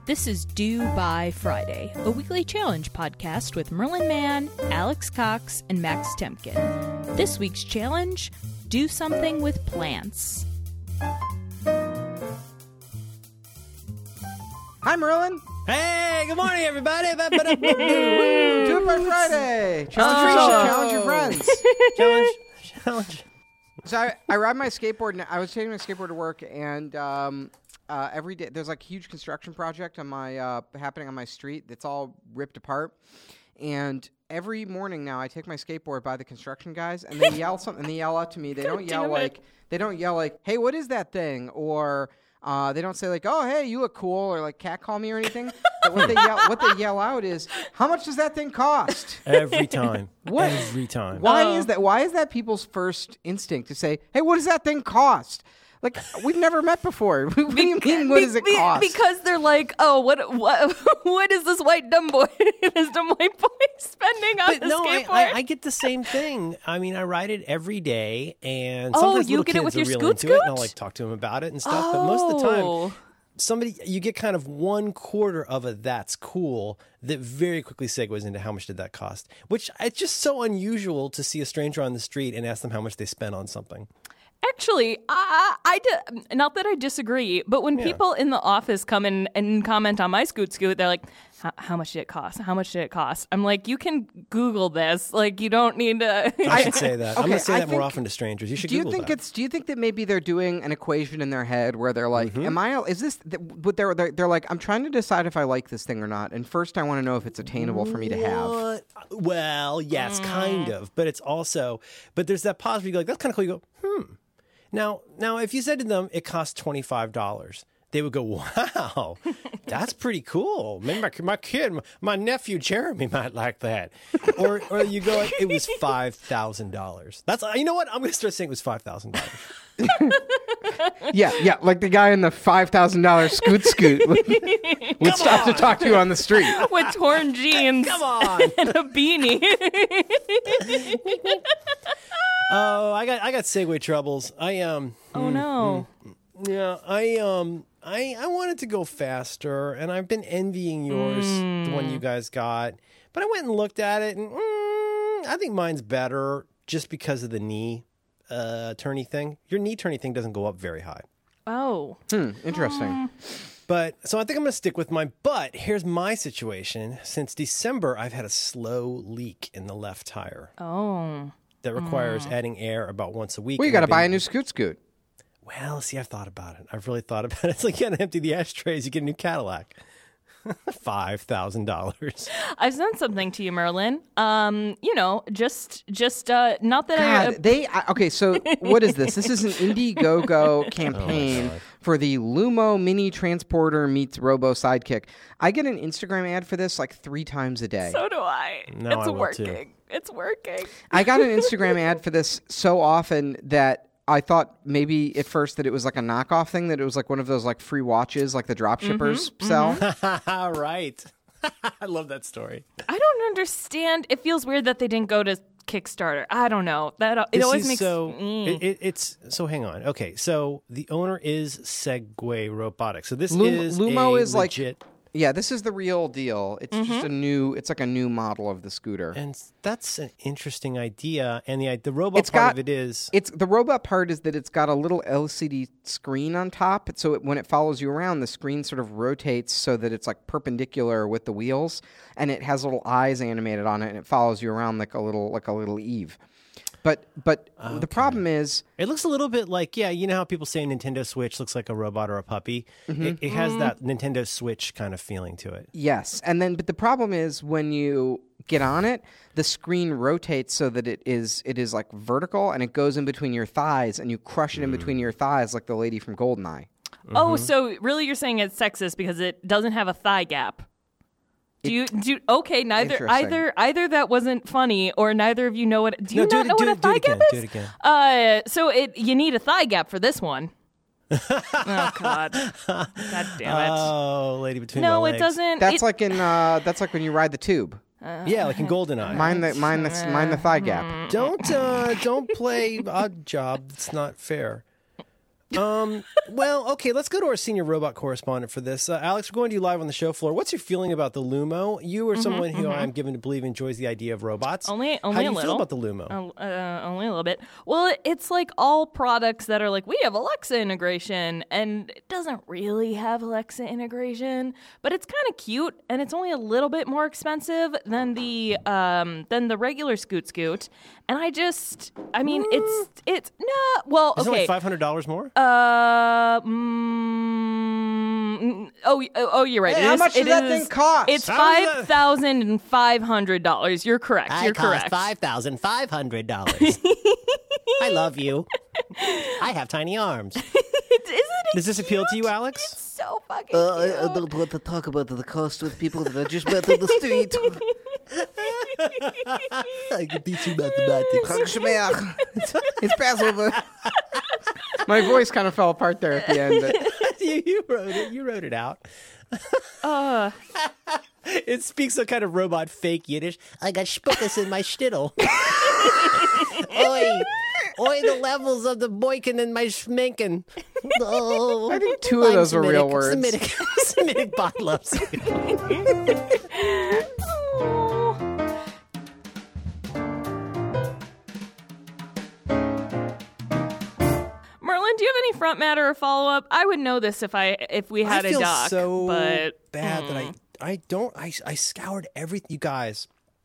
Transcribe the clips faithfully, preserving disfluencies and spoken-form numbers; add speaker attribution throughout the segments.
Speaker 1: This is Due By Friday, a weekly challenge podcast with Merlin Mann, Alex Cox, and Max Temkin. This week's challenge, do something with plants.
Speaker 2: Hi, Merlin.
Speaker 3: Hey, good morning, everybody.
Speaker 2: Do it by Friday. Challenge,
Speaker 3: Oh.
Speaker 2: yourself. Challenge your friends.
Speaker 3: Challenge, challenge.
Speaker 2: So I, I ride my skateboard. And I was taking my skateboard to work, and um, uh, every day there's like a huge construction project on my uh, happening on my street that's all ripped apart. And every morning now, I take my skateboard by the construction guys, and they yell something. They yell out to me. They don't yell
Speaker 1: damn it.
Speaker 2: like they don't yell like, "Hey, what is that thing?" or Uh, they don't say like, "Oh, hey, you look cool," or like "cat call me" or anything. But what they yell, what they yell out is, "How much does that thing cost?"
Speaker 3: Every time.
Speaker 2: What?
Speaker 3: Every time.
Speaker 2: Why
Speaker 1: Oh.
Speaker 2: is that? Why is that people's first instinct to say, "Hey, what does that thing cost?" Like we've never met before. What do you mean? What
Speaker 1: Be-
Speaker 2: does it
Speaker 1: be-
Speaker 2: cost?
Speaker 1: Because they're like, oh, what, what, what is this white dumb boy, this dumb white boy spending on
Speaker 3: But
Speaker 1: the
Speaker 3: no, I,
Speaker 1: skateboard?
Speaker 3: I, I get the same thing. I mean, I ride it every day, and
Speaker 1: Oh,
Speaker 3: sometimes
Speaker 1: you
Speaker 3: little
Speaker 1: get it
Speaker 3: kids
Speaker 1: with
Speaker 3: are
Speaker 1: your
Speaker 3: real
Speaker 1: scoot
Speaker 3: into it, and I'll
Speaker 1: scoot?
Speaker 3: like talk to them about it and stuff. But most of the
Speaker 1: Oh.
Speaker 3: time, somebody you get kind of one quarter of a "that's cool" that very quickly segues into how much did that cost, which it's just so unusual to see a stranger on the street and ask them how much they spent on something.
Speaker 1: Actually, I, I di- not that I disagree, but when
Speaker 3: Yeah.
Speaker 1: people in the office come in and comment on my scoot scoot, they're like, "How- how much did it cost? How much did it cost?" I'm like, you can Google this. Like, you don't need to.
Speaker 3: I should say that. I'm
Speaker 2: okay,
Speaker 3: going to say
Speaker 2: I
Speaker 3: that more
Speaker 2: think-
Speaker 3: often to strangers. You should
Speaker 2: do you
Speaker 3: Google
Speaker 2: think
Speaker 3: that.
Speaker 2: it's? Do you think that maybe they're doing an equation in their head where they're like,
Speaker 3: Mm-hmm.
Speaker 2: "Am I? Is this?" th- But they're, they're they're like, "I'm trying to decide if I like this thing or not, and first I want to know if it's attainable for me to have."
Speaker 3: What? Well, yes, kind of, but it's also, but there's that pause where you go like, "That's kind of cool." You go, "Hmm." Now, now, if you said to them it costs twenty five dollars, they would go, "Wow, that's pretty cool. Maybe my, my kid, my nephew Jeremy might like that." Or, or you go like, "It was five thousand dollars." That's you know what? I'm going to start saying it was five thousand dollars.
Speaker 2: Yeah, yeah, like the guy in the five thousand dollar scoot scoot would, would stop to talk to you on the street.
Speaker 1: With torn jeans
Speaker 3: Come on.
Speaker 1: and a beanie.
Speaker 3: Oh, I got I got Segway troubles. I um.
Speaker 1: Oh, no.
Speaker 3: Yeah, I um I I wanted to go faster, and I've been envying yours, the one you guys got. But I went and looked at it, and mm, I think mine's better just because of the knee uh, turny thing. Your knee turny thing doesn't go up very high.
Speaker 1: Oh.
Speaker 2: Hmm, interesting.
Speaker 3: But so I think I'm going to stick with mine. But here's my situation. Since December, I've had a slow leak in the left tire
Speaker 1: Oh.
Speaker 3: that requires adding air about once a week.
Speaker 2: Well, you
Speaker 3: and
Speaker 2: got to
Speaker 3: I've
Speaker 2: buy a
Speaker 3: been-
Speaker 2: new scoot scoot.
Speaker 3: Well, see, I've thought about it. I've really thought about it. It's like you got to empty the ashtrays. You get a new Cadillac. Five thousand dollars.
Speaker 1: I've done something to you, Merlin. Um, you know, just, just, uh, not that I.
Speaker 2: God, they I, okay. So what is this? This is an Indiegogo campaign for the Lumo Mini Transporter meets Robo Sidekick. I get an Instagram ad for this like three times a day.
Speaker 1: So do I.
Speaker 3: No,
Speaker 1: it's
Speaker 3: I will
Speaker 1: working.
Speaker 3: too.
Speaker 1: It's working.
Speaker 2: I got an Instagram ad for this so often that I thought maybe at first that it was like a knockoff thing, that it was like one of those like free watches like the drop shippers sell.
Speaker 3: Right. I love that story.
Speaker 1: I don't understand. It feels weird that they didn't go to Kickstarter. I don't know. That it
Speaker 3: This
Speaker 1: always
Speaker 3: is
Speaker 1: makes
Speaker 3: so.
Speaker 1: mm.
Speaker 3: It, it, it's so. Hang on. Okay, so the owner is Segway Robotics. So this
Speaker 2: Lum-
Speaker 3: is
Speaker 2: Lumo
Speaker 3: a
Speaker 2: is like-
Speaker 3: legit,
Speaker 2: Yeah, this is the real deal. It's just a new. It's like a new model of the scooter.
Speaker 3: and that's an interesting idea. And the the robot
Speaker 2: It's
Speaker 3: part
Speaker 2: got-
Speaker 3: of it is
Speaker 2: It's the robot part is that it's got a little L C D screen on top, so it, when it follows you around, the screen sort of rotates so that it's like perpendicular with the wheels, and it has little eyes animated on it, and it follows you around like a little like a little Eve. But but the problem is,
Speaker 3: It looks a little bit like, yeah, you know how people say Nintendo Switch looks like a robot or a puppy?
Speaker 2: Mm-hmm.
Speaker 3: It, it has that Nintendo Switch kind of feeling to it.
Speaker 2: yes, and then but the problem is when you get on it, the screen rotates so that it is it is like vertical, and it goes in between your thighs, and you crush it in between your thighs like the lady from GoldenEye.
Speaker 1: Oh, so really you're saying it's sexist because it doesn't have a thigh gap? Do you do you, okay? Neither
Speaker 2: Interesting.
Speaker 1: either either that wasn't funny, or neither of you know what. Do you
Speaker 3: No, do
Speaker 1: not
Speaker 3: it-
Speaker 1: know
Speaker 3: do
Speaker 1: what a
Speaker 3: it- do
Speaker 1: thigh
Speaker 3: it again,
Speaker 1: gap
Speaker 3: do
Speaker 1: is?
Speaker 3: it again.
Speaker 1: Uh, so it you need a thigh gap for this one. Oh God! God damn it!
Speaker 3: Oh, lady between
Speaker 1: no,
Speaker 3: my
Speaker 1: it
Speaker 3: legs.
Speaker 1: doesn't.
Speaker 2: That's
Speaker 1: it,
Speaker 2: like in uh, that's like when you ride the tube.
Speaker 3: Yeah, like in GoldenEye.
Speaker 2: Mine the mine the mine the thigh gap.
Speaker 3: Don't uh, don't play odd job. It's not fair. Um, well, okay, let's go to our senior robot correspondent for this. Uh, Alex, we're going to you live on the show floor. What's your feeling about the Lumo? You are someone who I'm given to believe enjoys the idea of robots.
Speaker 1: Only, only
Speaker 3: How do
Speaker 1: a
Speaker 3: you
Speaker 1: little.
Speaker 3: feel about the Lumo?
Speaker 1: Uh, uh, only a little bit. Well, it, it's like all products that are like, we have Alexa integration, and it doesn't really have Alexa integration, but it's kind of cute, and it's only a little bit more expensive than the um, than the regular Scoot Scoot. And I just, I mean, it's it's no. Well,
Speaker 3: Is it
Speaker 1: okay.
Speaker 3: like five hundred dollars more?
Speaker 1: Uh, mm, oh, oh, you're right.
Speaker 2: Hey,
Speaker 1: It
Speaker 2: how
Speaker 1: is-
Speaker 2: much does
Speaker 1: it
Speaker 2: that
Speaker 1: is-
Speaker 2: thing cost?
Speaker 1: It's
Speaker 3: How does that-
Speaker 1: five thousand and five hundred dollars. You're correct. You're correct.
Speaker 3: thousand five hundred dollars. I love you. I have tiny arms.
Speaker 1: Isn't it?
Speaker 3: Does this appeal to you,
Speaker 1: cute?
Speaker 3: Alex?
Speaker 1: It's so fucking
Speaker 4: Uh, I, I
Speaker 1: cute.
Speaker 4: don't want to talk about the cost with people that I just met on the street. I can teach you mathematics.
Speaker 2: Chagshmeach. It's, it's Passover. My voice kind of fell apart there at the end. But
Speaker 3: you, you wrote it. You wrote it out.
Speaker 1: Uh,
Speaker 3: It speaks a kind of robot fake Yiddish. I got spuckus in my shtiddle. Oi. Oi, the levels of the boykin in my schminken. Oh,
Speaker 2: I think two of those were real words.
Speaker 3: Semitic, Semitic bot loves you.
Speaker 1: oh. Merlin, do you have any front matter or follow up? I would know this if I if we had
Speaker 3: I
Speaker 1: a
Speaker 3: feel
Speaker 1: doc,
Speaker 3: so
Speaker 1: but
Speaker 3: bad that I I don't I I scoured everything. You guys,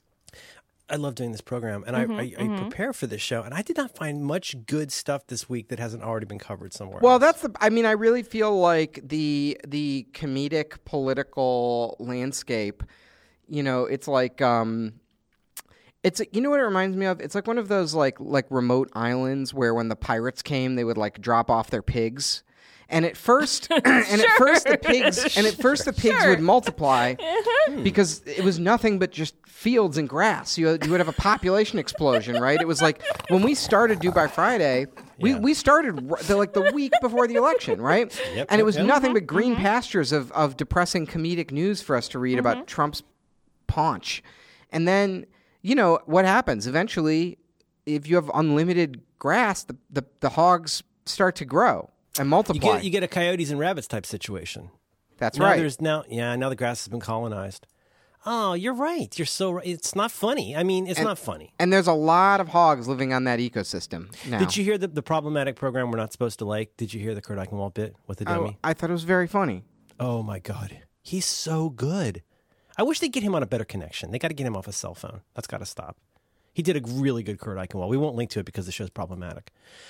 Speaker 3: I love doing this program, and
Speaker 1: Mm-hmm,
Speaker 3: I, I, I prepare for this show, and I did not find much good stuff this week that hasn't already been covered somewhere.
Speaker 2: well,
Speaker 3: else.
Speaker 2: that's the. I mean, I really feel like the the comedic political landscape. You know, it's like um, it's you know what it reminds me of. It's like one of those like like remote islands where when the pirates came, they would like drop off their pigs. And at first, and at first the pigs, and at first the pigs
Speaker 1: Sure.
Speaker 2: would multiply because it was nothing but just fields and grass. You, you would have a population explosion, right? It was like when we started Dubai Friday, we,
Speaker 3: Yeah.
Speaker 2: we started r- the, like the week before the election, right?
Speaker 3: Yep,
Speaker 2: and it
Speaker 3: yep,
Speaker 2: was
Speaker 3: yep.
Speaker 2: nothing but green pastures of, of depressing comedic news for us to read about Trump's paunch. And then, you know, what happens? Eventually, if you have unlimited grass, the, the, the hogs start to grow and
Speaker 3: you
Speaker 2: multiply.
Speaker 3: get you get a coyotes and rabbits type situation.
Speaker 2: That's
Speaker 3: Now
Speaker 2: right.
Speaker 3: There's now, yeah, now the grass has been colonized. Oh, you're right. You're so right. It's not funny. I mean, it's not funny.
Speaker 2: And there's a lot of hogs living on that ecosystem now.
Speaker 3: Did you hear the, the problematic program we're not supposed to like? Did you hear the Kurt Eichenwald bit with the
Speaker 2: Oh,
Speaker 3: dummy?
Speaker 2: I thought it was very funny.
Speaker 3: Oh, my God. He's so good. I wish they'd get him on a better connection. They got to get him off a cell phone. That's got to stop. He did a really good Kurt Eichenwald. We won't link to it because the show's problematic.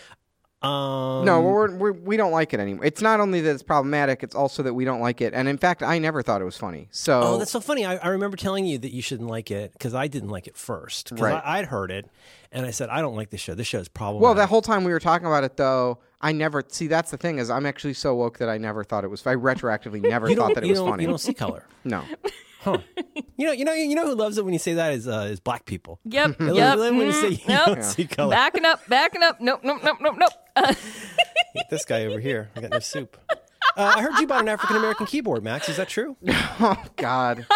Speaker 3: Um,
Speaker 2: No, we're, we're, we don't like it anymore. It's not only that it's problematic, it's also that we don't like it. And in fact, I never thought it was funny. So
Speaker 3: Oh, that's so funny. I, I remember telling you that you shouldn't like it because I didn't like it first. Because
Speaker 2: Right.
Speaker 3: I'd heard it, and I said, I don't like this show. This show is problematic.
Speaker 2: well, that whole time we were talking about it, though, I never see. That's the thing is, I'm actually so woke that I never thought it was. I retroactively never
Speaker 3: you
Speaker 2: thought
Speaker 3: don't,
Speaker 2: that it
Speaker 3: you
Speaker 2: was
Speaker 3: don't,
Speaker 2: funny.
Speaker 3: You don't see color.
Speaker 2: No,
Speaker 3: Huh. You know, you know, you know who loves it when you say that is uh, is black people.
Speaker 1: Yep,
Speaker 3: They love-
Speaker 1: yep.
Speaker 3: they love when you say
Speaker 1: mhm,
Speaker 3: you
Speaker 1: nope.
Speaker 3: don't see color.
Speaker 1: Backing up, backing up. Nope, nope, nope, nope, nope. Uh,
Speaker 3: Hate this guy over here. I got no soup. Uh, I heard you bought an African American keyboard, Max. Is that true?
Speaker 2: oh God.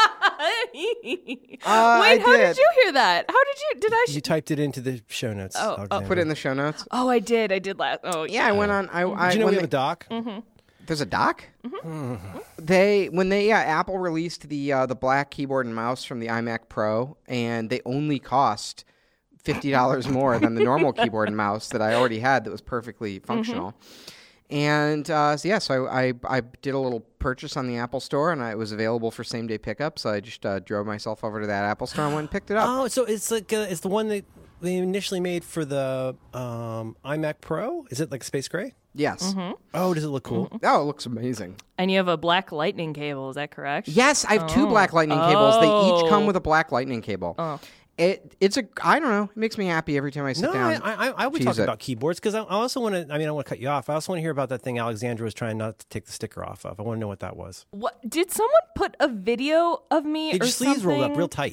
Speaker 1: Wait,
Speaker 2: I
Speaker 1: how did
Speaker 2: did.
Speaker 1: you hear that? How did you? Did I? Sh-
Speaker 3: You typed it into the show notes.
Speaker 1: Oh, oh.
Speaker 3: Alexander.
Speaker 2: Put it in the show notes.
Speaker 1: oh, I did. I did last. Oh,
Speaker 2: Yeah, I went on. I, I
Speaker 3: Did you know
Speaker 2: when
Speaker 3: we have a
Speaker 2: they-
Speaker 3: doc?
Speaker 2: There's a doc.
Speaker 3: Mm-hmm.
Speaker 2: They when they yeah Apple released the uh, the black keyboard and mouse from the iMac Pro, and they only cost fifty dollars more than the normal keyboard and mouse that I already had that was perfectly functional. And uh, so yeah, so I, I I did a little purchase on the Apple Store, and I, it was available for same day pickup. So I just uh, drove myself over to that Apple Store and went and picked it up.
Speaker 3: Oh, so it's like uh, it's the one that they initially made for the um, iMac Pro. Is it like space gray?
Speaker 2: Yes.
Speaker 3: Oh, does it look cool?
Speaker 2: Oh, it looks amazing.
Speaker 1: and you have a black lightning cable. Is that correct?
Speaker 2: Yes, I have two black lightning cables. They each come
Speaker 1: Oh.
Speaker 2: with a black lightning cable. It it's a I don't know. It makes me happy every time I sit
Speaker 3: No, I,
Speaker 2: down.
Speaker 3: I, I would
Speaker 2: to
Speaker 3: talk
Speaker 2: use it.
Speaker 3: about keyboards because I, I also want to. I mean, I want to cut you off. I also want to hear about that thing Alexandra was trying not to take the sticker off of. I want to know what that was.
Speaker 1: What did someone put a video of me?
Speaker 3: Did
Speaker 1: or
Speaker 3: your sleeves rolled up
Speaker 1: something?
Speaker 3: real tight?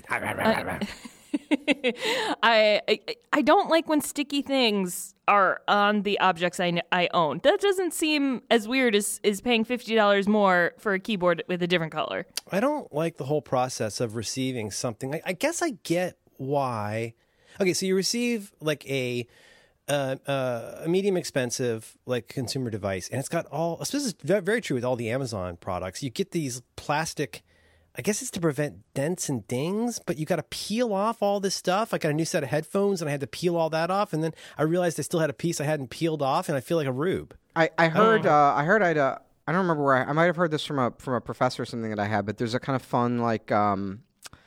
Speaker 1: I, I I don't like when sticky things are on the objects I, I own. That doesn't seem as weird as, as paying fifty dollars more for a keyboard with a different color.
Speaker 3: I don't like the whole process of receiving something. I, I guess I get why. Okay, so you receive like a uh, uh, a medium expensive like consumer device, and it's got all. This is very, very true with all the Amazon products. You get these plastic. I guess it's to prevent dents and dings, but you got to peel off all this stuff. I got a new set of headphones, and I had to peel all that off, and then I realized I still had a piece I hadn't peeled off, and I feel like a rube.
Speaker 2: I, I heard uh, I heard I'd uh, I don't remember where I, I might have heard this from a from a professor or something that I had, but there's a kind of fun like um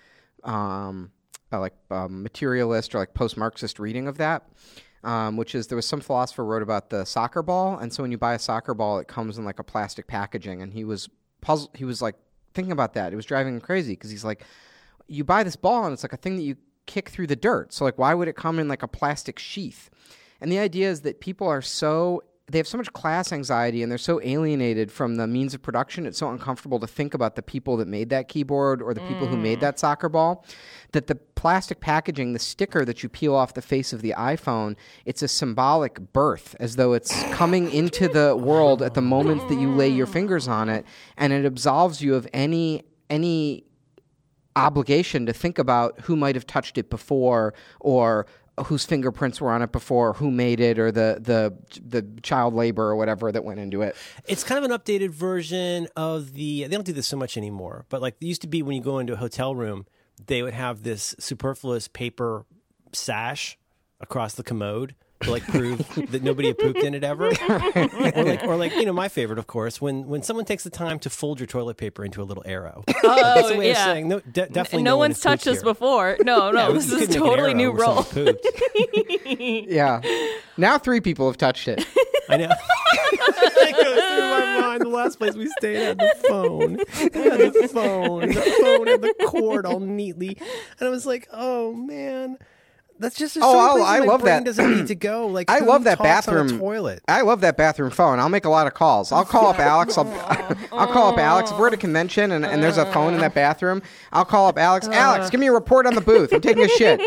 Speaker 2: um uh, like um, materialist or like post-Marxist reading of that, um, which is there was some philosopher wrote about the soccer ball, and so when you buy a soccer ball, it comes in like a plastic packaging, and he was puzzled. He was like thinking about that. It was driving him crazy because he's like, you buy this ball and it's like a thing that you kick through the dirt. So like, why would it come in like a plastic sheath? And the idea is that people are so, they have so much class anxiety and they're so alienated from the means of production. It's so uncomfortable to think about the people that made that keyboard or the people mm. who made that soccer ball, that the plastic packaging, the sticker that you peel off the face of the iPhone, it's a symbolic birth, as though it's coming into the world at the moment that you lay your fingers on it, and it absolves you of any any obligation to think about who might have touched it before, or whose fingerprints were on it before, who made it, or the the the child labor or whatever that went into it.
Speaker 3: It's kind of an updated version of the, they don't do this so much anymore, but like it used to be when you go into a hotel room, they would have this superfluous paper sash across the commode to like prove that nobody had pooped in it ever. or like, or like, you know, my favorite, of course, when when someone takes the time to fold your toiilet paper into a little arrow.
Speaker 1: Oh,
Speaker 3: That's a way
Speaker 1: yeah.
Speaker 3: of saying no, de- definitely.
Speaker 1: No,
Speaker 3: no
Speaker 1: one's
Speaker 3: one
Speaker 1: touched this
Speaker 3: here.
Speaker 1: before. No, no,
Speaker 3: Yeah,
Speaker 1: this
Speaker 3: you
Speaker 1: is
Speaker 3: could make an
Speaker 1: totally
Speaker 3: arrow
Speaker 1: new
Speaker 3: where
Speaker 1: role.
Speaker 3: someone pooped.
Speaker 2: Yeah. Now three people have touched it.
Speaker 3: I know. It goes through my mind. The last place we stayed had the phone. It had the phone. The phone had the cord all neatly. And I was like, oh, man. That's just there's
Speaker 2: Oh,
Speaker 3: so many
Speaker 2: I'll-
Speaker 3: places
Speaker 2: I
Speaker 3: my
Speaker 2: love
Speaker 3: brain
Speaker 2: that.
Speaker 3: doesn't need to go. Like,
Speaker 2: I
Speaker 3: who
Speaker 2: love that
Speaker 3: talks on a
Speaker 2: bathroom
Speaker 3: toilet.
Speaker 2: I love that bathroom phone. I'll make a lot of calls. I'll call up Alex. I'll, I'll call up Alex. If we're at a convention and, and there's a phone in that bathroom, I'll call up Alex. Alex, give me a report on the booth. I'm taking a shit.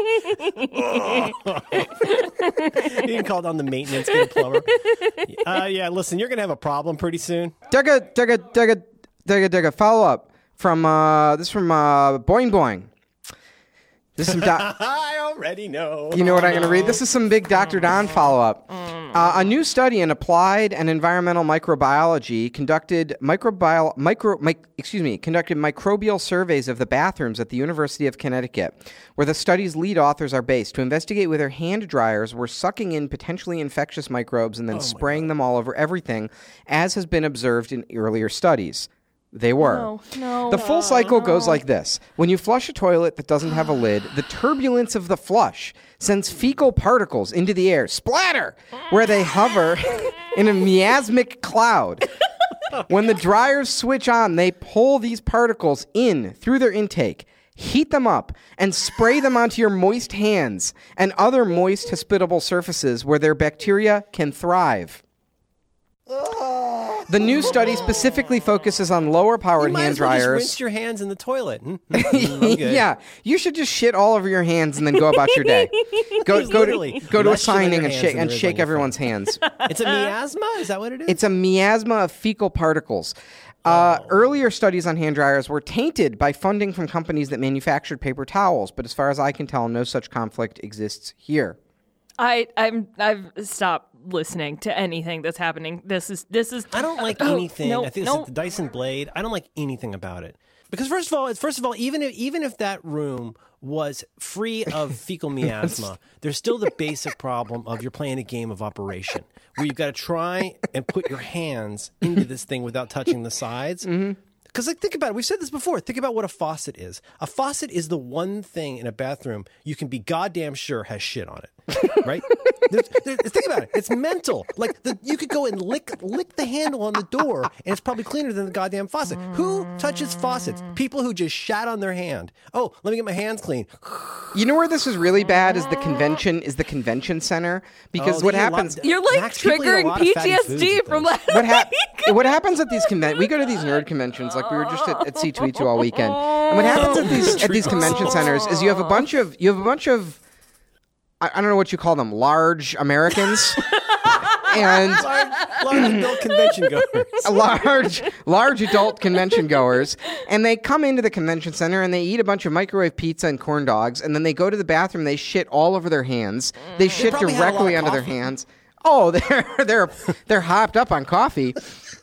Speaker 3: You can call down the maintenance, get a plumber. Uh, yeah, listen, you're going to have a problem pretty soon.
Speaker 2: Digga, digga, digga, digga, digga. Follow up from uh, this is from uh, Boing Boing. This is some. Do-
Speaker 3: I already know.
Speaker 2: You know what I'm going to read? This is some big Doctor Don follow-up. Uh, a new study in applied and environmental microbiology conducted microbial micro mic, excuse me conducted microbial surveys of the bathrooms at the University of Connecticut, where the study's lead authors are based, to investigate whether hand dryers were sucking in potentially infectious microbes and then
Speaker 3: Oh
Speaker 2: spraying them all over everything, as has been observed in earlier studies. They were.
Speaker 1: No, no.
Speaker 2: The full cycle goes like this. When you flush a toilet that doesn't have a lid, the turbulence of the flush sends fecal particles into the air, splatter, where they hover in a miasmic cloud. When the dryers switch on, they pull these particles in through their intake, heat them up, and spray them onto your moist hands and other moist, hospitable surfaces where their bacteria can thrive. The new study specifically focuses on lower-powered
Speaker 3: You might
Speaker 2: hand
Speaker 3: as well just
Speaker 2: dryers.
Speaker 3: rinse your hands in the toilet. Hmm? I'm good.
Speaker 2: Yeah, you should just shit all over your hands and then go about your day. Go
Speaker 3: Just
Speaker 2: go
Speaker 3: literally
Speaker 2: to go to a
Speaker 3: less shit on
Speaker 2: signing
Speaker 3: your
Speaker 2: and
Speaker 3: hands
Speaker 2: shake
Speaker 3: than
Speaker 2: and
Speaker 3: there is
Speaker 2: shake
Speaker 3: on your
Speaker 2: everyone's hands.
Speaker 3: It's a miasma? Is that what it is?
Speaker 2: It's a miasma of fecal particles. Uh, Earlier studies on hand dryers were tainted by funding from companies that manufactured paper towels, but as far as I can tell, no such conflict exists here.
Speaker 1: I I'm I've stopped listening to anything that's happening. This is this is.
Speaker 3: I don't like
Speaker 1: Oh,
Speaker 3: anything.
Speaker 1: no,
Speaker 3: I think
Speaker 1: no.
Speaker 3: it's the Dyson Blade. I don't like anything about it. Because first of all, it's first of all, even if even if that room was free of fecal miasma, there's still the basic problem of you're playing a game of Operation, where you've got to try and put your hands into this thing without touching the sides. Mm-hmm. Because like, think about it. We've said this before. Think about what a faucet is. A faucet is the one thing in a bathroom you can be goddamn sure has shit on it, right? There's, there's, think about it. It's mental. Like the, you could go and lick lick the handle on the door, and it's probably cleaner than the goddamn faucet. Who touches faucets? People who just shat on their hand. Oh, let me get my hands clean.
Speaker 2: You know where this is really bad is the convention is the convention center, because
Speaker 3: Oh,
Speaker 2: what
Speaker 3: they eat a lot-
Speaker 2: happens
Speaker 1: You're like
Speaker 3: Max, people eat a
Speaker 1: triggering
Speaker 3: lot of fatty
Speaker 1: P T S
Speaker 3: foods
Speaker 1: D
Speaker 3: at
Speaker 1: from
Speaker 3: those.
Speaker 1: last
Speaker 2: what, hap-
Speaker 1: week.
Speaker 2: what happens at these conven- we go to these nerd conventions, like we were just at, at C two E two all weekend, and what happens at these at these convention centers is you have a bunch of you have a bunch of I, I don't know what you call them, large Americans. and
Speaker 3: large, large adult convention goers.
Speaker 2: large, large adult convention goers, and they come into the convention center and they eat a bunch of microwave pizza and corn dogs, and then they go to the bathroom. They shit all over their hands. They shit
Speaker 3: probably had a lot
Speaker 2: directly
Speaker 3: of
Speaker 2: under their
Speaker 3: coffee.
Speaker 2: hands. Oh, they're they're they're hopped up on coffee.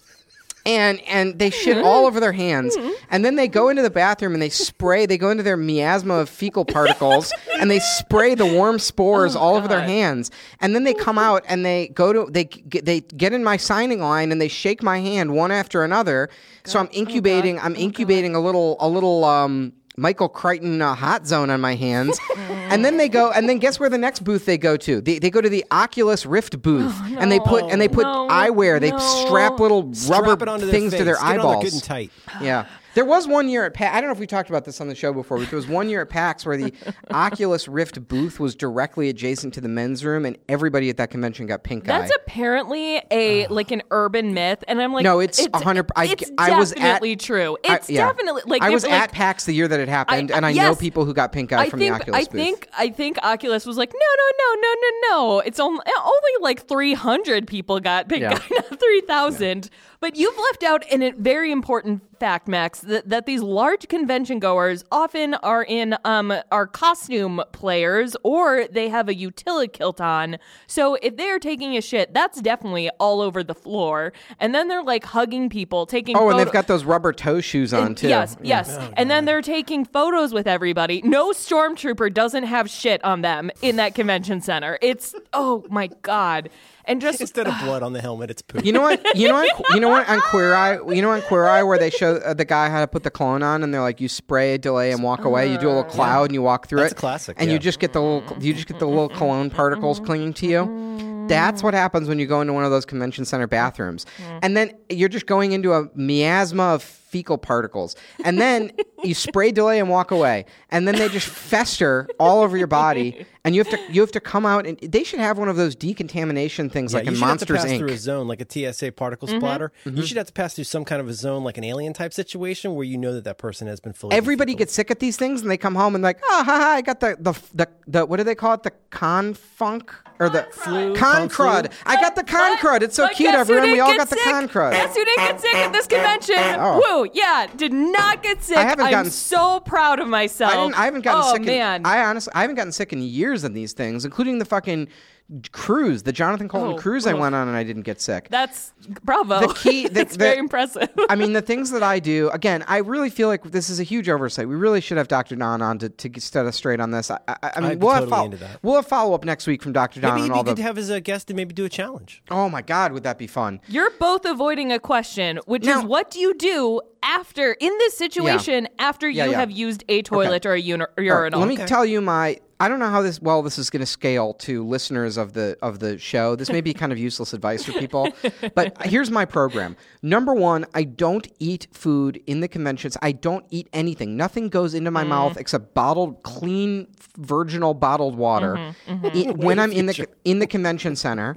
Speaker 2: And and they shit all over their hands, and then they go into the bathroom and they spray. They go into their miasma of fecal particles, and they spray the warm spores
Speaker 1: Oh,
Speaker 2: all over their
Speaker 1: God.
Speaker 2: hands. And then they come out and they go to they g- they get in my signing line and they shake my hand one after another. So I'm incubating. I'm incubating a little a little um. Michael Crichton uh, hot zone on my hands. And then they go, and then guess where the next booth they go to? They, they go to the Oculus Rift booth, and they put and they put
Speaker 1: No,
Speaker 2: eyewear. They
Speaker 1: no.
Speaker 2: strap little
Speaker 3: Strap
Speaker 2: rubber
Speaker 3: it onto their
Speaker 2: things to their
Speaker 3: face. Get it on there
Speaker 2: eyeballs.
Speaker 3: good and tight.
Speaker 2: Yeah. There was one year at PAX. I don't know if we talked about this on the show before, but there was one year at PAX where the Oculus Rift booth was directly adjacent to the men's room, and everybody at that convention got pink
Speaker 1: That's
Speaker 2: eye.
Speaker 1: apparently a like an urban myth, and I'm like,
Speaker 2: No, it's a hundred- I-
Speaker 1: It's
Speaker 2: I was at-
Speaker 1: definitely true.
Speaker 2: I-
Speaker 1: It's
Speaker 2: yeah.
Speaker 1: definitely like
Speaker 2: I
Speaker 1: if,
Speaker 2: was
Speaker 1: like,
Speaker 2: at PAX the year that it happened,
Speaker 1: I-
Speaker 2: and I
Speaker 1: yes.
Speaker 2: know people who got pink eye
Speaker 1: I
Speaker 2: from
Speaker 1: think
Speaker 2: the Oculus
Speaker 1: I
Speaker 2: booth.
Speaker 1: think I think Oculus was like, no, no, no, no, no, no. It's only only like three hundred people got pink
Speaker 2: Yeah.
Speaker 1: eye, not three thousand. But you've left out an, a very important fact, Max, that, that these large convention goers often are in um are costume players or they have a utility kilt on. So if they're taking a shit, that's definitely all over the floor. And then they're like hugging people, taking
Speaker 2: Oh, and
Speaker 1: photo-
Speaker 2: they've got those rubber toe shoes on too.
Speaker 1: Yes,
Speaker 2: Yeah.
Speaker 1: yes. and then they're taking photos with everybody. No stormtrooper doesn't have shit on them in that convention center. It's oh my god. And just
Speaker 3: Instead of blood on the helmet, it's poop.
Speaker 2: You know what? You know what? You know what? On Queer Eye, you know on Queer Eye where they show uh, the guy how to put the clone on, and they're like, you spray, delay, and walk away. You do a little cloud, and you walk through
Speaker 3: That's
Speaker 2: it.
Speaker 3: a classic,
Speaker 2: And
Speaker 3: yeah.
Speaker 2: you just get the little, you just get the little cologne particles clinging to you. That's what happens when you go into one of those convention center bathrooms, and then you're just going into a miasma of fecal particles, and then you spray, delay, and walk away, and then they just fester all over your body, and you have to you have to come out, and they should have one of those decontamination things
Speaker 3: Yeah,
Speaker 2: like
Speaker 3: you
Speaker 2: in
Speaker 3: should
Speaker 2: Monsters
Speaker 3: have to pass
Speaker 2: Incorporated.
Speaker 3: through a zone like a T S A particle splatter. You should have to pass through some kind of a zone like an alien type situation where you know that that person has been fully.
Speaker 2: Everybody
Speaker 3: defected.
Speaker 2: gets sick at these things, and they come home and like, oh, ha, ha, I got the, the the the what do they call it? The con funk or the
Speaker 1: flu?
Speaker 2: con
Speaker 3: Con flu?
Speaker 2: crud. I got the con
Speaker 1: But-
Speaker 2: crud. It's so
Speaker 1: but
Speaker 2: cute,
Speaker 1: guess who
Speaker 2: everyone. We
Speaker 1: didn't
Speaker 2: all
Speaker 1: get
Speaker 2: got the
Speaker 1: sick?
Speaker 2: con crud.
Speaker 1: Guess who didn't get sick at this convention?
Speaker 2: Oh.
Speaker 1: Woo, yeah, did not get sick.
Speaker 2: I haven't
Speaker 1: I'm
Speaker 2: gotten-
Speaker 1: so proud of myself.
Speaker 2: I didn't. I haven't gotten
Speaker 1: oh,
Speaker 2: sick.
Speaker 1: man.
Speaker 2: In, I honestly, I haven't gotten sick in years of these things, including the fucking cruise, the Jonathan Colton
Speaker 1: Oh,
Speaker 2: cruise I
Speaker 1: ugh.
Speaker 2: went on, and I didn't get sick.
Speaker 1: That's bravo.
Speaker 2: The key- the-
Speaker 1: That's
Speaker 2: the-
Speaker 1: very impressive.
Speaker 2: I mean, the things that I do, again, I really feel like this is a huge oversight. We really should have Doctor Don on to, to set us straight on this. I, I, I mean,
Speaker 3: I'd be
Speaker 2: we'll,
Speaker 3: totally
Speaker 2: have
Speaker 3: into that.
Speaker 2: we'll have follow up next week from Doctor Don
Speaker 3: Maybe
Speaker 2: and
Speaker 3: it'd
Speaker 2: all
Speaker 3: be good
Speaker 2: the.
Speaker 3: to have as a guest and maybe do a challenge.
Speaker 2: Oh my God, would that be fun?
Speaker 1: You're both avoiding a question, which
Speaker 2: Now-
Speaker 1: is what do you do after, in this situation, after
Speaker 2: Yeah,
Speaker 1: you
Speaker 2: yeah.
Speaker 1: have used a toilet or a uni-
Speaker 2: All right,
Speaker 1: urinal?
Speaker 2: let me tell you my. I don't know how this well this is going to scale to listeners of the of the show. This may be kind of useless advice for people, but here's my program. Number one, I don't eat food in the conventions. I don't eat anything. Nothing goes into my mouth except bottled, clean, virginal bottled water I- when I'm in the in the convention center.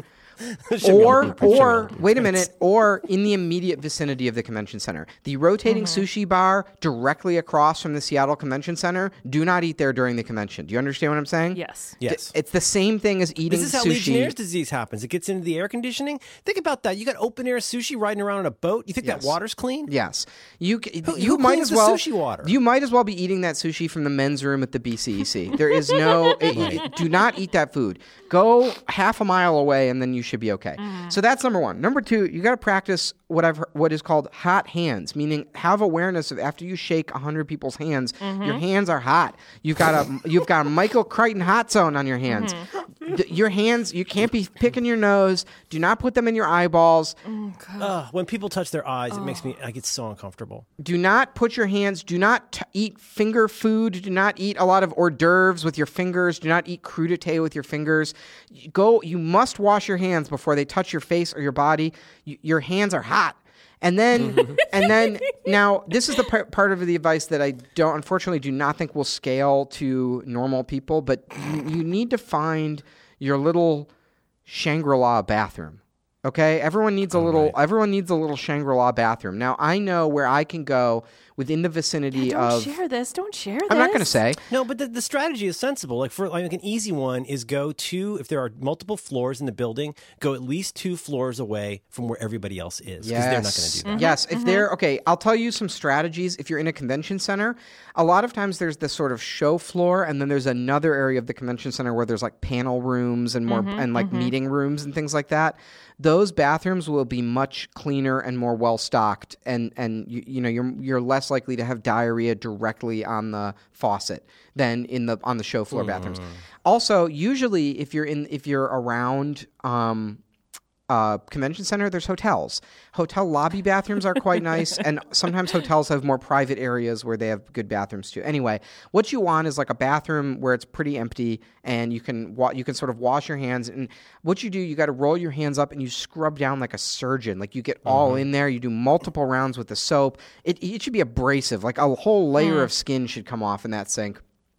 Speaker 2: or or wait a minute, or in the immediate vicinity of the convention center. The rotating sushi bar directly across from the Seattle Convention Center, do not eat there during the convention. Do you understand what I'm saying?
Speaker 1: Yes.
Speaker 3: Yes.
Speaker 2: It's the same thing as eating
Speaker 3: This is how
Speaker 2: sushi.
Speaker 3: Legionnaire's disease happens. It gets into the air conditioning. Think about that. You got open air sushi riding around on a boat. You think
Speaker 2: Yes.
Speaker 3: that water's clean?
Speaker 2: Yes, you c-
Speaker 3: Who-
Speaker 2: you
Speaker 3: who
Speaker 2: might
Speaker 3: cleans
Speaker 2: as
Speaker 3: the
Speaker 2: well
Speaker 3: sushi water?
Speaker 2: You might as well be eating that sushi from the men's room at the B C E C. There is no it- it- do not eat that food. Go half a mile away and then you should be okay. So that's number one. Number two, you got to practice what I've heard- what is called hot hands, meaning have awareness of after you shake a hundred people's hands, your hands are hot. You've got a you've got a Michael Crichton hot zone on your hands. Th- your hands, you can't be picking your nose. Do not put them in your eyeballs.
Speaker 3: Ugh, when people touch their eyes, it makes me, I get so uncomfortable.
Speaker 2: Do not put your hands, do not t- eat finger food, do not eat a lot of hors d'oeuvres with your fingers, do not eat crudité with your fingers. You go, you must wash your hands before they touch your face or your body. Y- your hands are hot. And then, and then, now this is the par- part of the advice that I don't, unfortunately, do not think will scale to normal people. But you, you need to find your little Shangri-La bathroom. Okay, everyone needs a
Speaker 3: All
Speaker 2: little.
Speaker 3: right.
Speaker 2: Everyone needs a little Shangri-La bathroom. Now I know where I can go within the vicinity
Speaker 1: Don't
Speaker 2: of.
Speaker 1: share this. Don't share this.
Speaker 2: I'm not going to say.
Speaker 3: No, but the, the strategy is sensible. Like for like an easy one is go to, if there are multiple floors in the building, go at least two floors away from where everybody else is, because they're not going to do that.
Speaker 2: Yes, if they're okay, I'll tell you some strategies. If you're in a convention center, a lot of times there's this sort of show floor, and then there's another area of the convention center where there's like panel rooms and more and like meeting rooms and things like that. Those bathrooms will be much cleaner and more well stocked, and and you, you know you're you're less likely to have diarrhea directly on the faucet than in the on the show floor bathrooms. Also, usually if you're in if you're around. Um, Uh, convention center, there's hotels. Hotel lobby bathrooms are quite nice, and sometimes hotels have more private areas where they have good bathrooms too. Anyway, what you want is like a bathroom where it's pretty empty, and you can wa- you can sort of wash your hands. And what you do, you got to roll your hands up and you scrub down like a surgeon. Like you get all in there. You do multiple rounds with the soap. It it should be abrasive. Like a whole layer of skin should come off in that sink.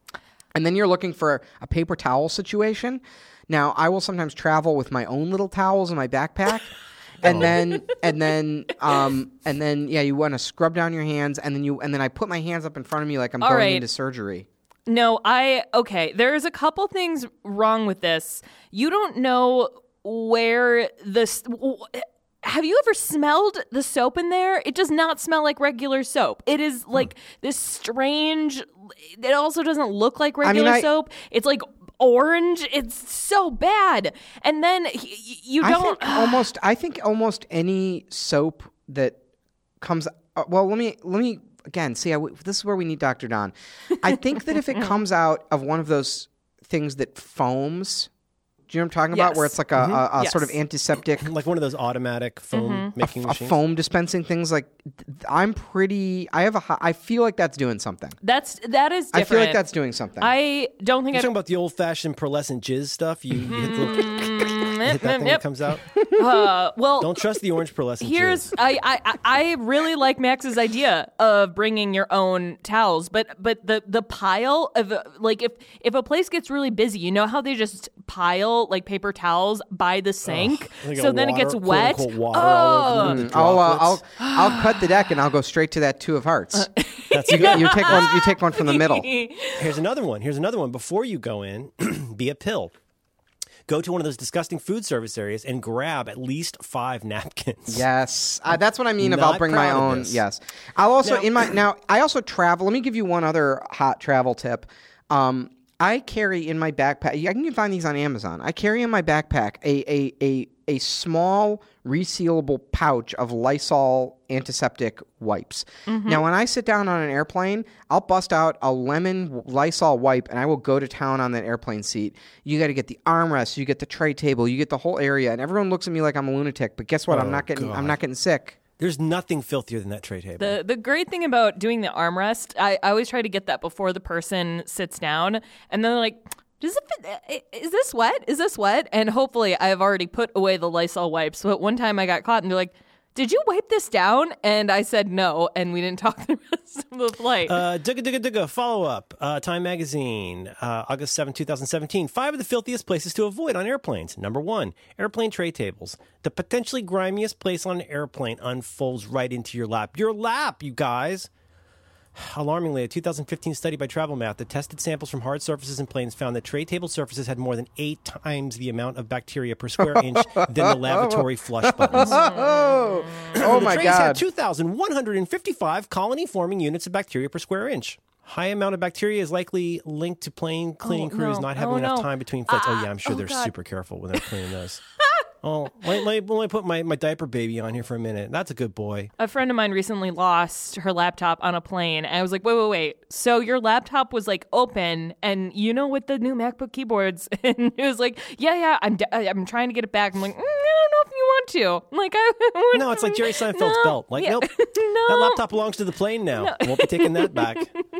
Speaker 2: And then you're looking for a paper towel situation. Now, I will sometimes travel with my own little towels in my backpack, and then and then um and then yeah, you want to scrub down your hands, and then you and then I put my hands up in front of me like I'm
Speaker 1: All
Speaker 2: going
Speaker 1: right.
Speaker 2: into surgery.
Speaker 1: No, I okay. There's a couple things wrong with this. You don't know where this. Have you ever smelled the soap in there? It does not smell like regular soap. It is like this strange. It also doesn't look like regular
Speaker 2: I-
Speaker 1: soap. It's like orange. It's so bad. And then y- y- you
Speaker 2: I
Speaker 1: don't.
Speaker 2: think almost I think almost any soap that comes. Uh, well, let me let me again see. I w- this is where we need Doctor Don. I think that if it comes out of one of those things that foams. Do you know what I'm talking about?
Speaker 1: Yes.
Speaker 2: Where it's like a, a, a
Speaker 1: Yes.
Speaker 2: sort of antiseptic,
Speaker 3: Like one of those automatic foam making
Speaker 2: a
Speaker 3: machines.
Speaker 2: foam dispensing things. Like th- I'm pretty. I have a. hi- I feel like that's doing something.
Speaker 1: That's that is
Speaker 2: I
Speaker 1: different.
Speaker 2: feel like that's doing something.
Speaker 1: I don't think
Speaker 3: You're
Speaker 1: I.
Speaker 3: talking about the old-fashioned pearlescent jizz stuff. You, you hit, the little, you hit that thing
Speaker 1: Yep.
Speaker 3: that comes out.
Speaker 1: Uh, well,
Speaker 3: Don't trust the orange pearlescent
Speaker 1: Here's
Speaker 3: jizz.
Speaker 1: I, I I really like Max's idea of bringing your own towels, but but the the pile of uh, like if if a place gets really busy, you know how they just pile like paper towels by the sink,
Speaker 3: Like a
Speaker 1: so then it
Speaker 3: water-
Speaker 1: gets
Speaker 3: quote,
Speaker 1: wet.
Speaker 3: unquote, water all over the
Speaker 2: Mm, I'll, uh, I'll
Speaker 3: droplets.
Speaker 2: I'll cut the deck and I'll go straight to that two of hearts.
Speaker 3: That's
Speaker 2: you, you take one. You take one from the middle.
Speaker 3: Here's another one. Here's another one. Before you go in, be a pill. Go to one of those disgusting food service areas and grab at least five napkins.
Speaker 2: Yes, uh, that's what I mean. If I'll
Speaker 3: Not
Speaker 2: bring my
Speaker 3: proud of
Speaker 2: own.
Speaker 3: this.
Speaker 2: Yes, I'll also
Speaker 3: Now-
Speaker 2: in my now. I also travel. Let me give you one other hot travel tip. Um, I carry in my backpack. I can find these on Amazon. I carry in my backpack a a a a small resealable pouch of Lysol antiseptic wipes. Now, when I sit down on an airplane, I'll bust out a lemon Lysol wipe and I will go to town on that airplane seat. You got to get the armrest, you get the tray table, you get the whole area, and everyone looks at me like I'm a lunatic. But guess what? I'm
Speaker 3: Oh,
Speaker 2: not getting. I'm
Speaker 3: God.
Speaker 2: not getting sick.
Speaker 3: There's nothing filthier than that tray table.
Speaker 1: The the great thing about doing the armrest, I, I always try to get that before the person sits down, and then they're like, does it fit? Is this wet? Is this wet? And hopefully I've already put away the Lysol wipes. But one time I got caught and they're like, did you wipe this down? And I said no, and we didn't talk the rest of the flight.
Speaker 3: Uh, Digga Digga Digga, follow up. Uh, Time Magazine, uh, August seventh, twenty seventeen. Five of the filthiest places to avoid on airplanes. Number one, airplane tray tables. The potentially grimiest place on an airplane unfolds right into your lap. Your lap, you guys. Alarmingly, a two thousand fifteen study by Travel Math that tested samples from hard surfaces in planes found that tray table surfaces had more than eight times the amount of bacteria per square inch than the lavatory flush buttons.
Speaker 2: Oh, oh
Speaker 3: The
Speaker 2: my
Speaker 3: trays had
Speaker 2: God.
Speaker 3: two thousand one hundred fifty-five colony-forming units of bacteria per square inch. High amount of bacteria is likely linked to plane cleaning
Speaker 1: Oh,
Speaker 3: crews
Speaker 1: no.
Speaker 3: not having
Speaker 1: Oh,
Speaker 3: enough
Speaker 1: no.
Speaker 3: time between flights. oh,
Speaker 1: Ah,
Speaker 3: yeah, I'm sure
Speaker 1: oh,
Speaker 3: they're
Speaker 1: God.
Speaker 3: super careful when they're cleaning those. Oh, let, let, let me put my, my diaper baby on here for a minute. That's a good boy.
Speaker 1: A friend of mine recently lost her laptop on a plane. And I was like, wait, wait, wait. So your laptop was like open and you know, with the new MacBook keyboards. And it was like, yeah, yeah, I'm, d- I'm trying to get it back. I'm like, mm, I don't know if you want to. I'm like, I
Speaker 3: No, it's like Jerry Seinfeld's
Speaker 1: No.
Speaker 3: belt. Like,
Speaker 1: Yeah.
Speaker 3: nope,
Speaker 1: No.
Speaker 3: that laptop belongs to the plane now. Won't be taking that back.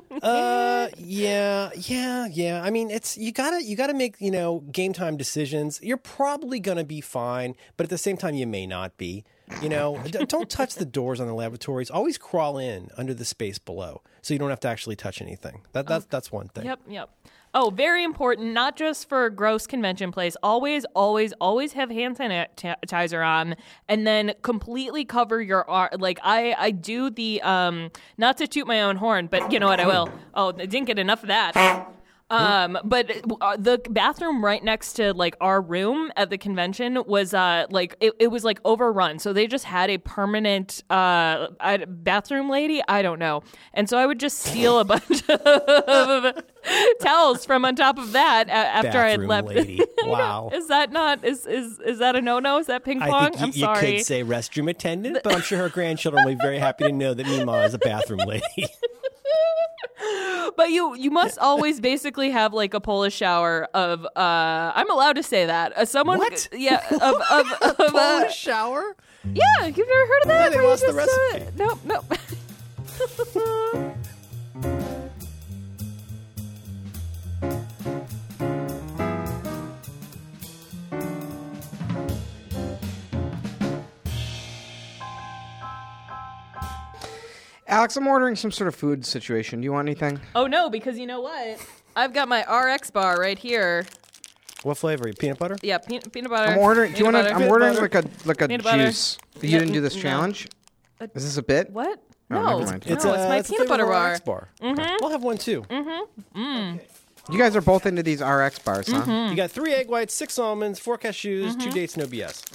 Speaker 3: Uh, yeah, yeah, yeah. I mean, it's you gotta you gotta make you know game time decisions. You're probably gonna be fine, but at the same time, you may not be. You know, D- don't touch the doors on the lavatories. Always crawl in under the space below, so you don't have to actually touch anything. That that's that's one thing.
Speaker 1: Yep, yep. Oh, very important, not just for gross convention place. Always, always, always have hand sanitizer on, and then completely cover your arm. Like, I, I do the, um, not to toot my own horn, but you know what, I will. Oh, I didn't get enough of that. Um, but uh, the bathroom right next to like our room at the convention was uh like it, it was like overrun, so they just had a permanent uh I, bathroom lady. I don't know, and so I would just steal a bunch of towels from on top of that a- after I had
Speaker 3: Bathroom
Speaker 1: left.
Speaker 3: lady. Wow.
Speaker 1: Is that not is is is that a no no? Is that ping pong?
Speaker 3: I think you,
Speaker 1: I'm
Speaker 3: you
Speaker 1: sorry.
Speaker 3: could say restroom attendant, but I'm sure her grandchildren will be very happy to know that Mima is a bathroom lady.
Speaker 1: But you you must always basically have like a Polish shower of uh I'm allowed to say that uh, someone
Speaker 3: What?
Speaker 1: yeah of of, of uh,
Speaker 3: Polish shower?
Speaker 1: yeah, you've never heard of that?
Speaker 3: Yeah, they
Speaker 1: Where you
Speaker 3: lost the
Speaker 1: just, uh,
Speaker 3: recipe.
Speaker 1: nope nope.
Speaker 2: Alex, I'm ordering some sort of food situation. Do you want anything?
Speaker 1: Oh no, because you know what? I've got my R X bar right here.
Speaker 3: What flavor? Peanut butter?
Speaker 1: Yeah, peanut, peanut butter.
Speaker 2: I'm ordering. Do you
Speaker 1: peanut
Speaker 2: want to?
Speaker 1: butter.
Speaker 2: I'm ordering
Speaker 3: butter.
Speaker 2: like a like a
Speaker 1: Peanut butter.
Speaker 2: juice. You
Speaker 1: Yeah,
Speaker 2: didn't do this
Speaker 1: no.
Speaker 2: challenge. Is this a bit?
Speaker 1: What?
Speaker 2: Oh,
Speaker 1: no,
Speaker 2: never mind.
Speaker 1: no, it's,
Speaker 3: uh,
Speaker 1: my
Speaker 3: it's the
Speaker 1: peanut
Speaker 3: flavor
Speaker 1: butter
Speaker 3: of our
Speaker 1: bar.
Speaker 3: R X bar. Mm-hmm. We'll have one too.
Speaker 2: You guys are both into these R X bars, huh?
Speaker 1: Mm-hmm.
Speaker 3: You got three egg whites, six almonds, four cashews, two dates, no B S.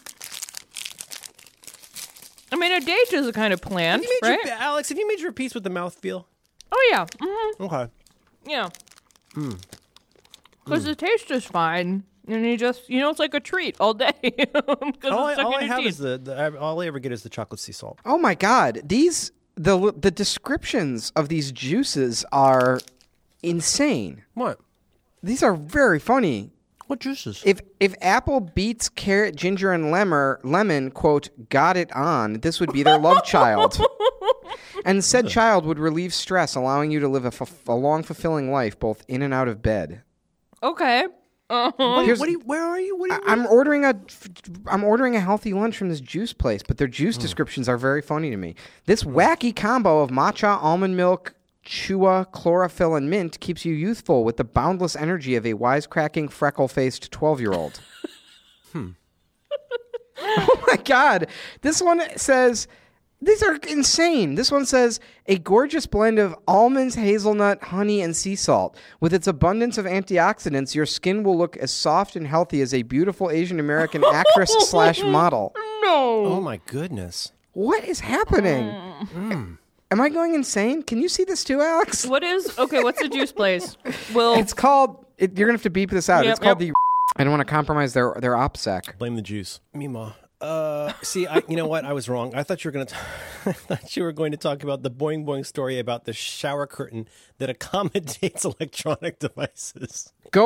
Speaker 1: I mean, a date is a kind of plant,
Speaker 3: Have you made
Speaker 1: right?
Speaker 3: your, Alex, have you made your peace with the mouthfeel?
Speaker 1: Oh yeah, mm-hmm.
Speaker 3: Okay.
Speaker 1: yeah.
Speaker 3: Hmm.
Speaker 1: Because the taste is fine, and you just you know it's like a treat all day. 'Cause
Speaker 3: All I,
Speaker 1: it's stuck
Speaker 3: all
Speaker 1: in
Speaker 3: I
Speaker 1: your
Speaker 3: have
Speaker 1: teeth.
Speaker 3: is the, the I- all I ever get is the chocolate sea salt.
Speaker 2: Oh my God, these the the descriptions of these juices are insane.
Speaker 3: What?
Speaker 2: These are very funny.
Speaker 3: What juices?
Speaker 2: If if apple, beets, carrot, ginger, and lemon lemon quote got it on, this would be their love child. And said child would relieve stress, allowing you to live a, f- a long, fulfilling life, both in and out of bed.
Speaker 1: Okay.
Speaker 3: what,
Speaker 2: Here's-
Speaker 3: what do you, where are you? What do you?
Speaker 2: I- I'm ordering a, I'm ordering a healthy lunch from this juice place, but their juice descriptions are very funny to me. This wacky combo of matcha, almond milk, chua, chlorophyll, and mint keeps you youthful with the boundless energy of a wisecracking, freckle-faced twelve-year-old. hmm. Oh my God! This one says. These are insane. This one says, a gorgeous blend of almonds, hazelnut, honey, and sea salt. With its abundance of antioxidants, your skin will look as soft and healthy as a beautiful Asian American actress slash model.
Speaker 1: No.
Speaker 3: oh my goodness.
Speaker 2: What is happening? Am I going insane? Can you see this too, Alex?
Speaker 1: What is okay? What's the juice place? Well,
Speaker 2: It's called, it, you're going to have to beep this out.
Speaker 1: Yep,
Speaker 2: it's called
Speaker 1: yep.
Speaker 2: the, I don't want to compromise their, their OPSEC.
Speaker 3: Blame the juice. Mima. Uh, see, I, you know what? I was wrong. I thought you were going to. I thought you were going to talk about the boing boing story about the shower curtain that accommodates electronic devices.
Speaker 2: Go,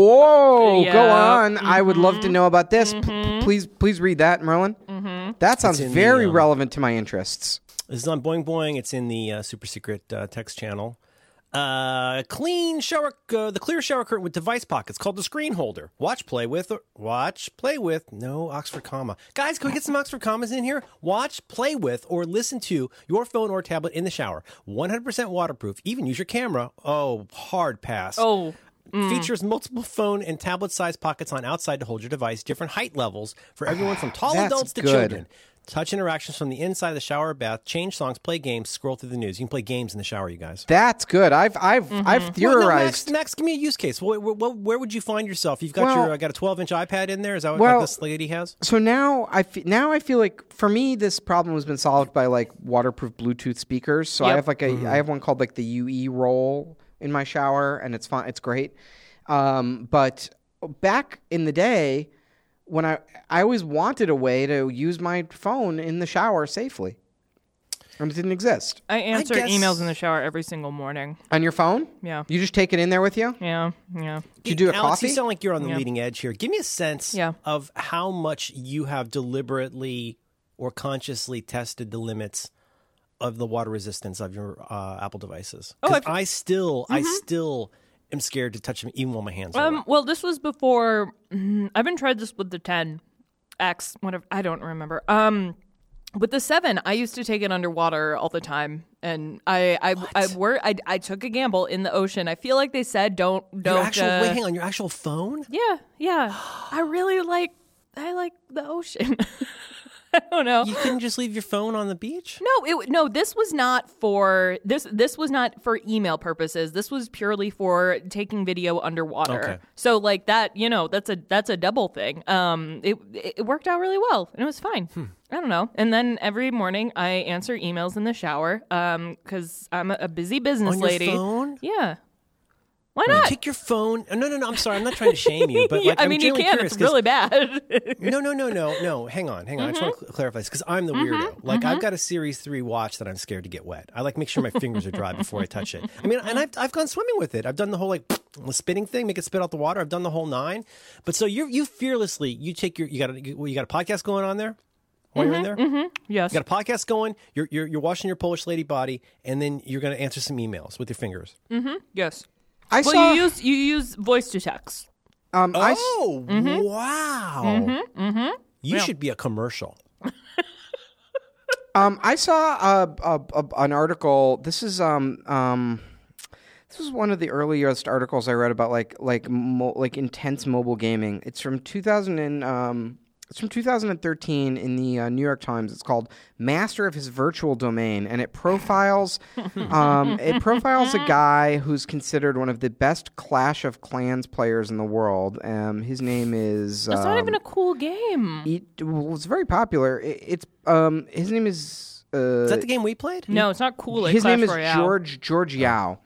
Speaker 1: Oh,
Speaker 2: whoa,
Speaker 1: yeah.
Speaker 2: go on. I would love to know about this. P- p- please, please read that, Merlin. Mm-hmm. That sounds
Speaker 3: in the,
Speaker 2: very
Speaker 3: um,
Speaker 2: relevant to my interests.
Speaker 3: This is on Boing Boing. It's in the uh, super secret uh, text channel. Uh, clean shower, uh, the clear shower curtain with device pockets called the screen holder. Watch, play with, or watch, play with. No Oxford comma. Guys, can we get some Oxford commas in here? Watch, play with, or listen to your phone or tablet in the shower. one hundred percent waterproof. Even use your camera. Oh, hard pass.
Speaker 1: oh,
Speaker 3: Features multiple phone and tablet sized pockets on outside to hold your device, different height levels for everyone from tall
Speaker 2: That's
Speaker 3: adults to
Speaker 2: good.
Speaker 3: children. Touch interactions from the inside of the shower or bath, change songs, play games, scroll through the news. You can play games in the shower, you guys.
Speaker 2: That's good. I've I've I've
Speaker 3: Well, no,
Speaker 2: theorized.
Speaker 3: Max, Max, give me a use case. Where, where, where would you find yourself? You've got
Speaker 2: Well-
Speaker 3: your uh, got a twelve inch iPad in there. Is that what
Speaker 2: Well-
Speaker 3: like this lady has?
Speaker 2: So now I fe- now I feel like for me this problem has been solved by like waterproof Bluetooth speakers. So I
Speaker 1: Yep.
Speaker 2: have like a I have one called like the U E roll in my shower, and it's fun. It's great. Um, but back in the day, when I I always wanted a way to use my phone in the shower safely, and it didn't exist.
Speaker 1: I answer
Speaker 3: guess-
Speaker 1: emails in the shower every single morning.
Speaker 2: On your phone?
Speaker 1: Yeah.
Speaker 2: You just take it in there with you?
Speaker 1: Yeah, yeah.
Speaker 2: Do you do a
Speaker 3: Alex,
Speaker 2: coffee?
Speaker 3: you sound like you're on the
Speaker 1: Yeah.
Speaker 3: leading edge here. Give me a sense
Speaker 1: Yeah.
Speaker 3: of how much you have deliberately or consciously tested the limits of the water resistance of your uh, Apple devices.
Speaker 1: Oh,
Speaker 3: 'Cause
Speaker 1: I've-
Speaker 3: I still, I still am scared to touch them even while my hands are
Speaker 1: Um.
Speaker 3: wet.
Speaker 1: Well, this was before. mm, I haven't tried this with the ten X. Whatever. I don't remember. Um. With the seven, I used to take it underwater all the time, and I I I, were, I I took a gamble in the ocean. I feel like they said don't don't.
Speaker 3: Your actual,
Speaker 1: uh,
Speaker 3: wait, hang on, your actual phone?
Speaker 1: Yeah, yeah. I really like I like the ocean. I don't know.
Speaker 3: You couldn't just leave your phone on the beach?
Speaker 1: No, it no. This was not for this. This was not for email purposes. This was purely for taking video underwater.
Speaker 3: Okay.
Speaker 1: So like that, you know, that's a that's a double thing. Um, it it worked out really well, and it was fine.
Speaker 3: Hmm.
Speaker 1: I don't know. And then every morning I answer emails in the shower, um, because I'm a, a busy business
Speaker 3: On your
Speaker 1: lady.
Speaker 3: phone?
Speaker 1: Yeah. Why
Speaker 3: You
Speaker 1: not?
Speaker 3: take your phone. No, no, no. I'm sorry. I'm not trying to shame you, but
Speaker 1: Yeah,
Speaker 3: like,
Speaker 1: I
Speaker 3: I'm
Speaker 1: mean, you
Speaker 3: genuinely
Speaker 1: can.
Speaker 3: curious
Speaker 1: It's
Speaker 3: 'cause-
Speaker 1: really bad.
Speaker 3: No, no, no, no, no. Hang on, hang on. I just want to cl- clarify this because I'm the weirdo. Like, I've got a Series three watch that I'm scared to get wet. I like make sure my fingers are dry before I touch it. I mean, and I've I've gone swimming with it. I've done the whole like spitting thing, make it spit out the water. I've done the whole nine. But so you you fearlessly you take your you got a, you, you got a podcast going on there while you're in there.
Speaker 1: Yes.
Speaker 3: You got a podcast going. You're you're you're washing your Polish lady body, and then you're going to answer some emails with your fingers.
Speaker 1: Yes.
Speaker 2: I
Speaker 1: Well,
Speaker 2: saw.
Speaker 1: you use you use voice to text.
Speaker 2: um, I s-
Speaker 3: Oh wow! You should be a commercial.
Speaker 2: Um, I saw a, a, a, an article. This is um um, this was one of the earliest articles I read about like like mo- like intense mobile gaming. It's from two thousand and um, it's from two thousand thirteen in the uh, New York Times. It's called "Master of His Virtual Domain," and it profiles um, it profiles a guy who's considered one of the best Clash of Clans players in the world. Um, his name is.
Speaker 1: That's
Speaker 2: um,
Speaker 1: not even a cool game.
Speaker 2: It, well, it's very popular. It, it's um, his name is. Uh,
Speaker 3: Is that the game we played?
Speaker 1: No, it's not cool. Like
Speaker 2: his
Speaker 1: Clash
Speaker 2: name is
Speaker 1: Royale.
Speaker 2: George George Yao.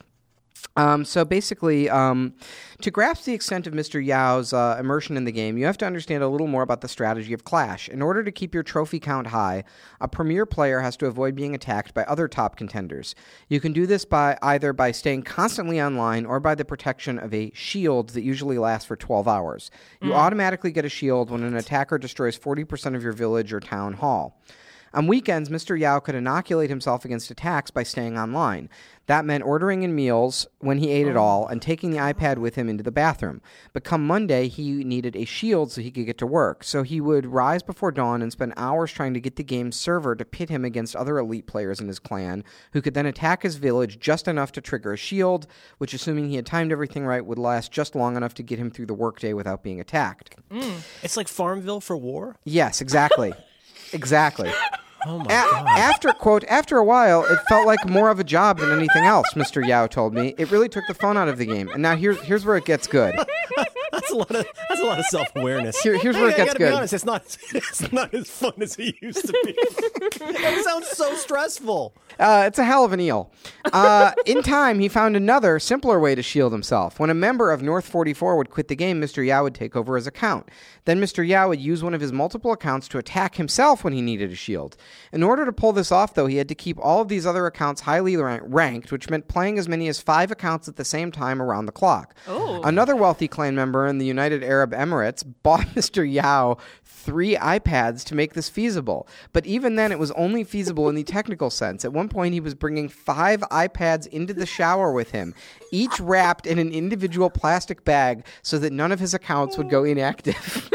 Speaker 2: Um, so basically, um, to grasp the extent of Mister Yao's uh, immersion in the game, you have to understand a little more about the strategy of Clash. In order to keep your trophy count high, a premier player has to avoid being attacked by other top contenders. You can do this by either by staying constantly online or by the protection of a shield that usually lasts for twelve hours. You automatically get a shield when an attacker destroys forty percent of your village or town hall. On weekends, Mister Yao could inoculate himself against attacks by staying online. That meant ordering in meals when he ate it all and taking the iPad with him into the bathroom. But come Monday, he needed a shield so he could get to work. So he would rise before dawn and spend hours trying to get the game's server to pit him against other elite players in his clan, who could then attack his village just enough to trigger a shield, which, assuming he had timed everything right, would last just long enough to get him through the workday without being attacked.
Speaker 3: It's like Farmville for war.
Speaker 2: Yes, exactly. Exactly.
Speaker 3: Oh my
Speaker 2: A-
Speaker 3: god!
Speaker 2: after quote after a while, it felt like more of a job than anything else. Mister Yao told me it really took the fun out of the game. And now here's here's where it gets good.
Speaker 3: That's a lot of that's a lot of self awareness.
Speaker 2: Here- here's where it
Speaker 3: I
Speaker 2: gets
Speaker 3: gotta
Speaker 2: good.
Speaker 3: Be honest, it's not it's not as fun as it used to be. That sounds so stressful.
Speaker 2: Uh, it's a hell of an eel. Uh, in time, he found another, simpler way to shield himself. When a member of North forty-four would quit the game, Mister Yao would take over his account. Then Mister Yao would use one of his multiple accounts to attack himself when he needed a shield. In order to pull this off, though, he had to keep all of these other accounts highly rank- ranked, which meant playing as many as five accounts at the same time around the clock.
Speaker 1: Oh.
Speaker 2: Another wealthy clan member in the United Arab Emirates bought Mister Yao three iPads to make this feasible. But even then, it was only feasible in the technical sense. At one point, he was bringing five iPads into the shower with him, each wrapped in an individual plastic bag so that none of his accounts would go inactive.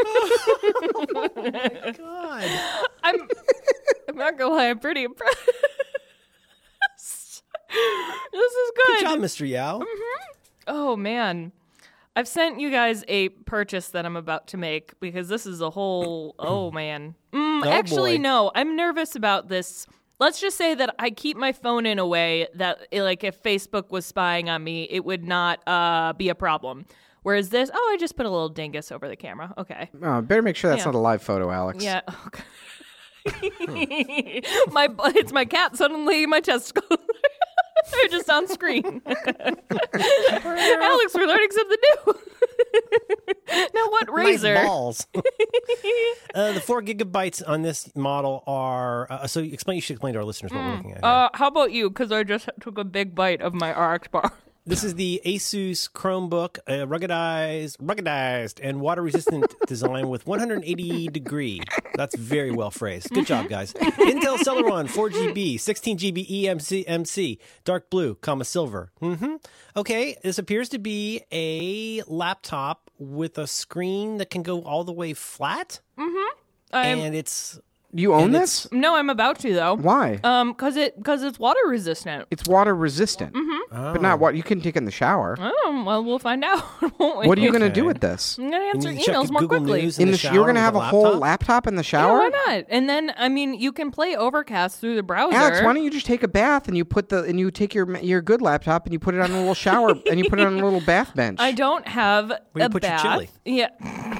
Speaker 3: God.
Speaker 1: I'm I'm not gonna lie, I'm pretty impressed. This is good.
Speaker 3: Good job, Mister Yao.
Speaker 1: Oh man. I've sent you guys a purchase that I'm about to make because this is a whole oh man. Mm,
Speaker 3: Oh,
Speaker 1: actually
Speaker 3: boy.
Speaker 1: no, I'm nervous about this. Let's just say that I keep my phone in a way that eh, like if Facebook was spying on me, it would not uh, be a problem. Whereas this, oh, I just put a little dingus over the camera. Okay.
Speaker 2: Oh, better make sure that's
Speaker 1: Yeah.
Speaker 2: not a live photo, Alex.
Speaker 1: Yeah. Okay. my it's my cat suddenly my testicles they're just on screen. Alex, we're learning something new. Now what razor?
Speaker 3: Nice balls. uh, the four gigabytes on this model are. Uh, so explain. You should explain to our listeners what we're looking at. Here.
Speaker 1: Uh, how about you? Because I just took a big bite of my R X bar.
Speaker 3: This is the Asus Chromebook, a ruggedized, ruggedized, and water-resistant design with one hundred eighty degree. That's very well phrased. Good job, guys. Intel Celeron, four G B, sixteen G B E M C, M C, dark blue, comma silver. Mm-hmm. Okay, this appears to be a laptop with a screen that can go all the way flat,
Speaker 1: I'm,
Speaker 3: and it's
Speaker 2: You own
Speaker 3: And
Speaker 2: this?
Speaker 1: No, I'm about to though.
Speaker 2: Why?
Speaker 1: Um, cause it cause it's water resistant.
Speaker 2: It's water resistant,
Speaker 1: Mm-hmm.
Speaker 2: but not what you can take it in the shower.
Speaker 1: Oh, well, we'll find out. Won't we?
Speaker 2: What are you going to do
Speaker 3: Okay.
Speaker 2: with this?
Speaker 1: I'm gonna
Speaker 3: And
Speaker 1: answer
Speaker 3: you check
Speaker 1: emails more
Speaker 3: Google
Speaker 1: quickly.
Speaker 3: News
Speaker 2: In
Speaker 3: the
Speaker 2: the sh-
Speaker 3: shower
Speaker 2: you're going to
Speaker 3: with
Speaker 2: have
Speaker 3: a
Speaker 2: a whole
Speaker 3: laptop?
Speaker 2: laptop in the
Speaker 1: Yeah,
Speaker 2: shower?
Speaker 1: why not? And then, I mean, you can play Overcast through the browser.
Speaker 2: Alex, why don't you just take a bath and you put the and you take your your good laptop and you put it on a little shower and you put it on a little bath bench.
Speaker 1: I don't have
Speaker 3: Where you
Speaker 1: a
Speaker 3: put your
Speaker 1: bath.
Speaker 3: chili?
Speaker 1: Yeah.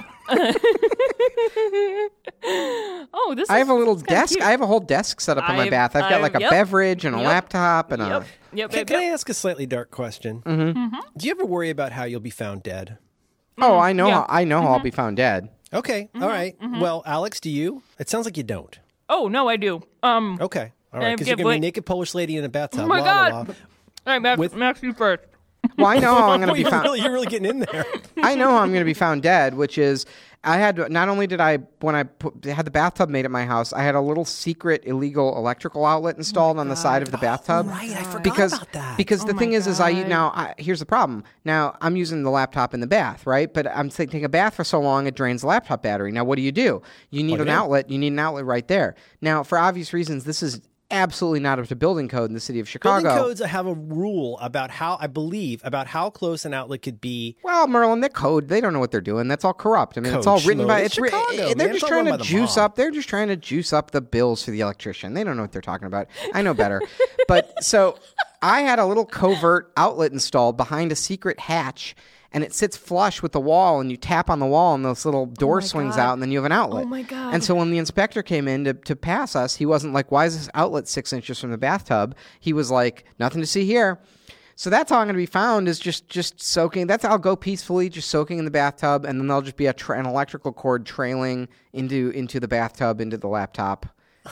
Speaker 1: Oh, this.
Speaker 2: I
Speaker 1: is,
Speaker 2: have a little
Speaker 1: it's kinda
Speaker 2: desk.
Speaker 1: cute.
Speaker 2: I have a whole desk set up in my
Speaker 1: I've-
Speaker 2: bath. I've got
Speaker 1: I've-
Speaker 2: like a
Speaker 1: yep.
Speaker 2: beverage and a
Speaker 1: Yep.
Speaker 2: laptop and
Speaker 1: Yep.
Speaker 2: a.
Speaker 1: Yep.
Speaker 3: Can,
Speaker 1: Yep.
Speaker 3: can I
Speaker 1: yep.
Speaker 3: ask a slightly dark question?
Speaker 2: Mm-hmm.
Speaker 3: Do you ever worry about how you'll be found dead?
Speaker 2: Oh, I know.
Speaker 1: yeah.
Speaker 2: How, I know how I'll be found dead.
Speaker 3: Okay, all right. Well, Alex, do you? It sounds like you don't.
Speaker 1: Oh no, I do. Um.
Speaker 3: Okay, all
Speaker 1: Uh,
Speaker 3: right, because you're
Speaker 1: give-
Speaker 3: going to be
Speaker 1: wait.
Speaker 3: a naked Polish lady in a bathtub.
Speaker 1: Oh my
Speaker 3: la,
Speaker 1: God.
Speaker 3: la, la.
Speaker 1: All right, Max.
Speaker 3: With-
Speaker 1: Max, you first.
Speaker 2: Well, I know how I'm going
Speaker 3: Oh,
Speaker 2: to be
Speaker 3: you're
Speaker 2: found.
Speaker 3: really, you're really getting in there.
Speaker 2: I know how I'm going to be found dead, which is I had not only did I when I put, had the bathtub made at my house, I had a little secret illegal electrical outlet installed on the side of the bathtub.
Speaker 3: right, I forgot
Speaker 2: because,
Speaker 3: about that.
Speaker 2: Because the
Speaker 1: Oh
Speaker 2: thing
Speaker 1: my
Speaker 2: is, is I
Speaker 1: God.
Speaker 2: now I, here's the problem. Now I'm using the laptop in the bath, right? But I'm taking a bath for so long it drains the laptop battery. Now what do you do? You need
Speaker 3: Plug
Speaker 2: an
Speaker 3: it in.
Speaker 2: outlet. You need an outlet right there. Now for obvious reasons, this is absolutely not up to building code in the city of Chicago.
Speaker 3: Building codes have a rule about how, I believe, about how close an outlet could be.
Speaker 2: Well, Merlin, their code, they don't know what they're doing. That's all corrupt. I mean, it's
Speaker 3: Code
Speaker 2: all written
Speaker 3: schmo.
Speaker 2: by
Speaker 3: It's
Speaker 2: it's ri-
Speaker 3: Chicago,
Speaker 2: they're
Speaker 3: man.
Speaker 2: just
Speaker 3: It's all
Speaker 2: trying
Speaker 3: run
Speaker 2: to
Speaker 3: by the
Speaker 2: juice
Speaker 3: mob.
Speaker 2: up. They're just trying to juice up the bills for the electrician. They don't know what they're talking about. I know better. But so I had a little covert outlet installed behind a secret hatch, and it sits flush with the wall, and you tap on the wall, and this little door
Speaker 1: my
Speaker 2: swings
Speaker 1: God.
Speaker 2: out, and then you have an outlet.
Speaker 1: Oh my God.
Speaker 2: And so when the inspector came in to, to pass us, he wasn't like, why is this outlet six inches from the bathtub? He was like, nothing to see here. So that's how I'm going to be found is just just soaking. That's how I'll go peacefully, just soaking in the bathtub, and then there'll just be a tra- an electrical cord trailing into into the bathtub, into the laptop.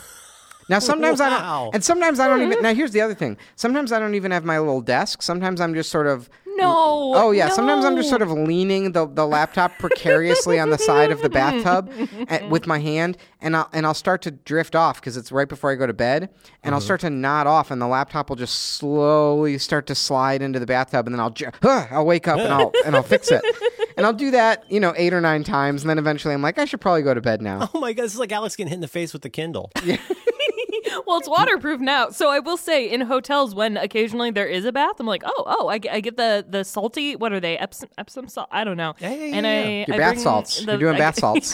Speaker 2: Now sometimes I
Speaker 3: Wow.
Speaker 2: don't, and sometimes I don't even. Now here's the other thing. Sometimes I don't even have my little desk. Sometimes I'm just sort of.
Speaker 1: No.
Speaker 2: Oh yeah. Sometimes I'm just
Speaker 1: no.
Speaker 2: sort of leaning the, the laptop precariously on the side of the bathtub at, with my hand, and I'll and I'll start to drift off because it's right before I go to bed, and I'll start to nod off, and the laptop will just slowly start to slide into the bathtub, and then I'll ju- huh, I'll wake up and I'll and I'll fix it, and I'll do that you know eight or nine times, and then eventually I'm like I should probably go to bed now.
Speaker 3: Oh my God, this is like Alex getting hit in the face with the Kindle.
Speaker 1: Well, it's waterproof now. So I will say, in hotels, when occasionally there is a bath, I'm like, oh, oh, I, get- I get the the salty. What are they? Epsom, Epsom salt? I don't know.
Speaker 3: Yeah, yeah, yeah,
Speaker 1: and
Speaker 3: yeah.
Speaker 1: I,
Speaker 2: Your
Speaker 1: I
Speaker 2: bath
Speaker 1: bring
Speaker 2: salts.
Speaker 1: the-
Speaker 2: You're doing
Speaker 1: I-
Speaker 2: bath salts.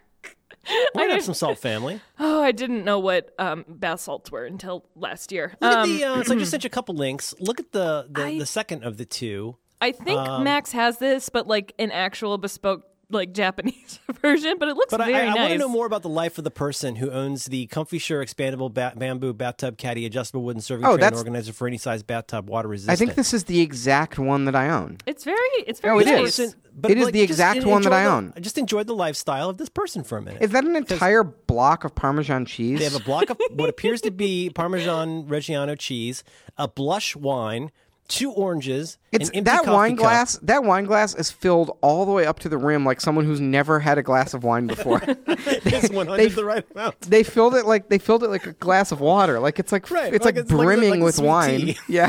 Speaker 3: We're
Speaker 1: I
Speaker 3: an
Speaker 1: did-
Speaker 3: Epsom salt family.
Speaker 1: Oh, I didn't know what um, bath salts were until last year.
Speaker 3: Look
Speaker 1: Um,
Speaker 3: at the. Uh, so I just sent you a couple links. Look at the the,
Speaker 1: I-
Speaker 3: the second of the two.
Speaker 1: I think
Speaker 3: um,
Speaker 1: Max has this, but like an actual bespoke, like Japanese version. But it looks
Speaker 3: But I,
Speaker 1: very
Speaker 3: I, I
Speaker 1: nice.
Speaker 3: want to know more about the life of the person who owns the Comfy Sure expandable ba- bamboo bathtub caddy adjustable wooden serving
Speaker 2: Oh,
Speaker 3: tray and
Speaker 2: that's-
Speaker 3: organizer for any size bathtub, water resistant.
Speaker 2: I think this is the exact one that I own.
Speaker 1: It's very, it's very
Speaker 2: Oh, it
Speaker 1: nice.
Speaker 2: is.
Speaker 3: But
Speaker 2: It is
Speaker 3: like,
Speaker 2: the
Speaker 3: just
Speaker 2: exact
Speaker 3: en-
Speaker 2: one that
Speaker 3: enjoy
Speaker 2: I
Speaker 3: the-
Speaker 2: own.
Speaker 3: I just enjoyed the lifestyle of this person for a minute.
Speaker 2: Is that an entire block of Parmesan cheese?
Speaker 3: They have a block of what appears to be Parmesan Reggiano cheese, a blush wine, two oranges,
Speaker 2: It's
Speaker 3: an empty
Speaker 2: that
Speaker 3: coffee
Speaker 2: wine
Speaker 3: cup.
Speaker 2: glass. That wine glass is filled all the way up to the rim, like someone who's never had a glass of wine before.
Speaker 3: Is one hundred the right amount?
Speaker 2: They filled it like they filled it like a glass of water. Like it's like
Speaker 3: Right,
Speaker 2: it's
Speaker 3: like
Speaker 2: like,
Speaker 3: it's like-
Speaker 2: brimming
Speaker 3: like a
Speaker 2: with
Speaker 3: sweet
Speaker 2: wine.
Speaker 3: tea.
Speaker 2: Yeah.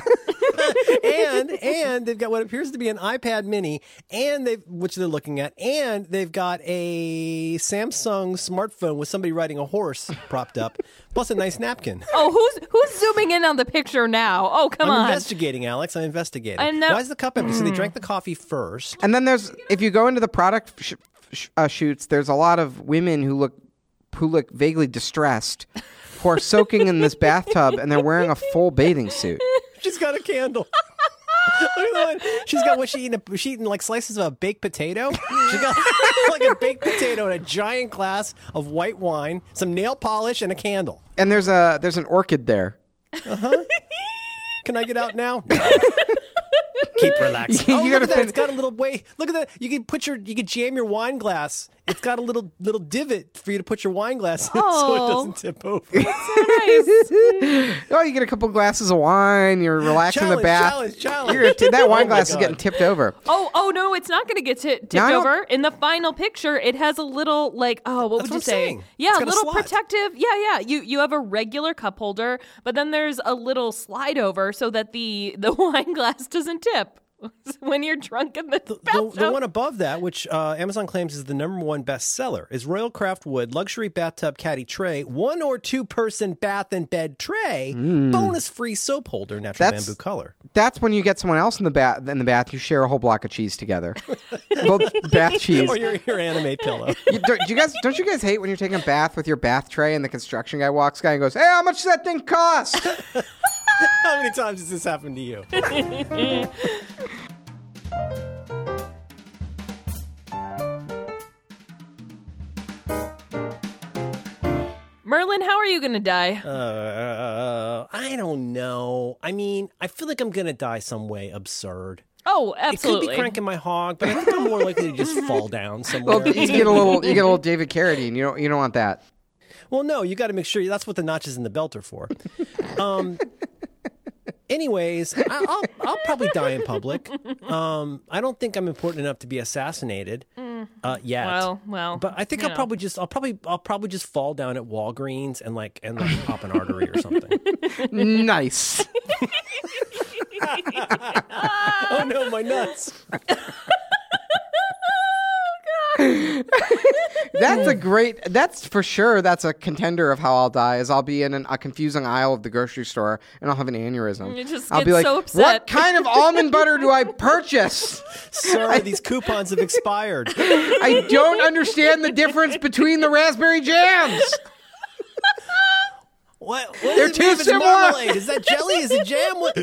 Speaker 3: and and they've got what appears to be an iPad Mini, and they which they're looking at, and they've got a Samsung smartphone with somebody riding a horse propped up, plus a nice napkin.
Speaker 1: Oh, who's who's zooming in on the picture now? Oh, come
Speaker 3: I'm
Speaker 1: on.
Speaker 3: investigating, Alex. I'm investigating.
Speaker 1: I know-
Speaker 3: Why is the cup empty? So they drank the coffee first.
Speaker 2: And then there's if you go into the product sh- sh- uh, shoots, there's a lot of women who look who look vaguely distressed, who are soaking in this bathtub, and they're wearing a full bathing suit.
Speaker 3: She's got a candle. Look at that one. She's got what she eating? A, she eating like slices of a baked potato. She got like a baked potato and a giant glass of white wine, some nail polish, and a candle.
Speaker 2: And there's a there's an orchid there.
Speaker 3: Can I get out now? Keep relaxing.
Speaker 2: You
Speaker 3: Oh, look
Speaker 2: gotta
Speaker 3: at that.
Speaker 2: fin-
Speaker 3: It's got a little way. Look at that. You can put your. You can jam your wine glass. It's got a little little divot for you to put your wine glass in, so it
Speaker 1: Oh.
Speaker 3: doesn't tip over.
Speaker 1: Nice.
Speaker 2: Oh, you get a couple glasses of wine. You're relaxing in the
Speaker 3: Challenge,
Speaker 2: bath.
Speaker 3: challenge, challenge.
Speaker 2: You're gonna t- that
Speaker 3: Oh
Speaker 2: wine
Speaker 3: my
Speaker 2: glass is
Speaker 3: God.
Speaker 2: getting tipped over.
Speaker 1: Oh, oh no, it's not going to get t- tipped
Speaker 2: No, I don't-
Speaker 1: over. In the final picture, it has a little like oh, what
Speaker 3: That's
Speaker 1: would you
Speaker 3: what I'm
Speaker 1: say?
Speaker 3: saying.
Speaker 1: Yeah,
Speaker 3: It's
Speaker 1: a
Speaker 3: got a
Speaker 1: little
Speaker 3: slot.
Speaker 1: protective. Yeah, yeah. You you have a regular cup holder, but then there's a little slide over so that the the wine glass doesn't tip. when you're drunk in the,
Speaker 3: The,
Speaker 1: bathtub.
Speaker 3: the one above that, which uh, Amazon claims is the number one bestseller, is Royal Craft Wood Luxury Bathtub Caddy Tray, one or two person bath and bed tray, bonus free soap holder, natural
Speaker 2: That's-
Speaker 3: bamboo color.
Speaker 2: That's when you get someone else in the bath. In the bath, you share a whole block of cheese together. Well, bath cheese.
Speaker 3: Or your, your anime pillow.
Speaker 2: You, do, do you guys don't you guys hate when you're taking a bath with your bath tray and the construction guy walks by and goes, "Hey, how much does that thing cost?"
Speaker 3: How many times has this happened to you?
Speaker 1: Merlin, how are you going to die?
Speaker 3: Uh, I don't know. I mean, I feel like I'm going to die some way absurd.
Speaker 1: Oh,
Speaker 3: It could
Speaker 1: absolutely.
Speaker 3: be cranking my hog, but I think I'm more likely to just fall down somewhere.
Speaker 2: Well, you get a little, you get a little David Carradine. You don't, you don't want that.
Speaker 3: Well, no, you got to make sure that's what the notches in the belt are for. Um, anyways, I, I'll I'll probably die in public. Um, I don't think I'm important enough to be assassinated uh, yet.
Speaker 1: Well, well,
Speaker 3: but I think
Speaker 1: you
Speaker 3: I'll
Speaker 1: know.
Speaker 3: probably just I'll probably I'll probably just fall down at Walgreens and like and like pop an artery or something.
Speaker 2: Nice.
Speaker 3: Oh no, my nuts!
Speaker 2: That's a great. That's for sure. That's a contender of how I'll die. Is I'll be in an, a confusing aisle of the grocery store and I'll have an aneurysm.
Speaker 1: You just
Speaker 2: I'll
Speaker 1: get
Speaker 2: be like,
Speaker 1: so upset.
Speaker 2: "What kind of almond butter do I purchase?
Speaker 3: Sir, these coupons have expired.
Speaker 2: I don't understand the difference between the raspberry jams."
Speaker 3: What? what
Speaker 2: They're
Speaker 3: is it
Speaker 2: too
Speaker 3: made of? It's
Speaker 2: similar.
Speaker 3: marmalade. Is that jelly? Is it jam? What?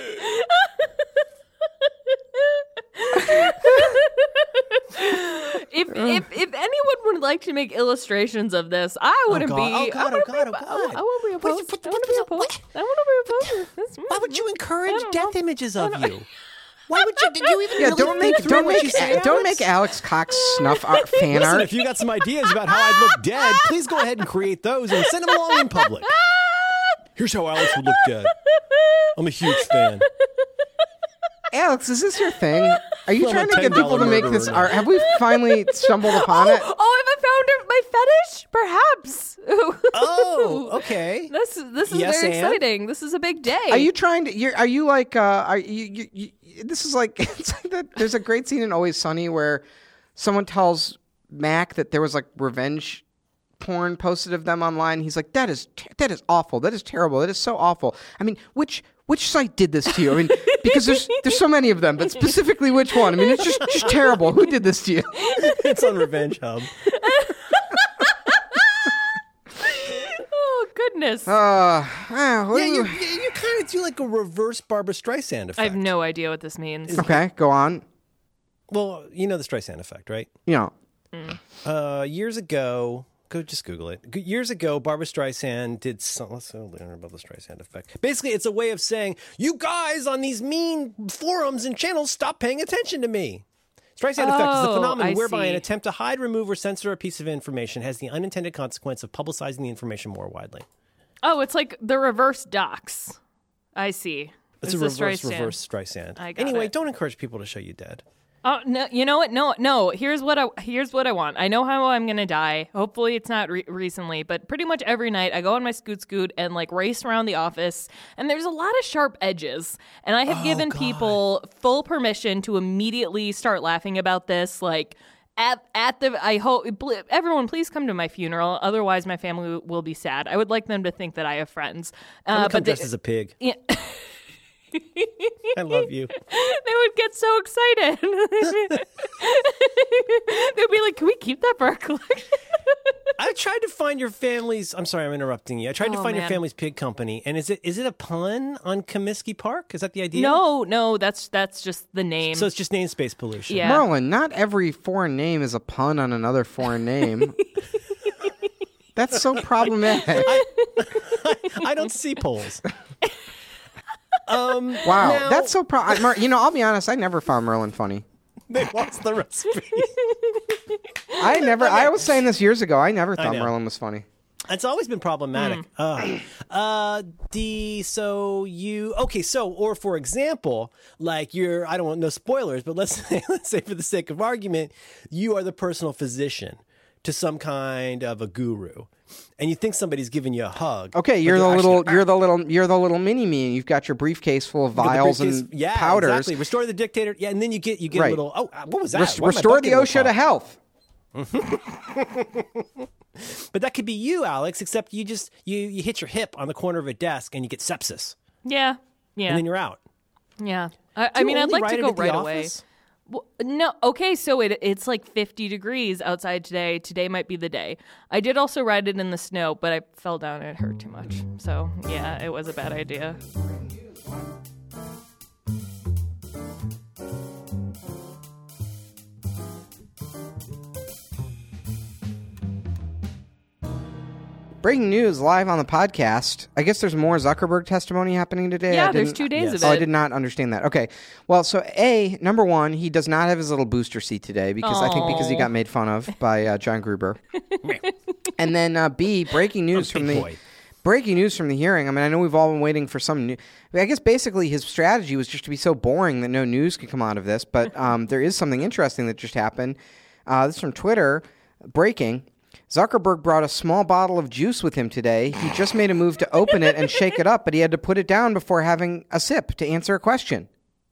Speaker 1: If, if if anyone would like to make illustrations of this, I wouldn't
Speaker 3: God.
Speaker 1: be.
Speaker 3: Oh, God.
Speaker 1: I wouldn't
Speaker 3: Oh, God.
Speaker 1: be-
Speaker 3: Oh,
Speaker 1: I-
Speaker 3: God.
Speaker 1: I won't be opposed.
Speaker 3: What-
Speaker 1: I wouldn't be
Speaker 3: what-
Speaker 1: opposed. I wouldn't be opposed. That's-
Speaker 3: Why would you
Speaker 1: I
Speaker 3: encourage
Speaker 1: don't
Speaker 3: death
Speaker 1: know.
Speaker 3: images of you? Why would you? Did you even
Speaker 2: Yeah,
Speaker 3: really
Speaker 2: don't make
Speaker 3: think through
Speaker 2: don't
Speaker 3: what
Speaker 2: make
Speaker 3: you say,
Speaker 2: A- don't
Speaker 3: Alex?
Speaker 2: make Alex Cox snuff art fan
Speaker 3: Listen,
Speaker 2: art.
Speaker 3: if you got some ideas about how I'd look dead, please go ahead and create those and send them along in public. Here's how Alex would look dead. I'm a huge fan.
Speaker 2: Alex, is this your thing? Are you
Speaker 3: I'm
Speaker 2: trying
Speaker 3: a
Speaker 2: to get people to
Speaker 3: ten dollar
Speaker 2: make this
Speaker 3: murderer
Speaker 2: art? Have we finally stumbled upon
Speaker 1: Oh,
Speaker 2: it?
Speaker 1: oh, have I found my fetish? Perhaps.
Speaker 3: Oh, okay.
Speaker 1: This this is
Speaker 3: Yes,
Speaker 1: very
Speaker 3: and?
Speaker 1: exciting. This is a big day.
Speaker 2: Are you trying to? You're, are you like? Uh, are you, you, you? This is like. It's like that. There's a great scene in Always Sunny where someone tells Mac that there was like revenge porn posted of them online. He's like, that is ter- that is awful. That is terrible. That is so awful. I mean, which which site did this to you? I mean, because there's there's so many of them, but specifically which one? I mean, it's just just terrible. Who did this to you?
Speaker 3: It's on Revenge Hub.
Speaker 1: Oh goodness.
Speaker 2: Uh, ah, what
Speaker 3: Yeah,
Speaker 2: do
Speaker 3: you,
Speaker 2: we-
Speaker 3: you, you kind of do like a reverse Barbara Streisand effect.
Speaker 1: I have no idea what this means.
Speaker 2: okay, go on.
Speaker 3: Well, you know the Streisand effect, right?
Speaker 2: You know,
Speaker 3: Uh, years ago, go just Google it. G- Years ago, Barbara Streisand did some. Let's learn about the Streisand effect. Basically, it's a way of saying, "You guys on these mean forums and channels, stop paying attention to me." Streisand effect is the
Speaker 1: Oh,
Speaker 3: phenomenon
Speaker 1: I
Speaker 3: whereby
Speaker 1: see.
Speaker 3: an attempt to hide, remove, or censor a piece of information has the unintended consequence of publicizing the information more widely.
Speaker 1: Oh, it's like the reverse docs. I see.
Speaker 3: It's
Speaker 1: It's
Speaker 3: a
Speaker 1: the
Speaker 3: reverse,
Speaker 1: Streisand.
Speaker 3: reverse Streisand.
Speaker 1: I got
Speaker 3: anyway,
Speaker 1: it.
Speaker 3: don't encourage people to show you dead.
Speaker 1: Oh no! You know what? No, no. Here's what I here's what I want. I know how I'm gonna die. Hopefully, it's not re- recently, but pretty much every night I go on my scoot scoot and like race around the office. And there's a lot of sharp edges. And I have given people full permission to immediately start laughing about this. Like at at the I hope pl- everyone please come to my funeral. Otherwise, my family will be sad. I would like them to think that I have friends.
Speaker 3: I'm
Speaker 1: Uh,
Speaker 3: gonna come
Speaker 1: but they,
Speaker 3: dressed as a pig.
Speaker 1: yeah.
Speaker 3: I love you.
Speaker 1: They would get so excited. They'd be like, "Can we keep that for our collection?"
Speaker 3: I tried to find your family's. I'm sorry, I'm interrupting you. I tried to
Speaker 1: Oh,
Speaker 3: find your
Speaker 1: man.
Speaker 3: family's pig company, and is it is it a pun on Comiskey Park? Is that the idea?
Speaker 1: No, no, that's that's just the name.
Speaker 3: So it's just namespace pollution.
Speaker 1: Yeah.
Speaker 2: Merlin, not every foreign name is a pun on another foreign name. That's so problematic.
Speaker 3: I don't see polls. Um,
Speaker 2: Wow,
Speaker 3: now-
Speaker 2: that's so pro. I, Mer- you know, I'll be honest. I never found Merlin funny.
Speaker 3: They lost the recipe.
Speaker 2: I never. I was saying this years ago. I never thought
Speaker 3: know.
Speaker 2: Merlin was funny.
Speaker 3: It's always been problematic. Uh, uh, the so you okay? So or for example, like you're. I don't want no spoilers, but let's say let's say for the sake of argument, you are the personal physician to some kind of a guru. and you think somebody's giving you a hug.
Speaker 2: Okay,
Speaker 3: but
Speaker 2: you're the
Speaker 3: they're
Speaker 2: little,
Speaker 3: actually-
Speaker 2: you're the little, you're the little mini me. And you've got your briefcase full of
Speaker 3: the
Speaker 2: vials
Speaker 3: briefcase-
Speaker 2: and
Speaker 3: yeah,
Speaker 2: powders.
Speaker 3: Exactly. Restore the dictator. Yeah, and then you get you get
Speaker 2: Right.
Speaker 3: a little. Oh, uh, what was that?
Speaker 2: Res-
Speaker 3: Why am I
Speaker 2: restore the
Speaker 3: bucking
Speaker 2: OSHA to health.
Speaker 3: But that could be you, Alex. Except you just you you hit your hip on the corner of a desk and you get sepsis,
Speaker 1: Yeah. Yeah.
Speaker 3: and then you're out.
Speaker 1: yeah. I,
Speaker 3: Do
Speaker 1: I
Speaker 3: you
Speaker 1: mean, I'd
Speaker 3: only
Speaker 1: like
Speaker 3: write
Speaker 1: to
Speaker 3: it
Speaker 1: go
Speaker 3: at the
Speaker 1: right away.
Speaker 3: office?
Speaker 1: Well, no, okay, so it it's like fifty degrees outside today. Today might be the day. I did also ride it in the snow, but I fell down and it hurt too much. So, yeah, it was a bad idea.
Speaker 2: Breaking news live on the podcast. I guess there's more Zuckerberg testimony happening today.
Speaker 1: Yeah,
Speaker 2: I
Speaker 1: there's
Speaker 2: didn't-
Speaker 1: two days
Speaker 3: Yes.
Speaker 1: of
Speaker 2: Oh,
Speaker 1: it.
Speaker 2: I did not understand that. Okay. Well, so A, number one, he does not have his little booster seat today because I think because he
Speaker 1: Aw.
Speaker 2: got made fun of by uh, John Gruber. And then uh, B, breaking news
Speaker 3: Big
Speaker 2: from the
Speaker 3: boy.
Speaker 2: breaking news from the hearing. I mean, I know we've all been waiting for some new. I guess basically his strategy was just to be so boring that no news could come out of this. But um, there is something interesting that just happened. Uh, this is from Twitter. Breaking. Zuckerberg brought a small bottle of juice with him today. He just made a move to open it and shake it up, but he had to put it down before having a sip to answer a question.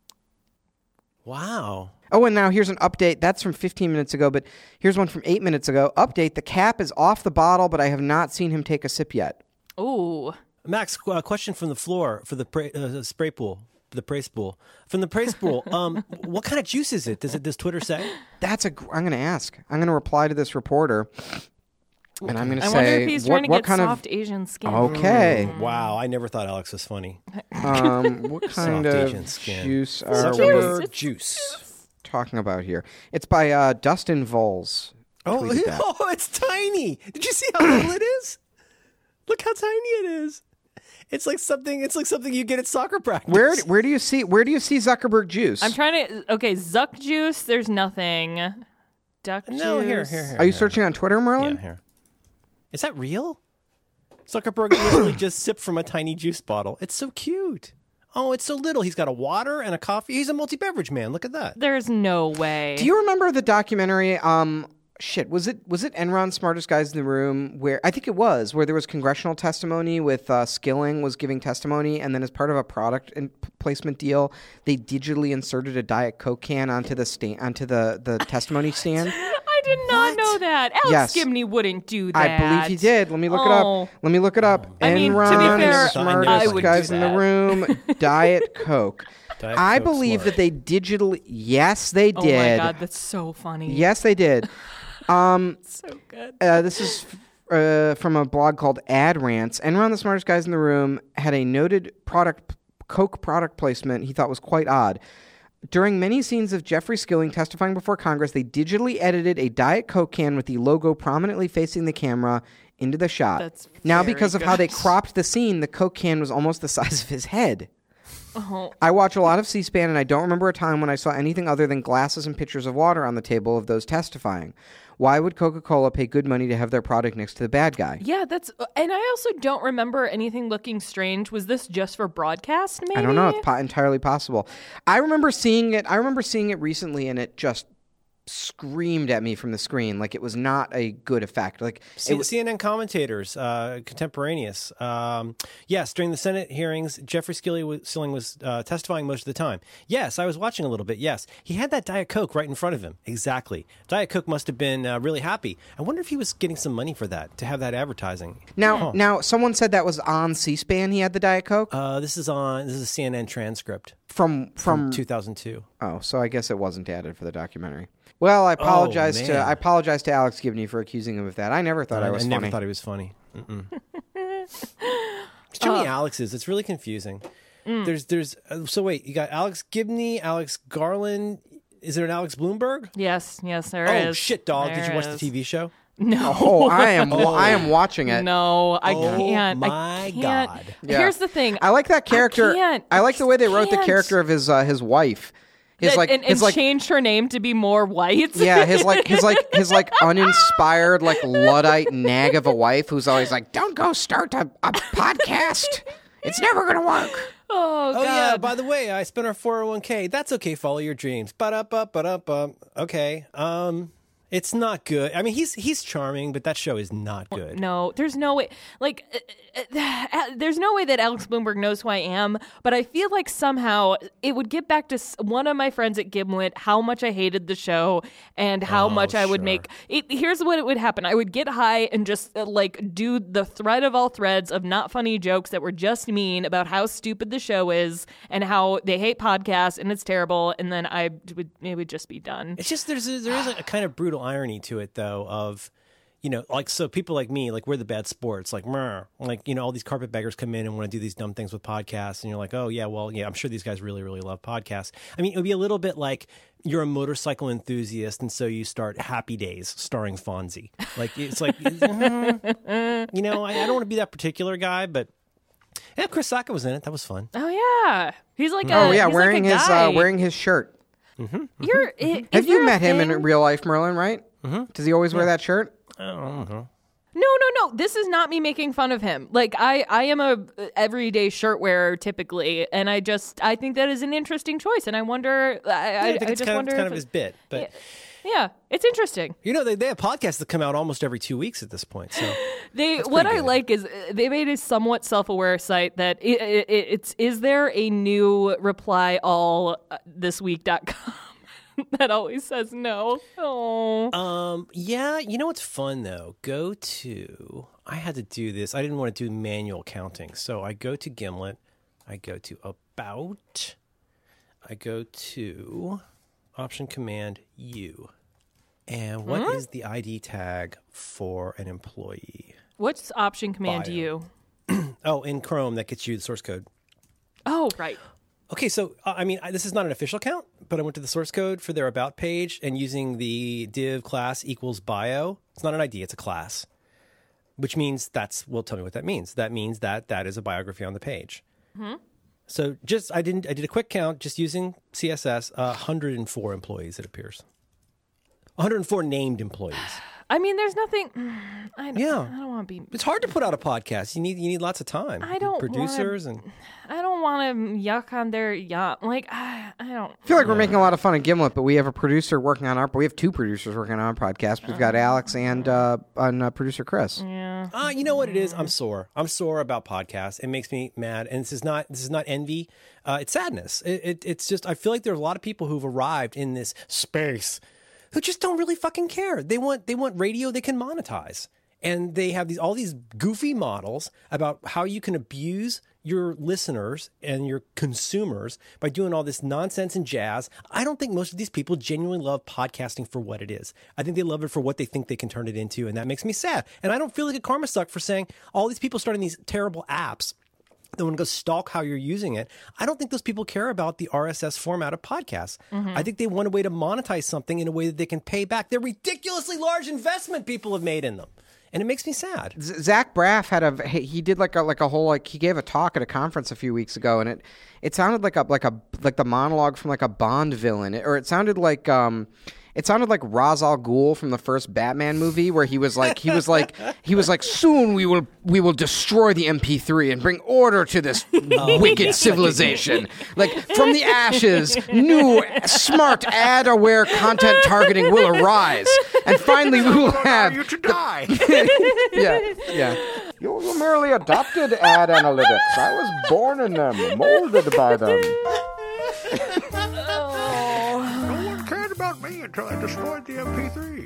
Speaker 3: Wow.
Speaker 2: Oh, and now here's an update. That's from fifteen minutes ago, but here's one from eight minutes ago. Update, the cap is off the bottle, but I have not seen him take a sip yet.
Speaker 1: Ooh.
Speaker 3: Max, uh, question from the floor for the pra- uh, spray pool, the praise pool. From the praise pool, um, what kind of juice is it? Does it? Does Twitter say?
Speaker 2: That's a. gr- I'm going to ask. I'm going to reply to this reporter, and I'm going to
Speaker 1: I
Speaker 2: say,
Speaker 1: wonder if he's
Speaker 2: what,
Speaker 1: trying to
Speaker 2: what
Speaker 1: get
Speaker 2: kind
Speaker 1: soft Asian skin.
Speaker 2: of? Okay.
Speaker 3: Wow, I never thought Alex was funny.
Speaker 2: Um, what kind
Speaker 3: Soft
Speaker 2: of
Speaker 3: Asian skin.
Speaker 2: juice are we
Speaker 3: Zuckerberg
Speaker 1: It's
Speaker 3: juice.
Speaker 2: talking about here? It's by uh, Dustin Voles.
Speaker 3: Oh,
Speaker 2: tweeted that.
Speaker 3: oh, it's tiny. Did you see how little it is? Look how tiny it is. It's like something. It's like something you get at soccer practice.
Speaker 2: Where where do you see where do you see Zuckerberg juice?
Speaker 1: I'm trying to. Okay, Zuck juice. There's nothing. Duck
Speaker 3: No,
Speaker 1: juice.
Speaker 3: here, here, here.
Speaker 2: Are you
Speaker 3: here.
Speaker 2: searching on Twitter, Merlin?
Speaker 3: Yeah, here. Is that real? Zuckerberg literally just sipped from a tiny juice bottle. It's so cute. Oh, it's so little. He's got a water and a coffee. He's a multi-beverage man. Look at that.
Speaker 1: There's no way.
Speaker 2: Do you remember the documentary? Um, shit, was it was it Enron Smartest Guys in the Room? Where I think it was where there was congressional testimony with uh, Skilling was giving testimony, and then as part of a product in- placement deal, they digitally inserted a Diet Coke can onto the stand onto the the testimony stand.
Speaker 1: I did not know that. Alex
Speaker 2: Yes.
Speaker 1: Gibney wouldn't do
Speaker 2: I
Speaker 1: that.
Speaker 2: believe he did. Let me look it
Speaker 1: Oh.
Speaker 2: up. Let me look it up.
Speaker 1: I mean, to be
Speaker 2: Enron
Speaker 1: fair,
Speaker 2: Smartest
Speaker 3: I
Speaker 1: would
Speaker 2: Guys
Speaker 1: do
Speaker 2: in the
Speaker 1: that.
Speaker 2: Room, Diet Coke.
Speaker 3: Diet
Speaker 2: I
Speaker 3: Coke
Speaker 2: believe
Speaker 3: smart.
Speaker 2: that they digitally. Yes, they
Speaker 1: Oh
Speaker 2: did.
Speaker 1: my god, that's so funny.
Speaker 2: Yes, they did. Um,
Speaker 1: So good.
Speaker 2: uh, this is uh, from a blog called Ad Rants. Enron, the smartest guys in the room, had a noted product Coke product placement he thought was quite odd. During many scenes of Jeffrey Skilling testifying before Congress, they digitally edited a Diet Coke can with the logo prominently facing the camera into the shot.
Speaker 1: That's
Speaker 2: now,
Speaker 1: very
Speaker 2: because of how they
Speaker 1: good.
Speaker 2: cropped the scene, the Coke can was almost the size of his head.
Speaker 1: Oh.
Speaker 2: I watch a lot of C-SPAN, and I don't remember a time when I saw anything other than glasses and pitchers of water on the table of those testifying. Why would Coca-Cola pay good money to have their product next to the bad guy?
Speaker 1: Yeah, that's. And I also don't remember anything looking strange. Was this just for broadcast? Maybe
Speaker 2: I don't know. It's po- entirely possible. I remember seeing it. I remember seeing it recently, and it just screamed at me from the screen like it was not a good effect. Like it
Speaker 3: C-
Speaker 2: was,
Speaker 3: C N N commentators, uh, contemporaneous. Um, yes, during the Senate hearings, Jeffrey Skilling was, Skilling was uh, testifying most of the time. Yes, I was watching a little bit. Yes, he had that Diet Coke right in front of him. Exactly. Diet Coke must have been uh, really happy. I wonder if he was getting some money for that, to have that advertising.
Speaker 2: now, now someone said that was on C-SPAN. He had the Diet Coke
Speaker 3: Uh, this is on. This is a C N N transcript
Speaker 2: from
Speaker 3: from
Speaker 2: from.
Speaker 3: two thousand two.
Speaker 2: Oh, so I guess it wasn't added for the documentary. Well, I apologize to
Speaker 3: man.
Speaker 2: I apologize to Alex Gibney for accusing him of that. I never thought I was
Speaker 3: never
Speaker 2: funny.
Speaker 3: thought he was funny. Mm-mm. There's too many Alexes. It's really confusing. There's, there's. Uh, so wait, you got Alex Gibney, Alex Garland. Is there an Alex Bloomberg?
Speaker 1: Yes, yes, there
Speaker 3: Oh
Speaker 1: is.
Speaker 3: shit, dog! Did
Speaker 1: There
Speaker 3: you watch the
Speaker 1: is.
Speaker 3: T V show?
Speaker 1: No.
Speaker 2: Oh, I am I am watching it.
Speaker 1: No, I
Speaker 3: Oh
Speaker 1: can't.
Speaker 3: my
Speaker 1: I can't.
Speaker 3: God.
Speaker 2: Yeah.
Speaker 1: Here's the thing.
Speaker 2: I like that character.
Speaker 1: can't.
Speaker 2: I like the way they wrote the
Speaker 1: Can't.
Speaker 2: character of his uh, his wife. His
Speaker 1: That-
Speaker 2: like
Speaker 1: and,
Speaker 2: his
Speaker 1: and
Speaker 2: like
Speaker 1: changed her name to be more white.
Speaker 2: yeah, his like his like his like uninspired like Luddite nag of a wife who's always like, "Don't go start a, a podcast. It's never gonna work."
Speaker 1: Oh,
Speaker 3: Oh
Speaker 1: God.
Speaker 3: yeah. By the way, I spent our four hundred one k. That's okay. Follow your dreams. Ba da ba ba da ba. Okay. Um. It's not good. I mean, he's he's charming, but that show is not good.
Speaker 1: No, there's no way. Like, uh, uh, there's no way that Alex Bloomberg knows who I am. But I feel like somehow it would get back to s- one of my friends at Gimlet how much I hated the show and how
Speaker 3: Oh,
Speaker 1: much I would
Speaker 3: sure.
Speaker 1: make. It, here's what it would happen: I would get high and just uh, like do the thread of all threads of not funny jokes that were just mean about how stupid the show is and how they hate podcasts and it's terrible. And then I would it would just be done.
Speaker 3: It's just there's a, there is a kind of brutal irony to it, though, of, you know, like, so people like me, like, we're the bad sports, like, meh, like, you know, all these carpetbaggers come in and want to do these dumb things with podcasts, and you're like, oh, yeah, well, yeah, I'm sure these guys really, really love podcasts. I mean, it would be a little bit like you're a motorcycle enthusiast, and so you start Happy Days starring Fonzie. Like, it's like, mm, you know, I, I don't want to be that particular guy, but yeah, Chris Sacca was in it. That was fun.
Speaker 1: Oh yeah, he's like a,
Speaker 2: Oh yeah,
Speaker 1: he's
Speaker 2: wearing
Speaker 1: like a
Speaker 2: his
Speaker 1: guy.
Speaker 2: uh, wearing his shirt.
Speaker 1: You're, i-
Speaker 2: Have
Speaker 1: is
Speaker 2: you
Speaker 1: there a
Speaker 2: met him in
Speaker 1: thing-
Speaker 2: real life, Merlin? Right? Mm-hmm. Does he always wear that shirt?
Speaker 3: I don't know.
Speaker 1: No, no, no. This is not me making fun of him. Like I, I am a everyday shirt wearer typically, and I just I think that is an interesting choice, and I wonder. I,
Speaker 3: Yeah,
Speaker 1: I,
Speaker 3: I think
Speaker 1: I
Speaker 3: it's
Speaker 1: just
Speaker 3: kind, of,
Speaker 1: wonder
Speaker 3: it's kind
Speaker 1: if
Speaker 3: of
Speaker 1: it-
Speaker 3: his bit, but.
Speaker 1: Yeah, it's interesting.
Speaker 3: You know, they, they have podcasts that come out almost every two weeks at this point. So
Speaker 1: They what I
Speaker 3: good.
Speaker 1: like is uh, they made a somewhat self-aware site that it, it, it's is there a new reply all uh, this week dot com that always says no. Oh.
Speaker 3: Um, yeah, you know what's fun though? Go to, I had to do this. I didn't want to do manual counting. So I go to Gimlet, I go to About, I go to Option Command U. And what
Speaker 1: Hmm?
Speaker 3: is the I D tag for an employee?
Speaker 1: What's option command
Speaker 3: Bio.
Speaker 1: U?
Speaker 3: Oh, in Chrome, that gets you the source code.
Speaker 1: Oh, right.
Speaker 3: Okay, so uh, I mean, I, this is not an official count, but I went to the source code for their About page and using the div class equals bio. It's not an I D, it's a class, which means that's, well, tell me what that means. That means that that is a biography on the page.
Speaker 1: Mm-hmm.
Speaker 3: So just, I didn't, I did a quick count just using C S S, uh, one hundred four employees, it appears. one hundred four named employees.
Speaker 1: I mean, there's nothing. I don't,
Speaker 3: Yeah.
Speaker 1: I don't want to be.
Speaker 3: It's hard to put out a podcast. You need, you need lots of time.
Speaker 1: I don't
Speaker 3: Producers
Speaker 1: wanna,
Speaker 3: and.
Speaker 1: I don't want to yuck on their yacht. Like I, I don't.
Speaker 2: I feel like we're making a lot of fun of Gimlet, but we have a producer working on our. We have two producers working on our podcast. We've got Alex and uh, and uh, producer Chris.
Speaker 1: Yeah.
Speaker 3: Uh, you know what it is? I'm sore. I'm sore about podcasts. It makes me mad. And this is not this is not envy. Uh, it's sadness. It, it, it's just I feel like there's a lot of people who've arrived in this space who just don't really fucking care. They want they want radio they can monetize. And they have these all these goofy models about how you can abuse your listeners and your consumers by doing all this nonsense and jazz. I don't think most of these people genuinely love podcasting for what it is. I think they love it for what they think they can turn it into, and that makes me sad. And I don't feel like a karma suck for saying all these people starting these terrible apps that want to go stalk how you're using it. I don't think those people care about the R S S format of podcasts. I think they want a way to monetize something in a way that they can pay back their ridiculously large investment people have made in them. And it makes me sad.
Speaker 2: Z- Zach Braff had a he he did like a like a whole like he gave a talk at a conference a few weeks ago, and it it sounded like a like a like the monologue from like a Bond villain, it, or it sounded like um it sounded like Ra's al Ghul from the first Batman movie, where he was like he was like he was like soon we will we will destroy the M P three and bring order to this wicked civilization. Like from the ashes, new smart ad aware content targeting will arise, and finally we will have
Speaker 3: you to die.
Speaker 2: yeah, yeah. You were merely adopted ad analytics. I was born in them, molded by them.
Speaker 5: No one cared about me until I destroyed the M P three.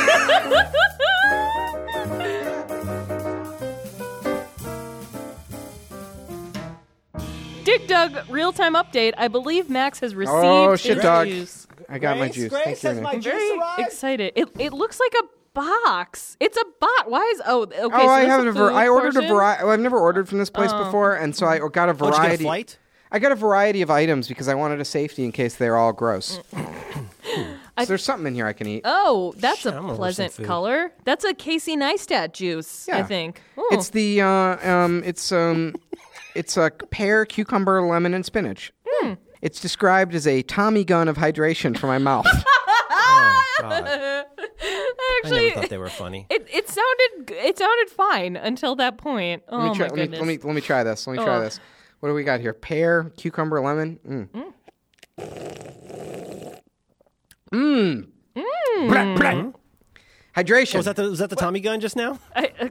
Speaker 1: Dick Doug, real time update. I believe Max has received
Speaker 2: Oh, shit,
Speaker 1: his
Speaker 2: Doug.
Speaker 1: juice.
Speaker 2: I got my
Speaker 3: Grace,
Speaker 2: juice.
Speaker 3: Grace,
Speaker 2: Thank you.
Speaker 3: has my
Speaker 2: Renee.
Speaker 3: juice
Speaker 1: Very
Speaker 3: arrived?
Speaker 1: excited. It it looks like a box. It's a bot. Why is oh okay?
Speaker 2: Oh,
Speaker 1: so
Speaker 2: I
Speaker 1: this
Speaker 2: have
Speaker 1: is
Speaker 2: a ver-
Speaker 1: food
Speaker 2: I ordered
Speaker 1: portion?
Speaker 2: a variety. Well, I've never ordered from this place
Speaker 1: Oh.
Speaker 2: before, and so I got a
Speaker 3: Oh, did you get a
Speaker 2: variety.
Speaker 3: flight?
Speaker 2: I got a variety of items because I wanted a safety in case they're all gross. So there's something in here I can eat.
Speaker 1: Oh, that's
Speaker 3: Shit, I'm
Speaker 1: a
Speaker 3: gonna order
Speaker 1: pleasant
Speaker 3: some food.
Speaker 1: color. That's a Casey Neistat juice, I
Speaker 2: Yeah.
Speaker 1: think. Ooh.
Speaker 2: It's the uh, um, it's um, it's a pear, cucumber, lemon, and spinach.
Speaker 1: Hmm.
Speaker 2: It's described as a Tommy gun of hydration for my mouth.
Speaker 3: Oh, God. I
Speaker 1: actually
Speaker 3: never thought they were funny.
Speaker 1: it it sounded it sounded fine until that point. Oh
Speaker 2: Let me try,
Speaker 1: my
Speaker 2: let me,
Speaker 1: goodness.
Speaker 2: let me let me try this. Let me try
Speaker 1: Oh.
Speaker 2: this. What do we got here? Pear, cucumber, lemon. Mm. Mmm. Mmm. Blah, blah. Hydration.
Speaker 3: Oh, was that the was that the Tommy gun just now?
Speaker 1: I, uh,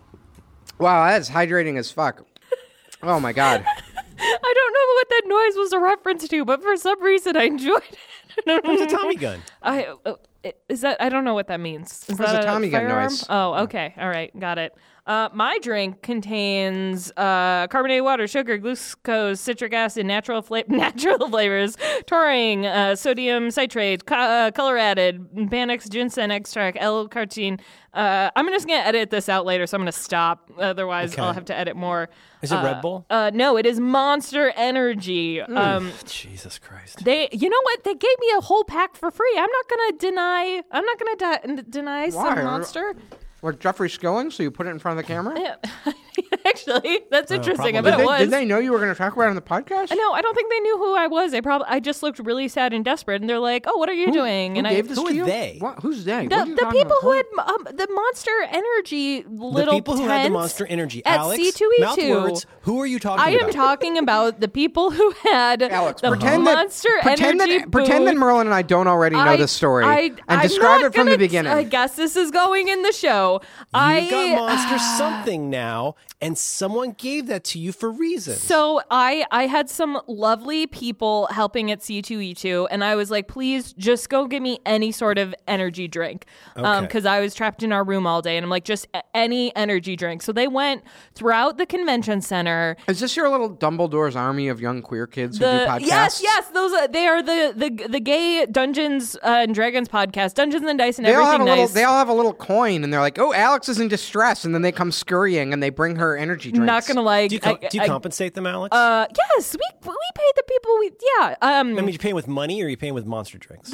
Speaker 2: Wow, that's hydrating as fuck. Oh my god.
Speaker 1: I don't know what that noise was a reference to, but for some reason I enjoyed it.
Speaker 3: It was a Tommy gun.
Speaker 1: I uh, is that I don't know what that means. Is
Speaker 2: It was
Speaker 1: that
Speaker 2: a Tommy gun
Speaker 1: firearm?
Speaker 2: noise.
Speaker 1: Oh, okay, all right, got it. Uh, my drink contains uh, carbonated water, sugar, glucose, citric acid, natural fla- natural flavors, taurine, uh, sodium citrate, co- uh, color added, Panax ginseng extract, L-carnitine. Uh, I'm just gonna edit this out later, so I'm gonna stop. Otherwise,
Speaker 3: Okay.
Speaker 1: I'll have to edit more.
Speaker 3: Is it
Speaker 1: uh,
Speaker 3: Red Bull?
Speaker 1: Uh, no, it is Monster Energy. Um,
Speaker 3: Jesus Christ.
Speaker 1: They, you know what? They gave me a whole pack for free. I'm not gonna deny. I'm not gonna di- n- deny
Speaker 2: Why?
Speaker 1: some Monster.
Speaker 2: Like Jeffrey Skilling, so you put it in front of the camera?
Speaker 1: Yeah. Actually, that's interesting. I
Speaker 3: probably.
Speaker 1: bet
Speaker 2: Did
Speaker 1: it
Speaker 2: they,
Speaker 1: was.
Speaker 2: did they know you were going to talk about it on the podcast?
Speaker 1: No, I don't think they knew who I was. They probably. I just looked really sad and desperate, and they're like, "Oh, what are you doing?"
Speaker 2: Who
Speaker 1: and
Speaker 2: gave
Speaker 1: I.
Speaker 2: this
Speaker 3: Who
Speaker 2: to
Speaker 3: are
Speaker 2: you?
Speaker 3: they?
Speaker 2: What? Who's they?
Speaker 1: The,
Speaker 2: What are you
Speaker 1: the
Speaker 2: talking
Speaker 1: people
Speaker 2: about?
Speaker 1: who had um, the Monster Energy little
Speaker 3: The people who had the
Speaker 1: tents
Speaker 3: Monster Energy.
Speaker 1: at
Speaker 3: Alex,
Speaker 1: C two E
Speaker 3: mouth
Speaker 1: two.
Speaker 3: words. Who are you talking
Speaker 1: I
Speaker 3: about?
Speaker 1: am talking about the people who had
Speaker 2: Alex,
Speaker 1: the
Speaker 2: pretend
Speaker 1: Monster
Speaker 2: that pretend
Speaker 1: Energy
Speaker 2: that pretend that
Speaker 1: booth.
Speaker 2: Merlin and I don't already know
Speaker 1: I-
Speaker 2: this story
Speaker 1: I,
Speaker 2: and
Speaker 1: I'm
Speaker 2: describe
Speaker 1: not
Speaker 2: it from
Speaker 1: gonna
Speaker 2: the
Speaker 1: t-
Speaker 2: beginning.
Speaker 1: I guess this is going in the show. I
Speaker 3: You've got Monster something now, and someone gave that to you for reasons.
Speaker 1: So I I had some lovely people helping at C two E two, and I was like, please just go get me any sort of energy drink, um,
Speaker 3: Okay.
Speaker 1: because I was trapped in our room all day, and I'm like, just a- any energy drink. So they went throughout the convention center.
Speaker 2: Is this your little Dumbledore's army of young queer kids who
Speaker 1: The
Speaker 2: do podcasts?
Speaker 1: yes, yes, those are, they are the the the gay Dungeons uh, and Dragons podcast, Dungeons and Dice, and
Speaker 2: They all have
Speaker 1: everything
Speaker 2: a little.
Speaker 1: nice.
Speaker 2: They all have a little coin, and they're like, "Oh, Alex is in distress," and then they come scurrying and they bring her energy drinks.
Speaker 1: Not gonna like.
Speaker 3: do you, co-
Speaker 1: I-
Speaker 3: do you
Speaker 1: I-
Speaker 3: compensate them, Alex?
Speaker 1: Uh, yes, we we pay the people. We yeah. Um,
Speaker 3: I mean, you paying with money or are you paying with Monster drinks?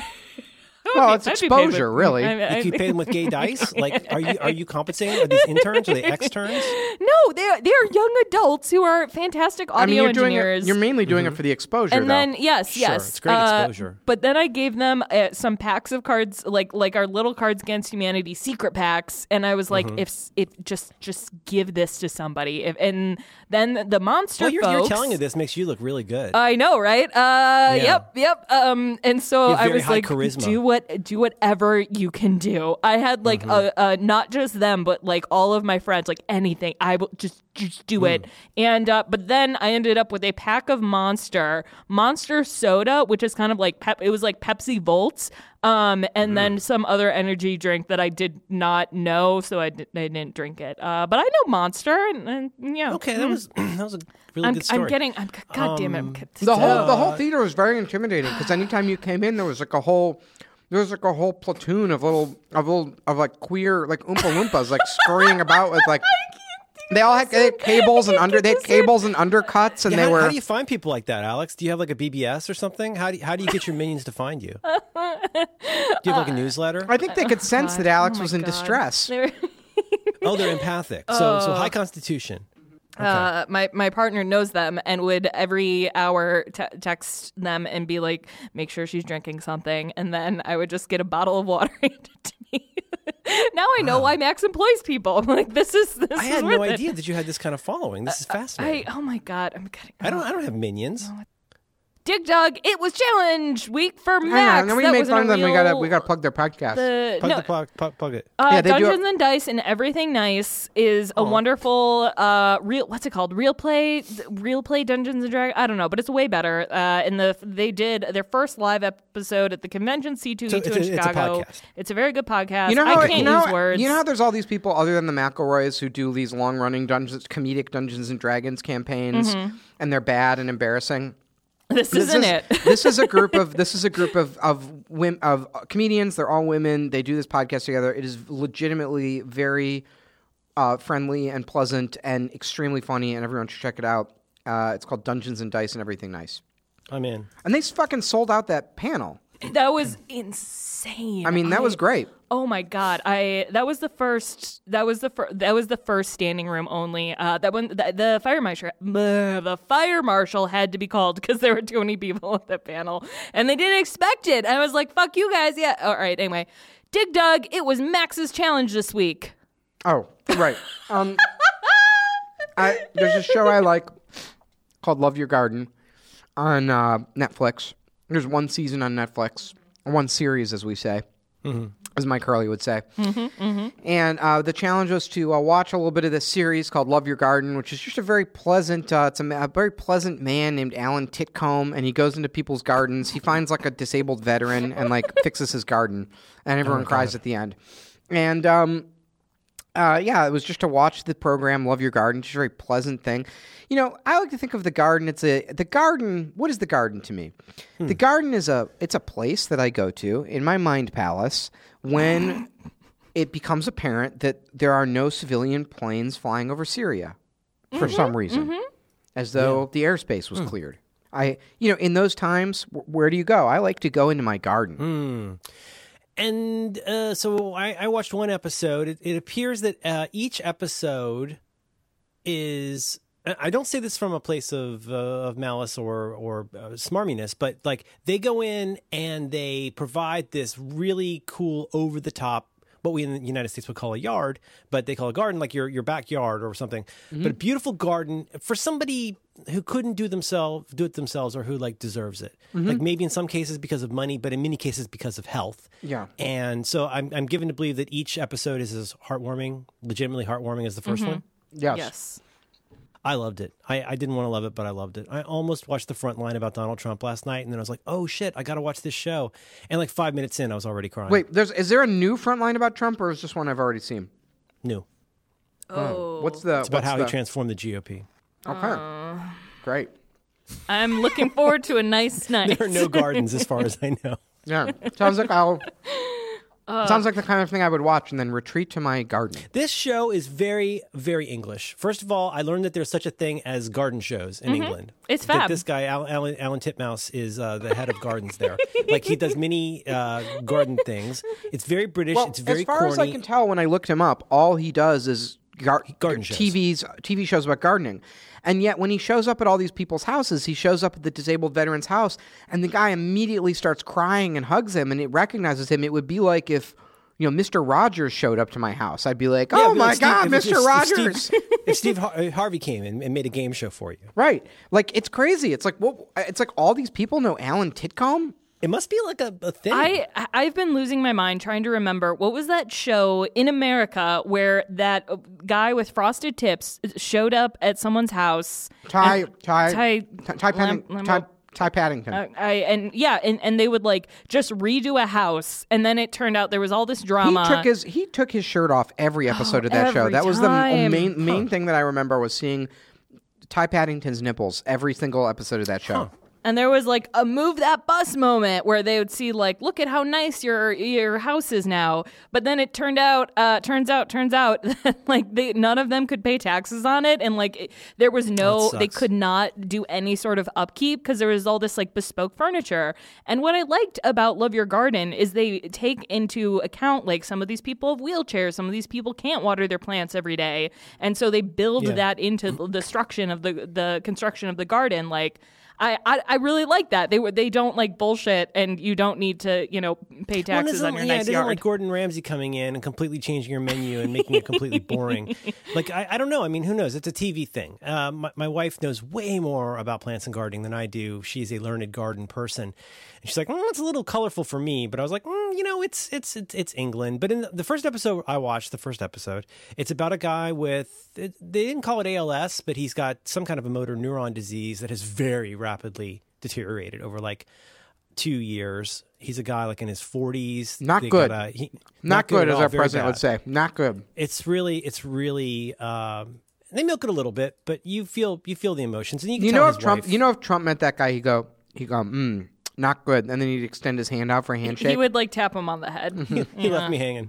Speaker 2: Well, it's
Speaker 1: I'd be paid with-
Speaker 2: exposure, really.
Speaker 1: I- I-
Speaker 3: You keep paying with gay dice? Like, are you are you compensating? Are these interns? Are they externs?
Speaker 1: No, they're they're young adults who are fantastic audio
Speaker 2: I mean, you're doing
Speaker 1: engineers.
Speaker 2: it. You're mainly doing it for the exposure,
Speaker 1: and
Speaker 2: though.
Speaker 1: then yes,
Speaker 3: Sure,
Speaker 1: yes,
Speaker 3: it's great
Speaker 1: uh,
Speaker 3: exposure.
Speaker 1: But then I gave them uh, some packs of cards, like like our little Cards Against Humanity secret packs, and I was like,
Speaker 3: Mm-hmm.
Speaker 1: if s- if just just give this to somebody, if, and then the monster
Speaker 3: Well, you're,
Speaker 1: folks.
Speaker 3: you're telling me this makes you look really good.
Speaker 1: I know, right? Uh, Yep, yep. Um, and so
Speaker 3: You have
Speaker 1: I
Speaker 3: very
Speaker 1: was
Speaker 3: high
Speaker 1: like,
Speaker 3: charisma.
Speaker 1: do what, do whatever you can do. I had like
Speaker 3: Mm-hmm.
Speaker 1: a, a not just them, but like all of my friends, like anything. I will just just do
Speaker 3: Mm.
Speaker 1: it. And uh, but then I ended up with a pack of Monster, Monster Soda, which is kind of like pep. It was like Pepsi Volts. Um, and
Speaker 3: Mm.
Speaker 1: then some other energy drink that I did not know, so I, did, I didn't drink it. Uh, but I know Monster, and, and yeah.
Speaker 3: Okay, that was that was a really
Speaker 1: I'm,
Speaker 3: good story.
Speaker 1: I'm getting. I'm, God damn it! I'm,
Speaker 2: the whole the whole theater was very intimidating because anytime you came in, there was like a whole there was like a whole platoon of little of little of like queer like oompa loompas like scurrying about with like. They all had, they had cables and under they had cables and undercuts and
Speaker 3: Yeah,
Speaker 2: they
Speaker 3: how,
Speaker 2: were.
Speaker 3: how do you find people like that, Alex? Do you have like a B B S or something? How do you, how do you get your minions to find you? Do you have like a newsletter?
Speaker 2: I think they could sense that Alex
Speaker 1: Oh
Speaker 2: was
Speaker 1: my
Speaker 2: in
Speaker 1: God.
Speaker 2: distress.
Speaker 1: They're-
Speaker 3: Oh, they're empathic. So so high constitution.
Speaker 1: Uh, my my partner knows them and would every hour te- text them and be like, make sure she's drinking something, and then I would just get a bottle of water handed to me. Now I know why Max employs people. I'm like, this is this
Speaker 3: I
Speaker 1: is
Speaker 3: had no
Speaker 1: worth it.
Speaker 3: idea that you had this kind of following. This is
Speaker 1: I
Speaker 3: fascinating.
Speaker 1: oh my God, I'm getting.
Speaker 3: I don't I don't have minions.
Speaker 1: Dig Dug, it was challenge week for
Speaker 2: Hang
Speaker 1: Max.
Speaker 2: on, then we
Speaker 1: That
Speaker 2: made
Speaker 1: wasn't
Speaker 2: fun
Speaker 1: a
Speaker 2: of them. We gotta
Speaker 1: real-
Speaker 2: we gotta plug their podcast.
Speaker 1: the,
Speaker 3: Plug
Speaker 1: no,
Speaker 3: the plug, plug, plug it.
Speaker 1: Uh,
Speaker 2: Yeah, they do
Speaker 1: Dungeons
Speaker 2: a-
Speaker 1: and Dice and Everything Nice is a wonderful uh real what's it called real play real play Dungeons and Dragons I don't know, but it's way better. Uh, and the they did their first live episode at the convention C two E two
Speaker 3: So
Speaker 1: in
Speaker 3: it's a- it's a
Speaker 1: Chicago.
Speaker 3: podcast.
Speaker 1: It's a very good podcast.
Speaker 2: You know how
Speaker 1: I can't
Speaker 2: you know,
Speaker 1: use words.
Speaker 2: you know how there's all these people other than the McElroys who do these long running dungeons comedic Dungeons and Dragons campaigns and they're bad and embarrassing.
Speaker 1: this,
Speaker 2: This
Speaker 1: isn't
Speaker 2: is,
Speaker 1: it.
Speaker 2: this is a group of this is a group of of women of comedians. They're all women. They do this podcast together. It is legitimately very uh, friendly and pleasant and extremely funny, and everyone should check it out. Uh, it's called Dungeons and Dice and Everything Nice.
Speaker 3: I'm in.
Speaker 2: And they fucking sold out that panel.
Speaker 1: That was insane.
Speaker 2: I mean, that was great.
Speaker 1: Oh my God! I that was the first. That was the first. That was the first standing room only. Uh, that one. The, the fire marshal. The fire marshal had to be called because there were too many people at the panel, and they didn't expect it. I was like, "Fuck you guys!" Yeah. All right. Anyway, Dig Dug. It was Max's challenge this week.
Speaker 2: Oh, right. um, I, there's a show I like called Love Your Garden on uh, Netflix. There's one season on Netflix, or one series, as we say. as Mike Hurley would say.
Speaker 1: Mm-hmm, mm-hmm.
Speaker 2: And uh, the challenge was to uh, watch a little bit of this series called Love Your Garden, which is just a very pleasant, uh, it's a, a very pleasant man named Alan Titcomb, and he goes into people's gardens. He finds like a disabled veteran and like fixes his garden, and everyone
Speaker 3: Oh,
Speaker 2: cries
Speaker 3: God.
Speaker 2: at the end. And um, uh, yeah, it was just to watch the program Love Your Garden, just a very pleasant thing. You know, I like to think of the garden. It's a the garden. What is the garden to me?
Speaker 3: Hmm.
Speaker 2: The garden is a it's a place that I go to in my mind palace when it becomes apparent that there are no civilian planes flying over Syria for
Speaker 1: Mm-hmm,
Speaker 2: some reason, as though the airspace
Speaker 3: Hmm.
Speaker 2: was cleared. I, you know, in those times, wh- where do you go? I like to go into my garden.
Speaker 3: Hmm. And uh, so I, I watched one episode. It, it appears that uh, each episode is. I don't say this from a place of uh, of malice or or uh, smarminess, but like they go in and they provide this really cool, over the top, what we in the United States would call a yard, but they call a garden, like your your backyard or something. But a beautiful garden for somebody who couldn't do themselves do it themselves, or who like deserves it. Like maybe in some cases because of money, but in many cases because of health.
Speaker 2: Yeah.
Speaker 3: And so I'm I'm given to believe that each episode is as heartwarming, legitimately heartwarming as the 1st one.
Speaker 2: Yes.
Speaker 1: Yes.
Speaker 3: I loved it. I, I didn't want to love it, but I loved it. I almost watched the front line about Donald Trump last night, and then I was like, oh, shit, I got to watch this show. And like five minutes in, I was already crying.
Speaker 2: Wait, there's is there a new front line about Trump, or is this one I've already seen?
Speaker 3: New.
Speaker 1: Oh.
Speaker 2: What's the?
Speaker 3: It's about
Speaker 2: what's
Speaker 3: how
Speaker 2: the,
Speaker 3: he transformed the G O P.
Speaker 2: Okay. Great.
Speaker 1: I'm looking forward to a nice night.
Speaker 3: There are no gardens as far as I know.
Speaker 2: Yeah. Sounds like I'll. sounds like the kind of thing I would watch and then retreat to my garden.
Speaker 3: This show is very, very English. First of all, I learned that there's such a thing as garden shows in England.
Speaker 1: It's
Speaker 3: That
Speaker 1: fab.
Speaker 3: this guy, Alan, Alan, Alan Titmouse, is uh, the head of gardens there. Like he does many uh, garden things. It's very British.
Speaker 2: Well,
Speaker 3: it's very
Speaker 2: as far
Speaker 3: corny.
Speaker 2: as I can tell, when I looked him up, all he does is gar-
Speaker 3: Garden shows.
Speaker 2: T V's T V shows about gardening. And yet, when he shows up at all these people's houses, he shows up at the disabled veteran's house, and the guy immediately starts crying and hugs him, and it recognizes him. It would be like if, you know, Mister Rogers showed up to my house. I'd be like,
Speaker 3: Yeah,
Speaker 2: "Oh
Speaker 3: but
Speaker 2: my
Speaker 3: like Steve-
Speaker 2: God,
Speaker 3: if-
Speaker 2: Mister
Speaker 3: if- if
Speaker 2: Rogers!"
Speaker 3: Steve, if Steve Har- Harvey came and, and made a game show for you,
Speaker 2: Right? Like it's crazy. It's like what? It's like all these people know Alan Titcomb.
Speaker 3: it must be like a, a thing.
Speaker 1: I I've been losing my mind trying to remember what was that show in America where that uh, guy with frosted tips showed up at someone's house.
Speaker 2: Ty
Speaker 1: and-
Speaker 2: Ty
Speaker 1: Ty
Speaker 2: Ty Ty, Padding-
Speaker 1: Lam-
Speaker 2: Ty,
Speaker 1: Lambo-
Speaker 2: Ty Paddington.
Speaker 1: Uh, I and yeah, and, and they would like just redo a house, and then it turned out there was all this
Speaker 2: He
Speaker 1: drama.
Speaker 2: took his he took his shirt off every episode of that show.
Speaker 1: every
Speaker 2: That was the
Speaker 1: time.
Speaker 2: main main thing that I remember was seeing Ty Paddington's nipples every single episode of that show.
Speaker 1: And there was like a move that bus moment where they would see like, look at how nice your your house is now. But then it turned out, uh, turns out, turns out that like they, none of them could pay taxes on it, and like it, there was no,
Speaker 3: That
Speaker 1: they
Speaker 3: sucks.
Speaker 1: could not do any sort of upkeep because there was all this like bespoke furniture. And what I liked about Love Your Garden is they take into account like some of these people have wheelchairs, some of these people can't water their plants every day, and so they build
Speaker 3: Yeah.
Speaker 1: that into the destruction of the the construction of the garden, like. I, I, I really like that. They they don't like bullshit, and you don't need to, you know, pay
Speaker 3: Well,
Speaker 1: taxes
Speaker 3: isn't-
Speaker 1: on your
Speaker 3: yeah, it
Speaker 1: nice
Speaker 3: isn't
Speaker 1: yard.
Speaker 3: like Gordon Ramsay coming in and completely changing your menu and making it completely boring. Like, I, I don't know. I mean, who knows? It's a T V thing. Uh, my, my wife knows way more about plants and gardening than I do. She's a learned garden person. And she's like, mm, it's a little colorful for me. But I was like, mm, you know, it's, it's, it's, it's England. But in the, the first episode I watched, the first episode, it's about a guy with, it, they didn't call it A L S, but he's got some kind of a motor neuron disease that has very rapidly deteriorated over like two years. He's a guy like in his forties.
Speaker 2: Not
Speaker 3: They
Speaker 2: good.
Speaker 3: got a- he-
Speaker 2: Not, good,
Speaker 3: at
Speaker 2: as
Speaker 3: all,
Speaker 2: our
Speaker 3: very
Speaker 2: president
Speaker 3: bad.
Speaker 2: would say. Not good.
Speaker 3: It's really, it's really. Um, they milk it a little bit, but you feel you feel the emotions, and you can
Speaker 2: You
Speaker 3: tell
Speaker 2: know
Speaker 3: his
Speaker 2: if Trump
Speaker 3: wife-
Speaker 2: you know if Trump met that guy, he go he go, mm, not good. And then he'd extend his hand out for a handshake.
Speaker 1: He would like tap him on the head.
Speaker 3: he left me hanging.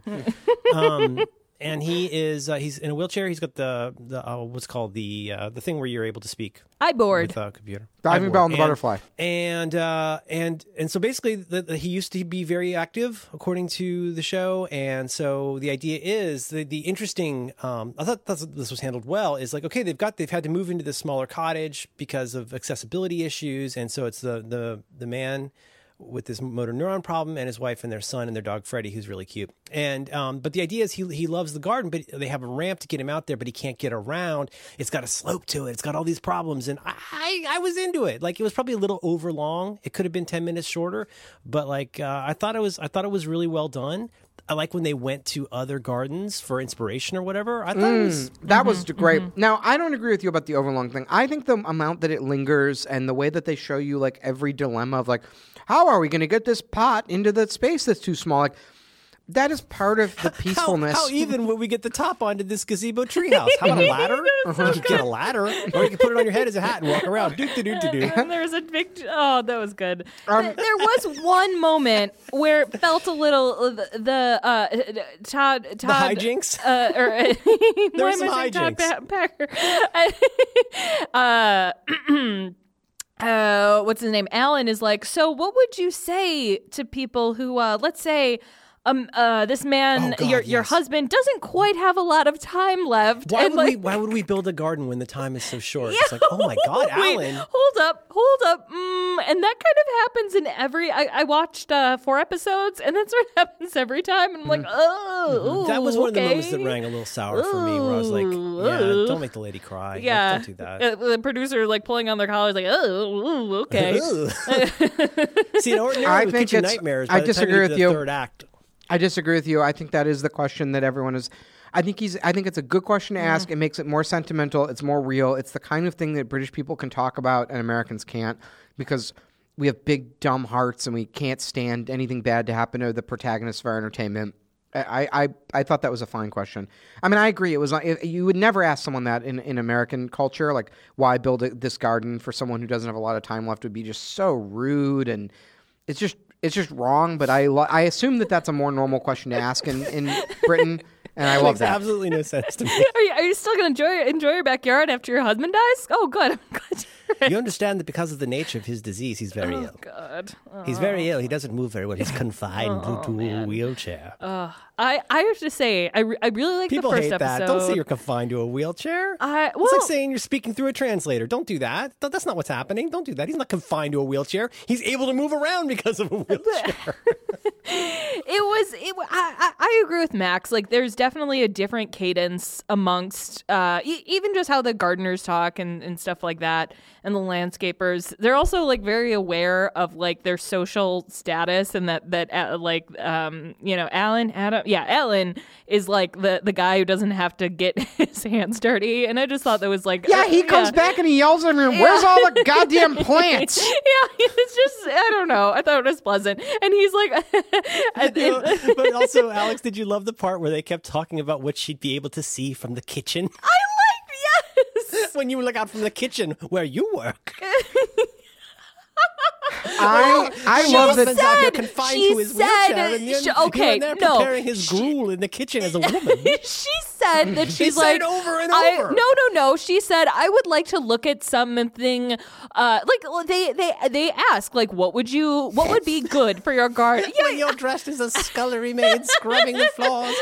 Speaker 3: um, and he is uh, he's in a wheelchair. He's got the the uh, what's called the uh, the thing where you're able to speak
Speaker 1: I bored.
Speaker 3: with a computer.
Speaker 2: Diving
Speaker 3: iBoard.
Speaker 2: bell and the
Speaker 3: And-
Speaker 2: butterfly.
Speaker 3: And uh, and and so basically, the, the, he used to be very active, according to the show. And so the idea is the the interesting. Um, I thought that's, this was handled well. Is like okay, they've got they've had to move into this smaller cottage because of accessibility issues, and so it's the the the man with this motor neuron problem and his wife and their son and their dog Freddie, who's really cute. And um, but the idea is he he loves the garden, but they have a ramp to get him out there, but he can't get around. It's got a slope to it. It's got all these problems, and I I was into it. Like it was probably a little over long. It could have been ten minutes shorter, but like uh, I thought it was I thought it was really well done. I like when they went to other gardens for inspiration or whatever. I thought it was
Speaker 2: That was great. Now, I don't agree with you about the overlong thing. I think the amount that it lingers and the way that they show you like every dilemma of like, how are we going to get this pot into the space that's too small? Like, that is part of the
Speaker 3: How,
Speaker 2: peacefulness.
Speaker 3: how even would we get the top onto this gazebo treehouse? How about a ladder? You can get a ladder, or you can put it on your head as a hat and walk around. Do do do do do.
Speaker 1: And there was a big. Oh, that was good.
Speaker 2: Um,
Speaker 1: Th- there was one moment where it felt a little uh, the, the uh, Todd Todd
Speaker 3: The hijinks?
Speaker 1: Uh, or
Speaker 3: There
Speaker 1: why
Speaker 3: were
Speaker 1: am
Speaker 3: some
Speaker 1: I saying Todd
Speaker 3: hijinks.
Speaker 1: Pa- Packer? uh, uh, what's his name? Alan is like. So, what would you say to people who, uh, let's say. Um, uh, this man,
Speaker 3: Oh, God,
Speaker 1: your your
Speaker 3: yes.
Speaker 1: husband, doesn't quite have a lot of time left.
Speaker 3: Why
Speaker 1: and
Speaker 3: would we?
Speaker 1: like,
Speaker 3: Why would we build a garden when the time is so short?
Speaker 1: Yeah.
Speaker 3: It's like, oh my God,
Speaker 1: Wait,
Speaker 3: Alan.
Speaker 1: hold up, hold up. Mm, and that kind of happens in every. I, I watched uh, four episodes, and that's what happens every time. And I'm like, oh, ooh,
Speaker 3: That was one of the
Speaker 1: okay.
Speaker 3: moments that rang a little sour for me, where I was like,
Speaker 1: Ooh,
Speaker 3: yeah,
Speaker 1: ooh.
Speaker 3: don't make the lady cry. Like,
Speaker 1: Yeah,
Speaker 3: don't do that.
Speaker 1: Uh, the producer like pulling on their collars, like, oh, ooh, okay.
Speaker 3: See, ordinarily
Speaker 2: I
Speaker 3: with
Speaker 2: think
Speaker 3: Kitchen
Speaker 2: it's-
Speaker 3: Nightmares,
Speaker 2: I
Speaker 3: by the time
Speaker 2: disagree
Speaker 3: you get
Speaker 2: with
Speaker 3: to the
Speaker 2: you.
Speaker 3: Third act.
Speaker 2: I disagree with you. I think that is the question that everyone is. I think he's. I think it's a good question to ask. It makes it more sentimental. It's more real. It's the kind of thing that British people can talk about and Americans can't, because we have big dumb hearts and we can't stand anything bad to happen to the protagonists of our entertainment. I, I, I thought that was a fine question. I mean, I agree. It was like, you would never ask someone that in, in American culture, like why build a, this garden for someone who doesn't have a lot of time left. Would be just so rude, and it's just it's just wrong. But I lo- I assume that that's a more normal question to ask in, in Britain, and I
Speaker 3: It
Speaker 2: love
Speaker 3: makes
Speaker 2: that.
Speaker 3: absolutely no sense to me.
Speaker 1: Are you, are you still gonna enjoy enjoy your backyard after your husband dies? Oh, good. I'm glad you're
Speaker 3: You understand that because of the nature of his disease, he's very ill.
Speaker 1: good.
Speaker 3: He's very ill. He doesn't move very well. He's confined to, to a wheelchair.
Speaker 1: I, I have to say, I, re- I really like
Speaker 3: People
Speaker 1: the first
Speaker 3: hate
Speaker 1: episode.
Speaker 3: that. Don't say you're confined to a wheelchair.
Speaker 1: I, well,
Speaker 3: It's like saying you're speaking through a translator. Don't do that. Th- That's not what's happening. Don't do that. He's not confined to a wheelchair. He's able to move around because of a wheelchair.
Speaker 1: it was. It, wa- I, I I agree with Max. Like, there's definitely a different cadence amongst uh, e- even just how the gardeners talk and, and stuff like that, and the landscapers. They're also like very aware of like their social status, and that that uh, like um you know Alan Adam yeah Alan is like the the guy who doesn't have to get his hands dirty, and I just thought that was like
Speaker 2: Yeah,
Speaker 1: uh,
Speaker 2: he comes back and he yells at me, "Where's all the goddamn plants?"
Speaker 1: Yeah, it's just I don't know. I thought it was pleasant, and he's like, and-
Speaker 3: You know, but also, Alex, did you love the part where they kept talking about what she'd be able to see from the kitchen?
Speaker 1: I like yes.
Speaker 3: When you look out from the kitchen where you work.
Speaker 2: I I love that.
Speaker 3: Husband's out here
Speaker 1: said-
Speaker 3: confined
Speaker 1: she
Speaker 3: to his
Speaker 1: said-
Speaker 3: wheelchair, and you're,
Speaker 1: she- okay,
Speaker 3: you're there
Speaker 1: no.
Speaker 3: preparing his gruel in the kitchen as a woman.
Speaker 1: She said that she's
Speaker 3: said
Speaker 1: like
Speaker 3: over and
Speaker 1: I,
Speaker 3: over.
Speaker 1: No, no, no. She said I would like to look at something. Uh, like they they they ask like what would you what would be good for your garden? Yeah,
Speaker 3: When you're dressed as a scullery maid scrubbing the floors,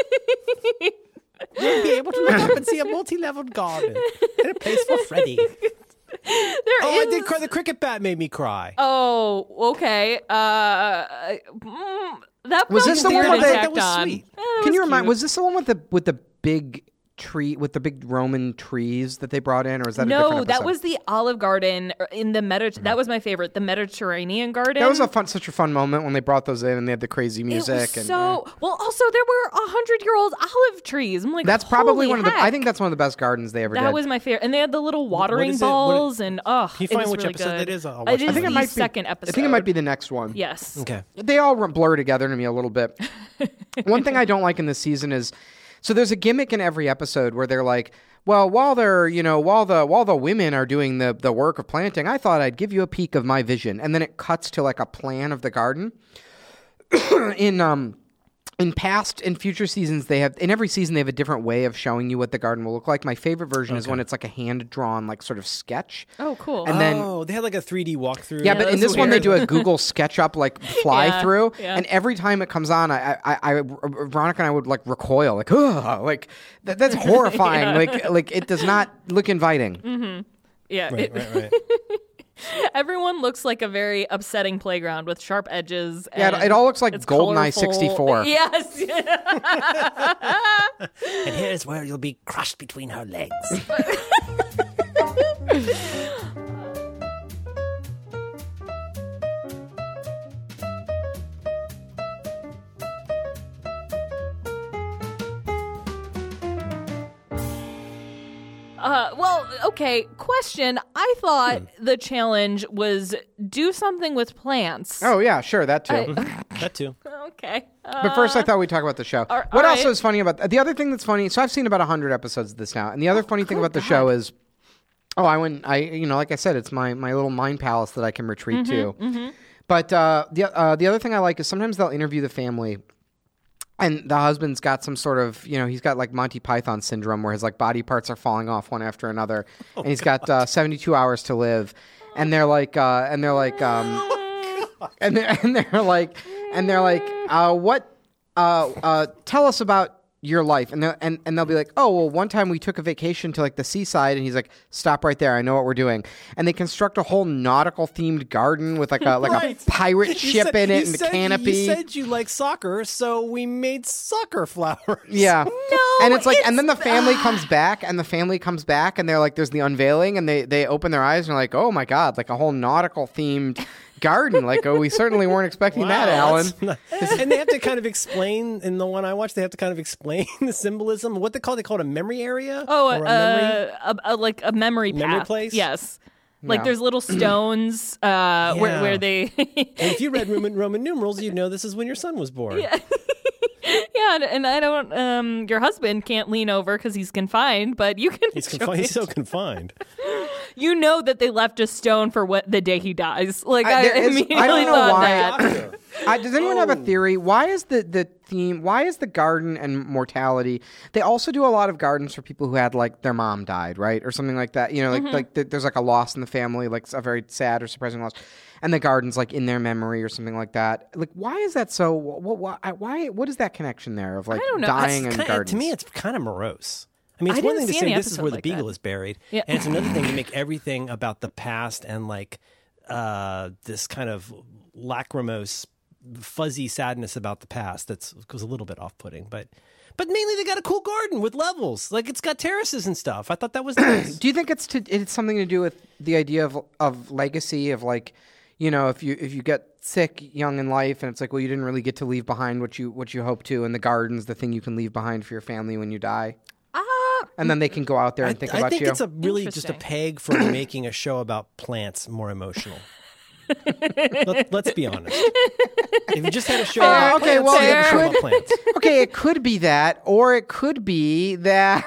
Speaker 3: you'll be able to look up and see a multi-leveled garden and a place for Freddie.
Speaker 1: there
Speaker 3: Oh, I
Speaker 1: is-
Speaker 3: did cry. The cricket bat made me cry.
Speaker 1: Oh, okay. Uh, mm, that
Speaker 2: Was
Speaker 1: felt
Speaker 2: this the
Speaker 1: weird
Speaker 2: one
Speaker 1: to
Speaker 2: where they-
Speaker 1: tack
Speaker 3: that was
Speaker 1: on.
Speaker 3: sweet.
Speaker 1: Eh, it
Speaker 2: Can you
Speaker 1: was
Speaker 2: remind?
Speaker 1: cute.
Speaker 2: Was this the one with the with the big tree with the big Roman trees that they brought in, or is that a
Speaker 1: No,
Speaker 2: different
Speaker 1: that
Speaker 2: episode?
Speaker 1: was the Olive Garden in the Mediter- That was my favorite, the Mediterranean Garden.
Speaker 2: That was a fun, such a fun moment when they brought those in and they had the crazy
Speaker 1: It
Speaker 2: music.
Speaker 1: was
Speaker 2: and
Speaker 1: so well. Also, there were a hundred year old olive trees. I'm like,
Speaker 2: that's probably
Speaker 1: holy
Speaker 2: one of the. I
Speaker 1: heck.
Speaker 2: think that's one of the best gardens they ever
Speaker 1: that
Speaker 2: did.
Speaker 1: was my favorite. And they had the little watering
Speaker 3: is it? What-
Speaker 1: balls, and oh,
Speaker 3: Can you
Speaker 1: it
Speaker 3: find
Speaker 1: was
Speaker 3: which
Speaker 1: really
Speaker 3: episode
Speaker 1: good.
Speaker 3: that is? I'll watch
Speaker 1: It
Speaker 3: that.
Speaker 1: is
Speaker 3: I think
Speaker 1: the
Speaker 2: it might be-
Speaker 1: second episode.
Speaker 2: I think it might be the next one.
Speaker 1: Yes.
Speaker 3: Okay.
Speaker 2: They all r- blur together to me a little bit. One thing I don't like in this season is, so there's a gimmick in every episode where they're like, well, while they're, you know, while the while the women are doing the the work of planting, I thought I'd give you a peek of my vision, and then it cuts to like a plan of the garden. in um. In past and future seasons, they have in every season they have a different way of showing you what the garden will look like. My favorite version is when it's like a hand drawn, like sort of sketch.
Speaker 1: Oh, cool.
Speaker 2: And then
Speaker 3: oh, they had like a three D walkthrough.
Speaker 2: yeah, but in
Speaker 1: that's
Speaker 2: this one they
Speaker 1: weird.
Speaker 2: do a Google SketchUp like fly
Speaker 1: Yeah,
Speaker 2: through,
Speaker 1: yeah.
Speaker 2: and every time it comes on, I, I, I, Veronica and I would like recoil, like, ugh, like that, that's horrifying. Like, like it does not look inviting.
Speaker 1: yeah.
Speaker 3: Right,
Speaker 1: it-
Speaker 3: right, right.
Speaker 1: Everyone looks like a very upsetting playground with sharp edges.
Speaker 2: Yeah, it-
Speaker 1: and
Speaker 2: it all looks like
Speaker 1: it's
Speaker 2: GoldenEye
Speaker 1: colorful.
Speaker 2: sixty-four.
Speaker 1: Yes.
Speaker 3: And here's where you'll be crushed between her legs.
Speaker 1: Okay, question. I thought the challenge was do something with plants.
Speaker 2: Oh yeah, sure, that too.
Speaker 1: I-
Speaker 3: That too.
Speaker 1: Okay. Uh,
Speaker 2: But first, I thought we'd talk about the show.
Speaker 1: all
Speaker 2: what
Speaker 1: right.
Speaker 2: also is funny about the other thing that's funny? So I've seen about hundred episodes of this now, and the other funny thing about the show is, oh, I went, I you know, like I said, it's my my little mind palace that I can retreat to. But uh, the uh, the other thing I like is sometimes they'll interview the family. And the husband's got some sort of, you know, he's got like Monty Python syndrome where his like body parts are falling off one after another,
Speaker 3: Oh,
Speaker 2: and he's got uh, seventy-two hours to live, and they're like, uh, and they're like, um, and they're and they're like, and they're like, uh, what? Uh, uh, tell us about your life, and they'll- and and they'll be like, oh well, one time we took a vacation to like the seaside, and he's like, stop right there, I know what we're doing, and they construct a whole nautical themed garden with like a like
Speaker 3: Right.
Speaker 2: a pirate
Speaker 3: You
Speaker 2: ship
Speaker 3: said-
Speaker 2: in
Speaker 3: you
Speaker 2: it and a
Speaker 3: said-
Speaker 2: canopy.
Speaker 3: You said you like soccer, so we made soccer flowers.
Speaker 2: Yeah.
Speaker 1: No,
Speaker 2: and it's like,
Speaker 1: it's-
Speaker 2: and then the family comes back, and the family comes back, and they're like, there's the unveiling, and they, they open their eyes, and they're like, oh my God, like a whole nautical themed garden. Like, oh, we certainly weren't expecting that,
Speaker 3: Wow,
Speaker 2: Alan.
Speaker 3: that's not- and they have to kind of explain, in the one I watched, they have to kind of explain the symbolism. What they call it, they call it a memory area?
Speaker 1: Oh,
Speaker 3: Or a memory?
Speaker 1: uh, a, a, like a memory
Speaker 3: Memory
Speaker 1: path.
Speaker 3: place?
Speaker 1: Yes. Like
Speaker 2: Yeah.
Speaker 1: there's little stones uh, where,
Speaker 3: Yeah.
Speaker 1: where they.
Speaker 3: And if you read Roman, Roman numerals, you'd know this is when your son was born.
Speaker 1: Yeah. Yeah, and, and I don't. Um, your husband can't lean over because he's confined, but you can.
Speaker 3: He's,
Speaker 1: show
Speaker 3: confined, he's
Speaker 1: it.
Speaker 3: so confined.
Speaker 1: You know that they left a stone for what the day he dies. Like
Speaker 2: I-
Speaker 1: I,
Speaker 2: there is-
Speaker 1: immediately
Speaker 2: I don't know
Speaker 1: thought
Speaker 2: why.
Speaker 1: that.
Speaker 2: I, does anyone have a theory? Why is the, the theme, why is the garden and mortality? They also do a lot of gardens for people who had like their mom died, right? Or something like that. You know, like, like th- there's like a loss in the family, like a very sad or surprising loss. And the garden's like in their memory or something like that. Like, why is that so? What, why, why, what is that connection there of like
Speaker 1: don't know.
Speaker 2: dying
Speaker 3: That's
Speaker 2: and
Speaker 3: kinda-
Speaker 2: gardens?
Speaker 3: To me, it's kind of morose. I mean,
Speaker 1: I
Speaker 3: it's one
Speaker 1: didn't
Speaker 3: thing to
Speaker 1: see
Speaker 3: say
Speaker 1: any
Speaker 3: this is
Speaker 1: episode
Speaker 3: where the
Speaker 1: like
Speaker 3: beagle
Speaker 1: that.
Speaker 3: is buried,
Speaker 1: Yeah.
Speaker 3: and it's another thing to make everything about the past and like uh, this kind of lachrymose, fuzzy sadness about the past. That's was a little bit off-putting, but but mainly they got a cool garden with levels, like it's got terraces and stuff. I thought that was nice.
Speaker 2: Do you think it's to it's something to do with the idea of of legacy of like, you know, if you if you get sick young in life and it's like, well, you didn't really get to leave behind what you what you hope to, and the garden's the thing you can leave behind for your family when you die,
Speaker 1: Uh,
Speaker 2: and then they can go out there
Speaker 3: I,
Speaker 2: and think
Speaker 3: I
Speaker 2: about
Speaker 3: think
Speaker 2: you.
Speaker 3: it's a really just a
Speaker 1: Interesting.
Speaker 3: peg for making a show about plants more emotional. Let, let's be honest. If you just had a show
Speaker 2: Fair,
Speaker 3: about
Speaker 2: okay,
Speaker 3: plants,
Speaker 2: well,
Speaker 3: you had a
Speaker 2: it
Speaker 3: show about
Speaker 2: could-
Speaker 3: plants.
Speaker 2: Okay, it could be that, or it could be that.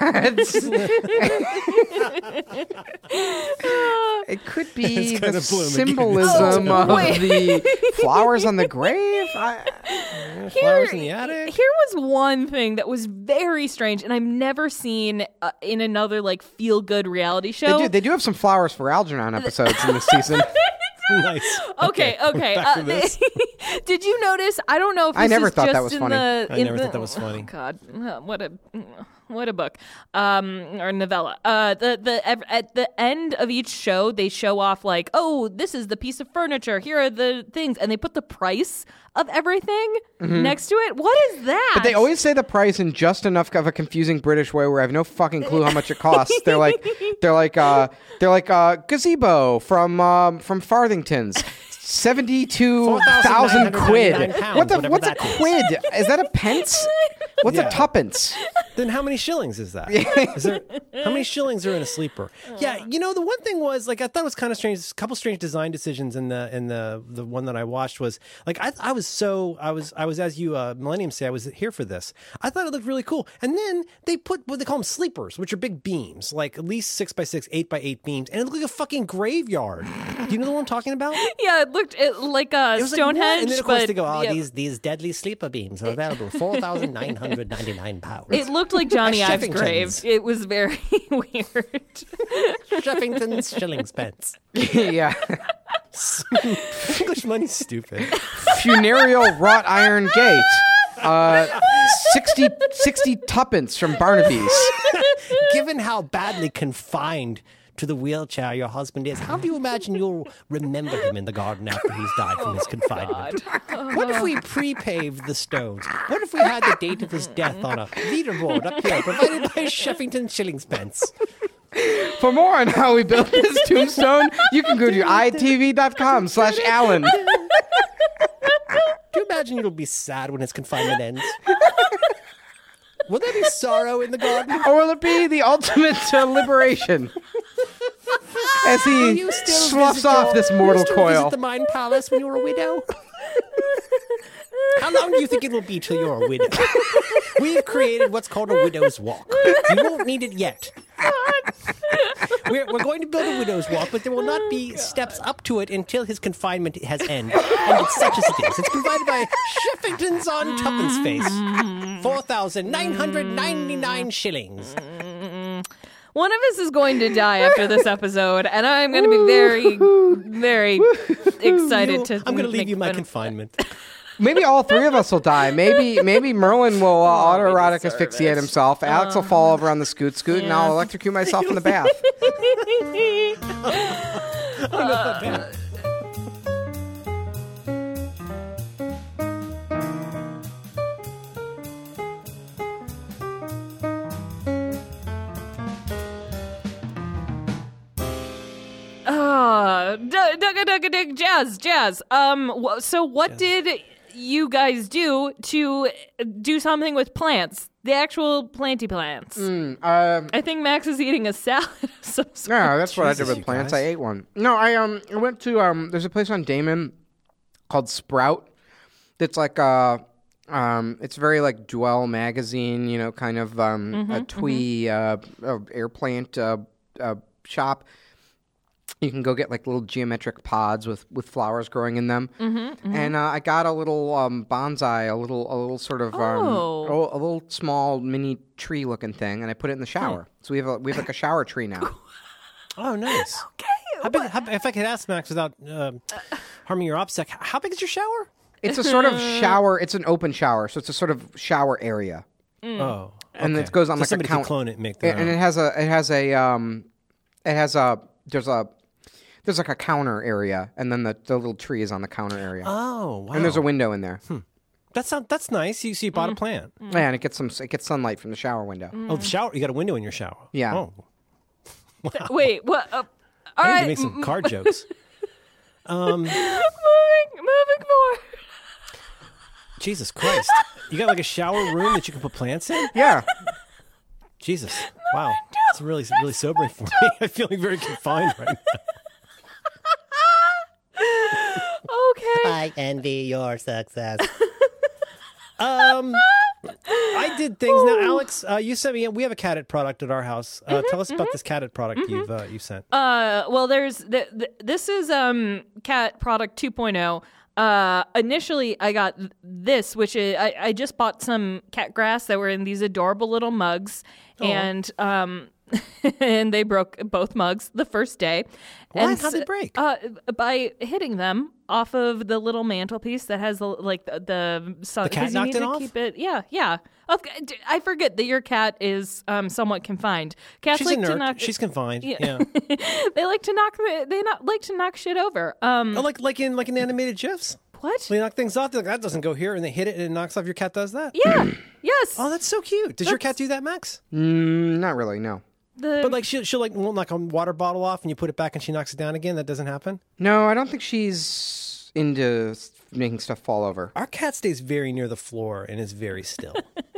Speaker 2: It could be
Speaker 3: It's
Speaker 2: the
Speaker 3: gonna bloom again.
Speaker 2: symbolism
Speaker 1: Oh,
Speaker 2: of
Speaker 1: wait.
Speaker 2: the flowers on the grave. I,
Speaker 3: Flowers in the attic.
Speaker 1: Here was one thing that was very strange, and I've never seen uh, in another like feel good reality show.
Speaker 2: they do. They do have some flowers for Algernon episodes in this season.
Speaker 3: Nice.
Speaker 1: Okay, okay.
Speaker 3: back to
Speaker 1: uh,
Speaker 3: this.
Speaker 1: Did you notice? I don't know if
Speaker 2: I
Speaker 1: this
Speaker 2: never
Speaker 1: is
Speaker 2: thought that
Speaker 1: just
Speaker 2: was
Speaker 1: in
Speaker 2: funny.
Speaker 1: The,
Speaker 3: I
Speaker 1: in
Speaker 3: never
Speaker 1: the-
Speaker 3: thought that was funny.
Speaker 1: Oh, God, Uh, what a what a book, um, or novella. Uh, the the ev- at the end of each show, they show off like, oh, this is the piece of furniture. Here are the things, and they put the price of everything next to it. What is that?
Speaker 2: Mm-hmm. But they always say the price in just enough of a confusing British way where I have no fucking clue how much it costs. They're like, they're like, uh, they're like uh, gazebo from um, from Farthington's. Seventy-two thousand quid.
Speaker 3: pounds,
Speaker 2: What the?
Speaker 3: whatever
Speaker 2: What's a
Speaker 3: that is.
Speaker 2: quid? Is that a pence? What's
Speaker 3: Yeah.
Speaker 2: a tuppence?
Speaker 3: Then how many shillings is that? Is there, how many shillings are in a sleeper? Yeah, you know the one thing was like I thought it was kind of strange. A couple strange design decisions in the in the the one that I watched was like I I was so I was I was as you uh, Millennium say I was here for this. I thought it looked really cool, and then they put what they call them sleepers, which are big beams, like at least six by six, eight by eight beams, and it looked like a fucking graveyard. Do you know what I'm talking about?
Speaker 1: yeah, it looked it, like a
Speaker 3: It was like, what?
Speaker 1: Stonehenge,
Speaker 3: and then of course
Speaker 1: but
Speaker 3: they go, oh,
Speaker 1: yeah.
Speaker 3: these these deadly sleeper beams are available, four thousand nine hundred ninety nine pounds.
Speaker 1: It looked like Johnny Ives'
Speaker 3: Sheffington's.
Speaker 1: grave. It was very weird.
Speaker 3: Sheffington's shillings pence.
Speaker 2: Yeah.
Speaker 3: English money's stupid.
Speaker 2: Funereal wrought iron gate. Uh, sixty, sixty tuppence from Barnaby's.
Speaker 3: Given how badly confined to the wheelchair your husband is, how do you imagine you'll remember him in the garden after he's died from his confinement? What if we pre-paved the stones? What if we had the date of his death on a leaderboard up here, provided by Sheffington Shillings Pence?
Speaker 2: For more on how we built this tombstone, you can go to itv.com slash Alan.
Speaker 3: Do you imagine you'll be sad when his confinement ends? Will there be sorrow in the garden?
Speaker 2: Or will it be the ultimate uh, liberation? as he sloughs off this mortal coil.
Speaker 3: Visit the Mind Palace when you're a widow? How long do you think it will be till you're a widow? We've created what's called a widow's walk. You won't need it yet. We're, we're going to build a widow's walk, but there will not be steps up to it until his confinement has ended. And it's such as it is. It's provided by Sheffington's on Tuppence Face. four thousand nine hundred ninety-nine shillings.
Speaker 1: One of us is going to die after this episode, and I'm going to be very, very excited
Speaker 3: You-
Speaker 1: to.
Speaker 3: I'm going to leave
Speaker 1: make
Speaker 3: you my
Speaker 1: fun-
Speaker 3: confinement.
Speaker 2: Maybe all three of us will die. Maybe maybe Merlin will uh, autoerotic
Speaker 1: deserve
Speaker 2: asphyxiate
Speaker 1: it.
Speaker 2: himself. Alex will fall over on the scoot scoot, and
Speaker 1: Yeah.
Speaker 2: I'll electrocute myself in the bath.
Speaker 1: Ah, dugga dugga dig jazz jazz. Um, wh- so what did you guys do to do something with plants? The actual planty plants.
Speaker 2: Um,
Speaker 1: I think Max is eating a salad of some sort.
Speaker 2: No, that's what I did
Speaker 3: Jesus,
Speaker 2: with
Speaker 3: you
Speaker 2: plants.
Speaker 3: guys.
Speaker 2: I ate one. No, I um I went to um there's a place on Damon called Sprout. That's like uh um it's very like Dwell magazine, you know, kind of um
Speaker 1: Mm-hmm,
Speaker 2: a twee uh, uh air plant uh, uh shop. You can go get like little geometric pods with, with flowers growing in them,
Speaker 1: Mm-hmm,
Speaker 2: and uh, I got a little um, bonsai, a little a little sort of um,
Speaker 1: Oh.
Speaker 2: a, a little small mini tree looking thing, and I put it in the shower. So we have a, we have like a shower tree now.
Speaker 3: Oh, nice.
Speaker 1: Okay.
Speaker 3: How big, how, if I could ask Max without um, harming your OPSEC, how big is your shower?
Speaker 2: It's a sort of shower. It's an open shower, so it's a sort of shower area,
Speaker 3: Oh,
Speaker 2: and
Speaker 3: okay.
Speaker 2: it goes on
Speaker 3: so
Speaker 2: like a
Speaker 3: somebody
Speaker 2: count.
Speaker 3: can clone it and make their
Speaker 2: and
Speaker 3: own.
Speaker 2: it has a it has a um, it has a there's a there's like a counter area, and then the, the little tree is on the counter area,
Speaker 3: Oh, wow.
Speaker 2: and there's a window in there.
Speaker 3: That sound, that's nice. You, so you bought
Speaker 1: Mm.
Speaker 3: a plant.
Speaker 2: Yeah, and it gets some it gets sunlight from the shower window.
Speaker 3: Oh, the shower. You got a window in your shower.
Speaker 2: Yeah.
Speaker 3: Oh,
Speaker 1: Wait, what? Uh, all
Speaker 3: I need
Speaker 1: right,
Speaker 3: to make some card jokes. Um,
Speaker 1: moving, moving forward.
Speaker 3: Jesus Christ. You got like a shower room that you can put plants in?
Speaker 2: Yeah.
Speaker 3: Jesus. Wow. It's really, really sobering for me. I'm feeling very confined right now.
Speaker 1: Okay.
Speaker 3: I envy your success. um, I did things. Now, Alex, uh, you sent me. We have a Cat It product at our house. Uh, tell us about this Cat It product you've uh, you sent.
Speaker 1: Uh, well, there's th- th- this is um cat product two point oh. Uh, initially I got th- this, which is I, I just bought some cat grass that were in these adorable little mugs, and um, and they broke both mugs the first day.
Speaker 3: What?
Speaker 1: And
Speaker 3: How'd they
Speaker 1: s-
Speaker 3: break?
Speaker 1: Uh, by hitting them off of the little mantelpiece that has the like the the, sun,
Speaker 3: The cat
Speaker 1: 'cause you
Speaker 3: knocked
Speaker 1: need
Speaker 3: it
Speaker 1: to
Speaker 3: off?
Speaker 1: keep it. Yeah, yeah. Okay, d- I forget that your cat is um somewhat confined. Cats
Speaker 3: She's
Speaker 1: like
Speaker 3: a
Speaker 1: to
Speaker 3: nerd.
Speaker 1: knock.
Speaker 3: She's confined.
Speaker 1: Yeah.
Speaker 3: Yeah.
Speaker 1: they like to knock. the- They not like to knock shit over. Um,
Speaker 3: Oh, like like in like in animated GIFs.
Speaker 1: what?
Speaker 3: They knock things off. They're like, that doesn't go here, and they hit it, and it knocks off. Your cat does that.
Speaker 1: Yeah. Yes.
Speaker 3: Oh, that's so cute. Does your cat do that, Max?
Speaker 2: Mm, not really. No.
Speaker 1: the
Speaker 3: But like she'll she'll like won't knock a water bottle off, and you put it back, and she knocks it down again. That doesn't happen.
Speaker 2: No, I don't think she's into s- making stuff fall over.
Speaker 3: Our cat stays very near the floor and is very still.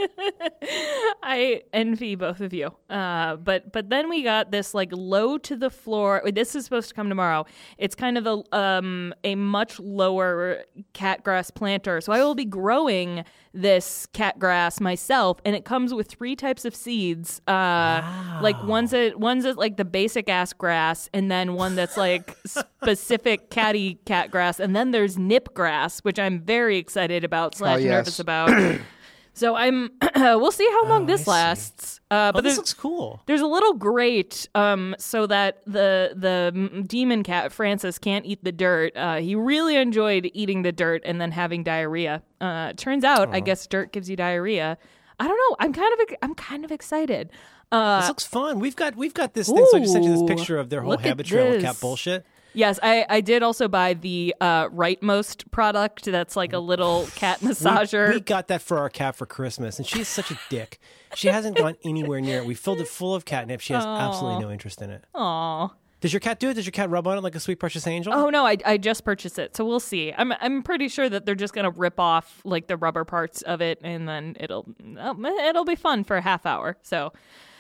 Speaker 1: I envy both of you. Uh, but but then we got this like low to the floor. wait, This is supposed to come tomorrow. It's kind of a um a much lower cat grass planter. So I will be growing this cat grass myself, and it comes with three types of seeds. Uh, like one's a one's a, like the basic ass grass, and then one that's like specific catty cat grass, and then there's nip grass, which I'm very excited about slash
Speaker 2: yes.
Speaker 1: nervous about. So I'm. we'll see how long
Speaker 3: Oh,
Speaker 1: this
Speaker 3: I see.
Speaker 1: lasts. Uh,
Speaker 3: Oh,
Speaker 1: but
Speaker 3: this
Speaker 1: there's,
Speaker 3: looks cool.
Speaker 1: there's a little grate, um, so that the the m- demon cat Francis can't eat the dirt. Uh, he really enjoyed eating the dirt and then having diarrhea. Uh, turns out, I guess dirt gives you diarrhea. I don't know. I'm kind of ex- I'm kind of excited. Uh,
Speaker 3: This looks fun. We've got we've got this thing. So I just sent you this
Speaker 1: Ooh,
Speaker 3: picture of their whole
Speaker 1: look at
Speaker 3: habit trail of cat
Speaker 1: this.
Speaker 3: bullshit.
Speaker 1: yes, I, I did also buy the uh, Rightmost product. That's like a little cat massager.
Speaker 3: We got that for our cat for Christmas, and she's such a dick. She hasn't gone anywhere near it. We filled it full of catnip. She has absolutely no interest in it.
Speaker 1: Aw.
Speaker 3: Does your cat do it? Does your cat rub on it like a sweet precious angel?
Speaker 1: Oh no, I, I just purchased it, so we'll see. I'm I'm pretty sure that they're just gonna rip off like the rubber parts of it, and then it'll oh, it'll be fun for a half hour. So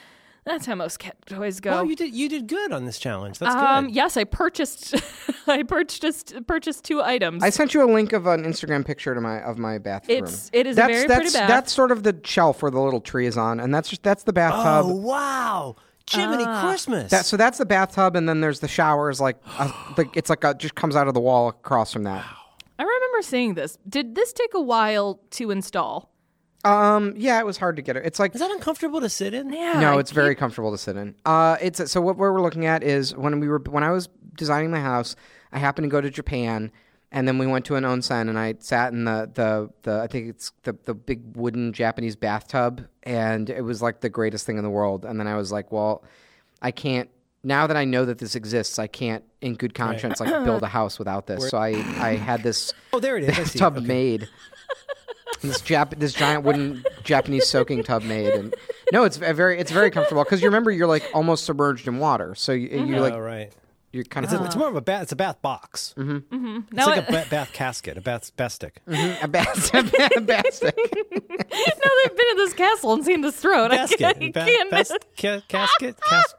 Speaker 1: That's how most cat toys go.
Speaker 3: Well, you did you did good on this challenge. That's
Speaker 1: um,
Speaker 3: good.
Speaker 1: yes, I purchased. I purchased purchased two items.
Speaker 2: I sent you a link of an Instagram picture to my of my bathroom.
Speaker 1: It's it is
Speaker 2: that's,
Speaker 1: a very
Speaker 2: that's,
Speaker 1: pretty bath.
Speaker 2: That's sort of the shelf where the little tree is on, and that's just that's the bathtub.
Speaker 3: Oh wow, Jiminy
Speaker 1: Ah.
Speaker 3: Christmas!
Speaker 2: That, so that's the bathtub, and then there's the showers. Like, uh, like it's like a, just comes out of the wall across from that.
Speaker 1: I remember seeing this. Did this take a while to install?
Speaker 2: Um, yeah, it was hard to get it. It's like
Speaker 3: Is that uncomfortable to sit in?
Speaker 1: Yeah.
Speaker 2: no,
Speaker 1: I
Speaker 2: it's very
Speaker 1: keep-
Speaker 2: comfortable to sit in. Uh, it's so what we're looking at is when we were when I was designing my house, I happened to go to Japan, and then we went to an onsen, and I sat in the the, the I think it's the the big wooden Japanese bathtub, and it was like the greatest thing in the world. And then I was like, well, I can't. Now that I know that this exists, I can't, in good conscience, like build a house without this. So I, I had this
Speaker 3: Oh, there it is. I see.
Speaker 2: tub
Speaker 3: Okay.
Speaker 2: made. This Jap- this giant wooden Japanese soaking tub made, and no, it's a very, it's very comfortable because you remember you're like almost submerged in water, so you, you're like
Speaker 3: Oh, right.
Speaker 2: you're kind
Speaker 3: It's,
Speaker 2: of
Speaker 3: a, it's more of a bath. It's a bath box. Mm-hmm. Mm-hmm. It's
Speaker 1: Now
Speaker 3: like
Speaker 1: it-
Speaker 3: a ba- bath casket, a bath bath stick.
Speaker 2: a bath, a bath, bath stick.
Speaker 1: Now that I've been in this castle and seen this throne, I
Speaker 3: Basket,
Speaker 1: can't. I
Speaker 3: ba-
Speaker 1: can't.
Speaker 3: bas- ca- casket, cas-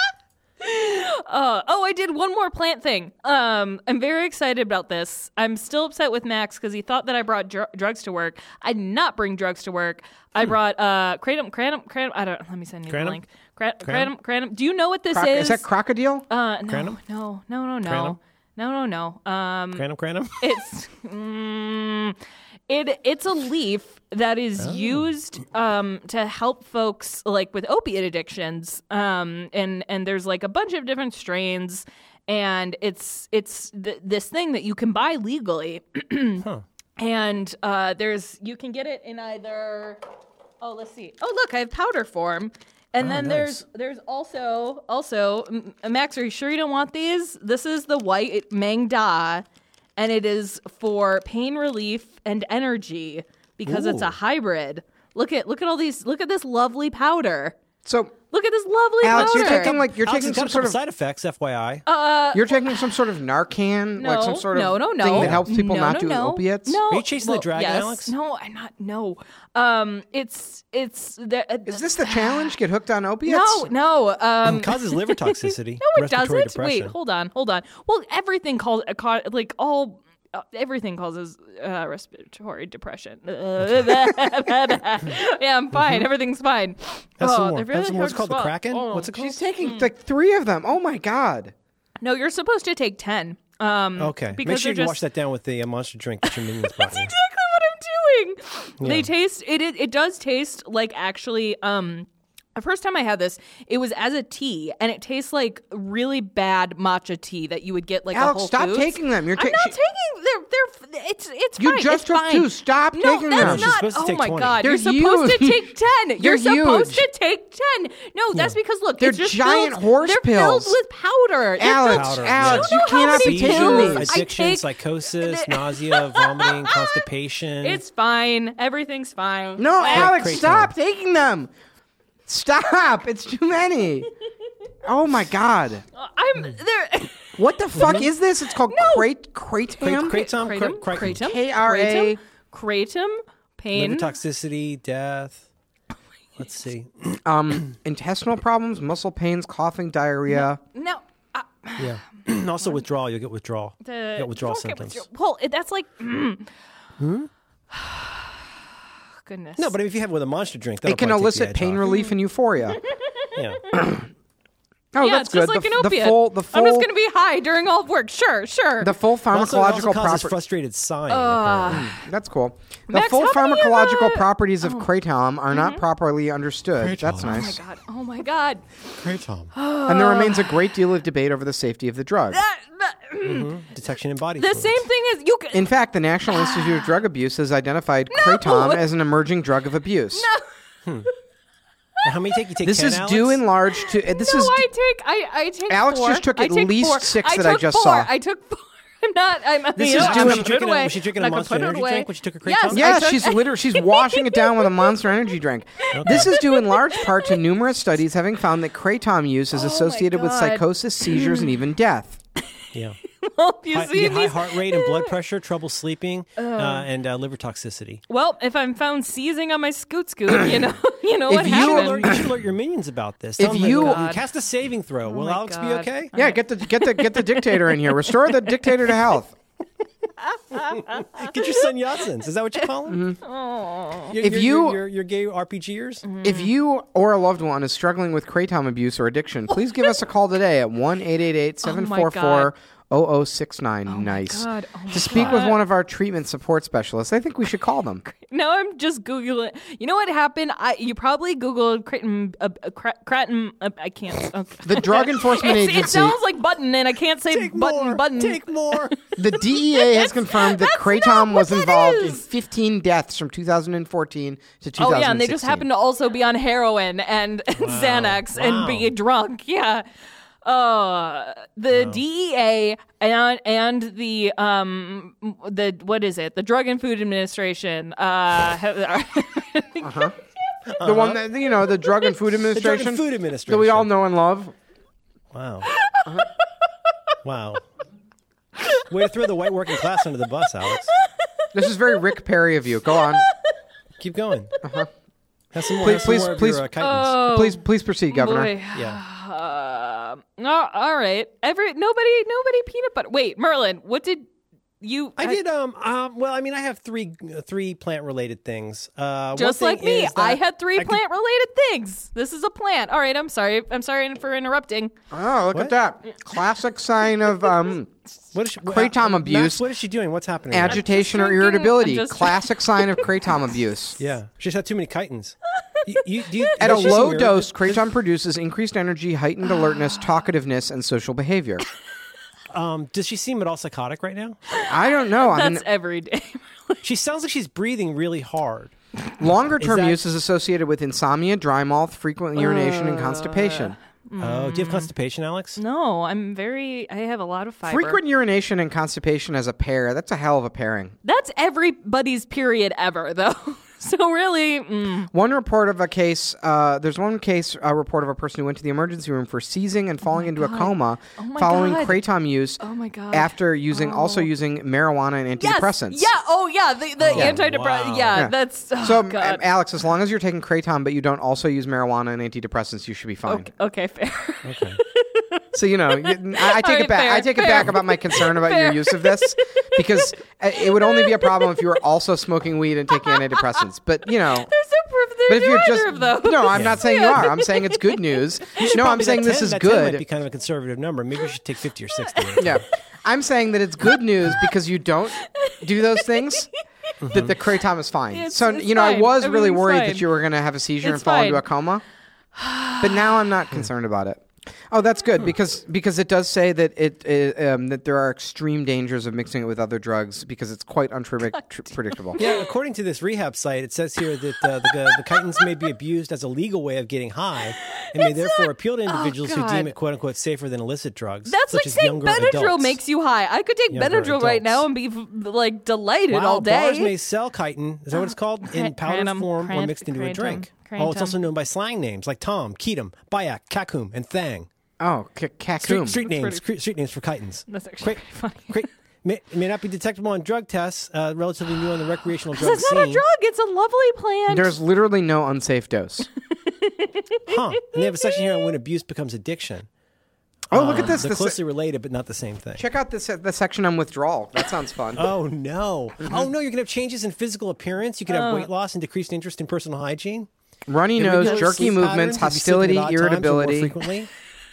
Speaker 1: Uh, oh, I did one more plant thing. Um, I'm very excited about this. I'm still upset with Max because he thought that I brought dr- drugs to work. I did not bring drugs to work. I brought uh, kratom, kratom, kratom. I don't. Let me send you
Speaker 3: Kratom?
Speaker 1: the link. Kra- kratom, kratom. Do you know what this
Speaker 2: Croc-
Speaker 1: is?
Speaker 2: is that crocodile?
Speaker 1: uh, no,
Speaker 3: Kratom?
Speaker 1: no, no, no, no,
Speaker 3: Kratom?
Speaker 1: no, no, no. Um,
Speaker 3: cranum, cranum.
Speaker 1: it's mm, it it's a leaf that is used um, to help folks like with opiate addictions, um, and and there's like a bunch of different strains, and it's it's th- this thing that you can buy legally, and uh, there's you can get it in either. Oh, let's see. Oh, look, I have powder form. And
Speaker 3: Oh,
Speaker 1: then
Speaker 3: nice.
Speaker 1: there's there's also also M- Max, are you sure you don't want these? This is the white Mang Da, and it is for pain relief and energy because it's
Speaker 3: Ooh.
Speaker 1: a hybrid. Look at look at all these. Look at this lovely powder.
Speaker 2: So,
Speaker 1: Look at this lovely
Speaker 2: Alex,
Speaker 1: powder.
Speaker 2: you're taking like you're
Speaker 3: Alex,
Speaker 2: taking
Speaker 3: it's
Speaker 2: some
Speaker 3: got
Speaker 2: sort
Speaker 3: some
Speaker 2: of
Speaker 3: side effects, F Y I.
Speaker 2: you're taking some sort of Narcan,
Speaker 1: no,
Speaker 2: like some sort of
Speaker 1: no, no, no.
Speaker 2: thing that helps people
Speaker 1: no,
Speaker 2: not
Speaker 1: no,
Speaker 2: do
Speaker 1: no.
Speaker 2: opiates.
Speaker 1: No,
Speaker 3: Are you chasing the
Speaker 1: well,
Speaker 3: dragon,
Speaker 1: yes.
Speaker 3: Alex?
Speaker 1: No, I'm not. No, um, it's it's the, uh,
Speaker 2: Is this the challenge? Get hooked on opiates?
Speaker 1: no, no. Um,
Speaker 3: Causes liver toxicity.
Speaker 1: No, it
Speaker 3: respiratory
Speaker 1: doesn't.
Speaker 3: depression.
Speaker 1: Wait, hold on, hold on. Well, everything calls like all uh, everything causes uh, respiratory depression. yeah, I'm fine. Everything's fine.
Speaker 3: Have some
Speaker 1: Oh,
Speaker 3: more.
Speaker 1: they're really
Speaker 3: Have some more. What's
Speaker 1: hard
Speaker 3: called the
Speaker 1: to swallow.
Speaker 3: Kraken?
Speaker 1: Oh.
Speaker 3: What's it called?
Speaker 2: She's taking like three of them. Oh my god.
Speaker 1: No, you're supposed to take ten. Um,
Speaker 3: Okay. Make
Speaker 1: because
Speaker 3: sure you
Speaker 1: they're
Speaker 3: wash
Speaker 1: just-
Speaker 3: that down with the uh, monster drink that your minions brought you.
Speaker 1: exactly what I'm doing. They
Speaker 3: Yeah.
Speaker 1: taste it, it. It does taste like actually. Um, the first time I had this, it was as a tea, and it tastes like really bad matcha tea that you would get like a
Speaker 2: Alex,
Speaker 1: Whole
Speaker 2: stop
Speaker 1: Foods.
Speaker 2: taking them. You're
Speaker 1: I'm
Speaker 2: ta-
Speaker 1: not
Speaker 2: she-
Speaker 1: taking. They're they're. It's it's
Speaker 2: You
Speaker 1: fine.
Speaker 2: just
Speaker 1: it's
Speaker 2: took
Speaker 1: fine.
Speaker 2: two. Stop
Speaker 1: no,
Speaker 2: taking
Speaker 1: that's
Speaker 2: them.
Speaker 3: She's
Speaker 1: not.
Speaker 3: supposed to
Speaker 1: oh
Speaker 3: take
Speaker 1: my
Speaker 3: twenty.
Speaker 1: god,
Speaker 2: They're
Speaker 1: you're supposed to
Speaker 2: huge.
Speaker 1: take ten.
Speaker 2: They're
Speaker 1: You're supposed
Speaker 2: huge.
Speaker 1: to take ten. No, that's because look,
Speaker 2: They're
Speaker 1: it's just
Speaker 2: giant
Speaker 1: filled,
Speaker 2: horse
Speaker 1: they're
Speaker 2: pills.
Speaker 1: filled with powder. They're
Speaker 2: Alex,
Speaker 1: filled-
Speaker 3: Powder,
Speaker 2: Alex,
Speaker 1: You
Speaker 2: you
Speaker 1: know how
Speaker 2: cannot
Speaker 1: many
Speaker 2: be taking
Speaker 1: pills
Speaker 2: these.
Speaker 1: I
Speaker 3: Addiction,
Speaker 1: take-
Speaker 3: psychosis, nausea, vomiting, constipation.
Speaker 1: It's fine. Everything's fine.
Speaker 2: No,
Speaker 1: I-
Speaker 2: Alex,
Speaker 3: Kratom.
Speaker 2: stop taking them. Stop. It's too many. Oh my god.
Speaker 1: I'm there.
Speaker 2: What the fuck is this? It's called crate kratom.
Speaker 3: Kratom,
Speaker 1: Kratom,
Speaker 3: Kra- Kratom.
Speaker 1: kratom,
Speaker 2: K R A.
Speaker 1: kratom, kratom, pain.
Speaker 3: Liver toxicity, death. Let's see.
Speaker 2: Um, intestinal problems, muscle pains, coughing, diarrhea.
Speaker 1: No, uh,
Speaker 3: Yeah. Also withdrawal. You'll get withdrawal.
Speaker 1: the
Speaker 3: You get withdrawal
Speaker 1: don't get
Speaker 3: symptoms.
Speaker 1: withdraw- Well, it, that's like. Mm. Goodness.
Speaker 3: No, but if you have it with a monster drink, that'll
Speaker 2: It can
Speaker 3: probably take the
Speaker 2: elicit
Speaker 3: edge
Speaker 2: pain
Speaker 3: off.
Speaker 2: relief and euphoria.
Speaker 3: Yeah.
Speaker 2: Oh,
Speaker 1: yeah,
Speaker 2: that's
Speaker 1: it's just
Speaker 2: good.
Speaker 1: like
Speaker 2: the,
Speaker 1: an
Speaker 2: the
Speaker 1: opiate.
Speaker 2: full, the full,
Speaker 1: I'm just gonna be high during all of work. Sure, sure.
Speaker 2: the full
Speaker 3: Also, it also
Speaker 2: pharmacological
Speaker 3: causes
Speaker 2: properties.
Speaker 3: frustrated sighing.
Speaker 1: Uh,
Speaker 3: apparently.
Speaker 2: That's cool. The
Speaker 1: Max,
Speaker 2: full
Speaker 1: how many of,
Speaker 2: pharmacological
Speaker 1: uh,
Speaker 2: properties of kratom are not properly understood. That's
Speaker 1: oh my
Speaker 2: nice.
Speaker 1: god. Oh my god.
Speaker 3: Kratom.
Speaker 2: And there remains a great deal of debate over the safety of the drug.
Speaker 1: That, that,
Speaker 3: Detection in body
Speaker 1: the
Speaker 3: fluids.
Speaker 1: same thing is you. Can,
Speaker 2: In fact, the National Institute of Drug Abuse has identified kratom as an emerging drug of abuse.
Speaker 3: How many take you take
Speaker 2: This
Speaker 3: ten,
Speaker 2: is
Speaker 3: Alex?
Speaker 2: due in large to. uh, This
Speaker 1: no,
Speaker 2: is.
Speaker 1: I take. I I take.
Speaker 2: Alex
Speaker 1: four.
Speaker 2: just took
Speaker 1: I
Speaker 2: at
Speaker 1: take
Speaker 2: least
Speaker 1: four.
Speaker 2: six
Speaker 1: I
Speaker 2: that I
Speaker 1: took
Speaker 2: just
Speaker 1: four.
Speaker 2: saw.
Speaker 1: I took four. I'm not. I'm.
Speaker 2: This
Speaker 1: you
Speaker 2: is
Speaker 1: know,
Speaker 2: due
Speaker 1: I'm
Speaker 2: in-
Speaker 1: gonna
Speaker 3: Was she
Speaker 1: put it
Speaker 3: drinking a-
Speaker 1: away.
Speaker 3: was she drinking a
Speaker 1: I'm not
Speaker 3: Monster
Speaker 1: gonna put it
Speaker 3: Energy
Speaker 1: away.
Speaker 3: drink when she took her
Speaker 1: Yes,
Speaker 3: kratom?
Speaker 1: I
Speaker 2: Yeah,
Speaker 1: took-
Speaker 2: she's literally she's washing it down with a Monster Energy drink. This is due in large part to numerous studies having found that kratom use is
Speaker 1: Oh my
Speaker 2: associated with
Speaker 1: God.
Speaker 2: psychosis, seizures, and even death.
Speaker 3: Yeah.
Speaker 1: help you
Speaker 3: High,
Speaker 1: see
Speaker 3: you get high
Speaker 1: these.
Speaker 3: heart rate and blood pressure, trouble sleeping, uh, and uh, liver toxicity.
Speaker 1: Well, if I'm found seizing on my scoot scoot, you know, you know what
Speaker 2: If you
Speaker 3: You should,
Speaker 1: happened.
Speaker 3: alert, you should alert your minions about this.
Speaker 2: If
Speaker 3: Tell them
Speaker 2: you-
Speaker 3: that, uh,
Speaker 1: God.
Speaker 3: cast a saving throw, will
Speaker 1: my
Speaker 3: Alex be
Speaker 1: God.
Speaker 3: okay?
Speaker 2: Yeah, get the get the get the dictator in here. Restore the dictator to health.
Speaker 3: Get your son Yatsins. Is that what you call him?
Speaker 1: Mm-hmm.
Speaker 3: Your,
Speaker 2: If
Speaker 3: your,
Speaker 2: you-
Speaker 3: your, your gay RPGers.
Speaker 2: If you or a loved one is struggling with kratom abuse or addiction, please give us a call today at one eight eight eight, seven four four, zero zero six nine. Nice.
Speaker 1: God. Oh my
Speaker 2: To speak with
Speaker 1: God.
Speaker 2: one of our treatment support specialists, I think we should call them.
Speaker 1: Now I'm just googling. You know what happened? I you probably googled kratom. Uh, uh, cra- kratom. Uh, I can't. Okay.
Speaker 2: The Drug Enforcement
Speaker 1: It's- It
Speaker 2: Agency,
Speaker 1: sounds like button, and I can't say
Speaker 3: Take
Speaker 1: button.
Speaker 3: more.
Speaker 1: Button.
Speaker 3: Take more.
Speaker 2: the D E A has confirmed that
Speaker 1: that's
Speaker 2: kratom
Speaker 1: not what
Speaker 2: was
Speaker 1: that
Speaker 2: involved in
Speaker 1: is.
Speaker 2: fifteen deaths from two thousand fourteen to two thousand sixteen.
Speaker 1: Oh yeah, and they just happen to also be on heroin and, and Xanax and
Speaker 3: Wow.
Speaker 1: be drunk. Yeah. Uh, the D E A and and the um the what is it? The Drug and Food Administration. Uh,
Speaker 2: The one that, you know, the Drug and Food
Speaker 3: The Drug
Speaker 2: Administration.
Speaker 3: and Food Administration.
Speaker 2: That we all know and love.
Speaker 3: Wow. Wow. Way to throw the white working class under the bus, Alex.
Speaker 2: This is very Rick Perry of you. Go on.
Speaker 3: Keep going. Uh-huh. Have some more,
Speaker 2: Please-
Speaker 3: have some
Speaker 2: please-
Speaker 3: more of
Speaker 2: please-
Speaker 3: your, uh, chitinous.
Speaker 1: Oh,
Speaker 2: Please, please proceed, Governor.
Speaker 1: boy.
Speaker 3: Yeah.
Speaker 1: Uh, no, all right. Every nobody, nobody peanut butter. Wait, Merlin, what did you?
Speaker 3: I did. Um. Um. Well, I mean, I have three uh, three plant related things. Uh, one
Speaker 1: Just
Speaker 3: thing
Speaker 1: like me,
Speaker 3: is that
Speaker 1: I had three
Speaker 3: I could-
Speaker 1: plant related things. This is a plant. All right, I'm sorry. I'm sorry for interrupting.
Speaker 2: Oh, look
Speaker 3: What?
Speaker 2: at that. Classic sign of um,
Speaker 3: What is she, what-
Speaker 2: kratom
Speaker 3: uh,
Speaker 2: abuse.
Speaker 3: Max, what is she doing? What's happening? there?
Speaker 2: agitation or
Speaker 1: drinking-
Speaker 2: irritability.
Speaker 1: I'm just-
Speaker 2: Classic sign of kratom abuse.
Speaker 3: Yeah, she's had too many chitins. You, you, do you,
Speaker 2: At a
Speaker 3: does she
Speaker 2: low
Speaker 3: seem
Speaker 2: dose,
Speaker 3: irritated?
Speaker 2: kratom produces increased energy, heightened alertness, talkativeness, and social behavior.
Speaker 3: Um, does she seem at all psychotic right now?
Speaker 2: I don't know. I mean,
Speaker 1: That's every day.
Speaker 3: She sounds like she's breathing really hard.
Speaker 2: longer term
Speaker 3: that-
Speaker 2: use is associated with insomnia, dry mouth, frequent urination, and constipation.
Speaker 3: Oh, do you have constipation, Alex?
Speaker 1: No, I'm very. I have a lot of fiber.
Speaker 2: Frequent urination and constipation as a pair, that's a hell of a pairing.
Speaker 1: That's everybody's period ever, though. So really, mm,
Speaker 2: One report of a case, uh, there's one case uh, report of a person who went to the emergency room for seizing and falling into a coma
Speaker 1: Oh my
Speaker 2: following
Speaker 1: God.
Speaker 2: kratom use
Speaker 1: oh my god.
Speaker 2: after using also using marijuana and
Speaker 1: yes,
Speaker 2: antidepressants.
Speaker 1: yeah, oh yeah, the the antidepressant.
Speaker 3: wow.
Speaker 1: Yeah,
Speaker 2: Yeah.
Speaker 1: that's oh,
Speaker 2: So, um,
Speaker 1: God.
Speaker 2: Alex, as long as you're taking kratom but you don't also use marijuana and antidepressants, you should be fine.
Speaker 1: okay, okay, fair.
Speaker 3: Okay.
Speaker 2: So, you know, you- I, I take
Speaker 1: All
Speaker 2: it
Speaker 1: right,
Speaker 2: back.
Speaker 1: fair,
Speaker 2: I take it
Speaker 1: fair.
Speaker 2: back about my concern about your
Speaker 1: Fair.
Speaker 2: use of this because uh, it would only be a problem if you were also smoking weed and taking antidepressants. But, you know,
Speaker 1: There's no proof that
Speaker 2: but if
Speaker 1: you're
Speaker 2: you're
Speaker 1: either
Speaker 2: just
Speaker 1: of those.
Speaker 2: no, I'm not saying you are. I'm saying it's good news. No, I'm
Speaker 3: Probably
Speaker 2: saying
Speaker 3: that
Speaker 2: this
Speaker 3: ten
Speaker 2: is
Speaker 3: that ten might be
Speaker 2: good.
Speaker 3: kind of a conservative number. Maybe you should take fifty or sixty.
Speaker 2: Yeah, I'm saying that it's good news because you don't do those things. That the kratom is fine.
Speaker 1: It's-
Speaker 2: so
Speaker 1: it's
Speaker 2: you know, I
Speaker 1: fine.
Speaker 2: was really
Speaker 1: Everything's
Speaker 2: worried
Speaker 1: fine.
Speaker 2: that you were going to have a seizure
Speaker 1: It's
Speaker 2: and fall into
Speaker 1: fine.
Speaker 2: a coma. But now I'm not concerned about it. Oh, that's good because because it does say that it, it um, that there are extreme dangers of mixing it with other drugs because it's quite unpredictable.
Speaker 3: Yeah, according to this rehab site, it says here that uh, the, the chitins may be abused as a legal way of getting high and may therefore appeal to individuals who deem
Speaker 1: God.
Speaker 3: it "quote unquote" safer than illicit drugs.
Speaker 1: That's
Speaker 3: such
Speaker 1: like
Speaker 3: as
Speaker 1: saying
Speaker 3: younger
Speaker 1: Benadryl
Speaker 3: adults.
Speaker 1: makes you high. I could take
Speaker 3: Younger
Speaker 1: Benadryl right
Speaker 3: adults.
Speaker 1: now and be f- like delighted
Speaker 3: Wow,
Speaker 1: all day.
Speaker 3: bars may sell chitin. Is that what it's called? In
Speaker 1: Cra-
Speaker 3: powder
Speaker 1: kratom,
Speaker 3: form or
Speaker 1: krant-
Speaker 3: mixed into a
Speaker 1: kratom,
Speaker 3: drink. Oh, it's
Speaker 1: kratom.
Speaker 3: also known by slang names like Tom, Keatum, Bayak, Kakum, and Thang.
Speaker 2: Oh, c-
Speaker 3: Street,
Speaker 2: Kakum.
Speaker 3: street names,
Speaker 1: pretty-
Speaker 3: cre- street names for chitins.
Speaker 1: That's actually
Speaker 3: Cra-
Speaker 1: pretty funny.
Speaker 3: cra- may, may not be detectable on drug tests. Uh, relatively new on the recreational drug
Speaker 1: That's
Speaker 3: scene.
Speaker 1: not a drug. It's a lovely plant.
Speaker 2: There's literally no unsafe dose.
Speaker 3: Huh? And they have a section here on when abuse becomes addiction.
Speaker 2: Oh, look at this.
Speaker 3: They're
Speaker 2: This-
Speaker 3: closely related, but not the same thing.
Speaker 2: Check out this the section on withdrawal. That sounds fun.
Speaker 3: Oh no! Oh no! You can have changes in physical appearance. You could have
Speaker 1: Oh.
Speaker 3: weight loss and decreased interest in personal hygiene.
Speaker 2: Runny nose,
Speaker 3: Irregular
Speaker 2: jerky
Speaker 3: sleep
Speaker 2: movements,
Speaker 3: patterns, you'd be sleeping
Speaker 2: hostility,
Speaker 3: at odd times or more
Speaker 2: irritability.
Speaker 3: frequently.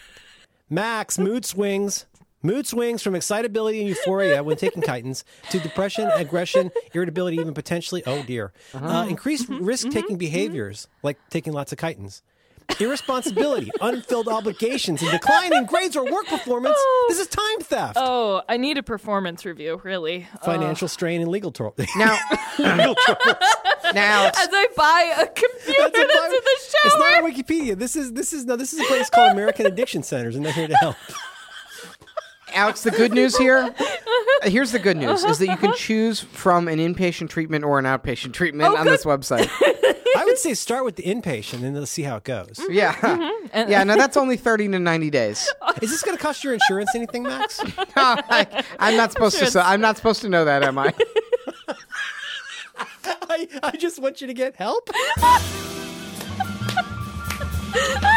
Speaker 3: Max mood swings. Mood swings from excitability and euphoria when taking chitins to depression, aggression, irritability, even potentially, oh dear, uh, increased risk-taking behaviors like taking lots of chitins. Irresponsibility, unfilled obligations, and decline in grades or work performance. This is time theft.
Speaker 1: Oh, I need a performance review, really. Oh.
Speaker 3: Financial strain and legal trouble.
Speaker 2: Now, now,
Speaker 1: As I buy a computer that's, in the
Speaker 3: It's
Speaker 1: shower.
Speaker 3: not on Wikipedia. This is this is no. This is a place called American Addiction Centers, and they're here to help.
Speaker 2: Alex, the good news here. uh, Here's the good news: is that you can choose from an inpatient treatment or an outpatient treatment
Speaker 1: Oh,
Speaker 2: on
Speaker 1: good.
Speaker 2: this website.
Speaker 3: I would say start with the inpatient and let's see how it goes.
Speaker 2: Yeah.
Speaker 1: And-
Speaker 2: Yeah, no, that's only thirty to ninety days.
Speaker 3: Is this going to cost your insurance anything, Max?
Speaker 2: I, I'm not supposed to. So, I'm not supposed to know that, am I?
Speaker 3: I, I just want you to get help.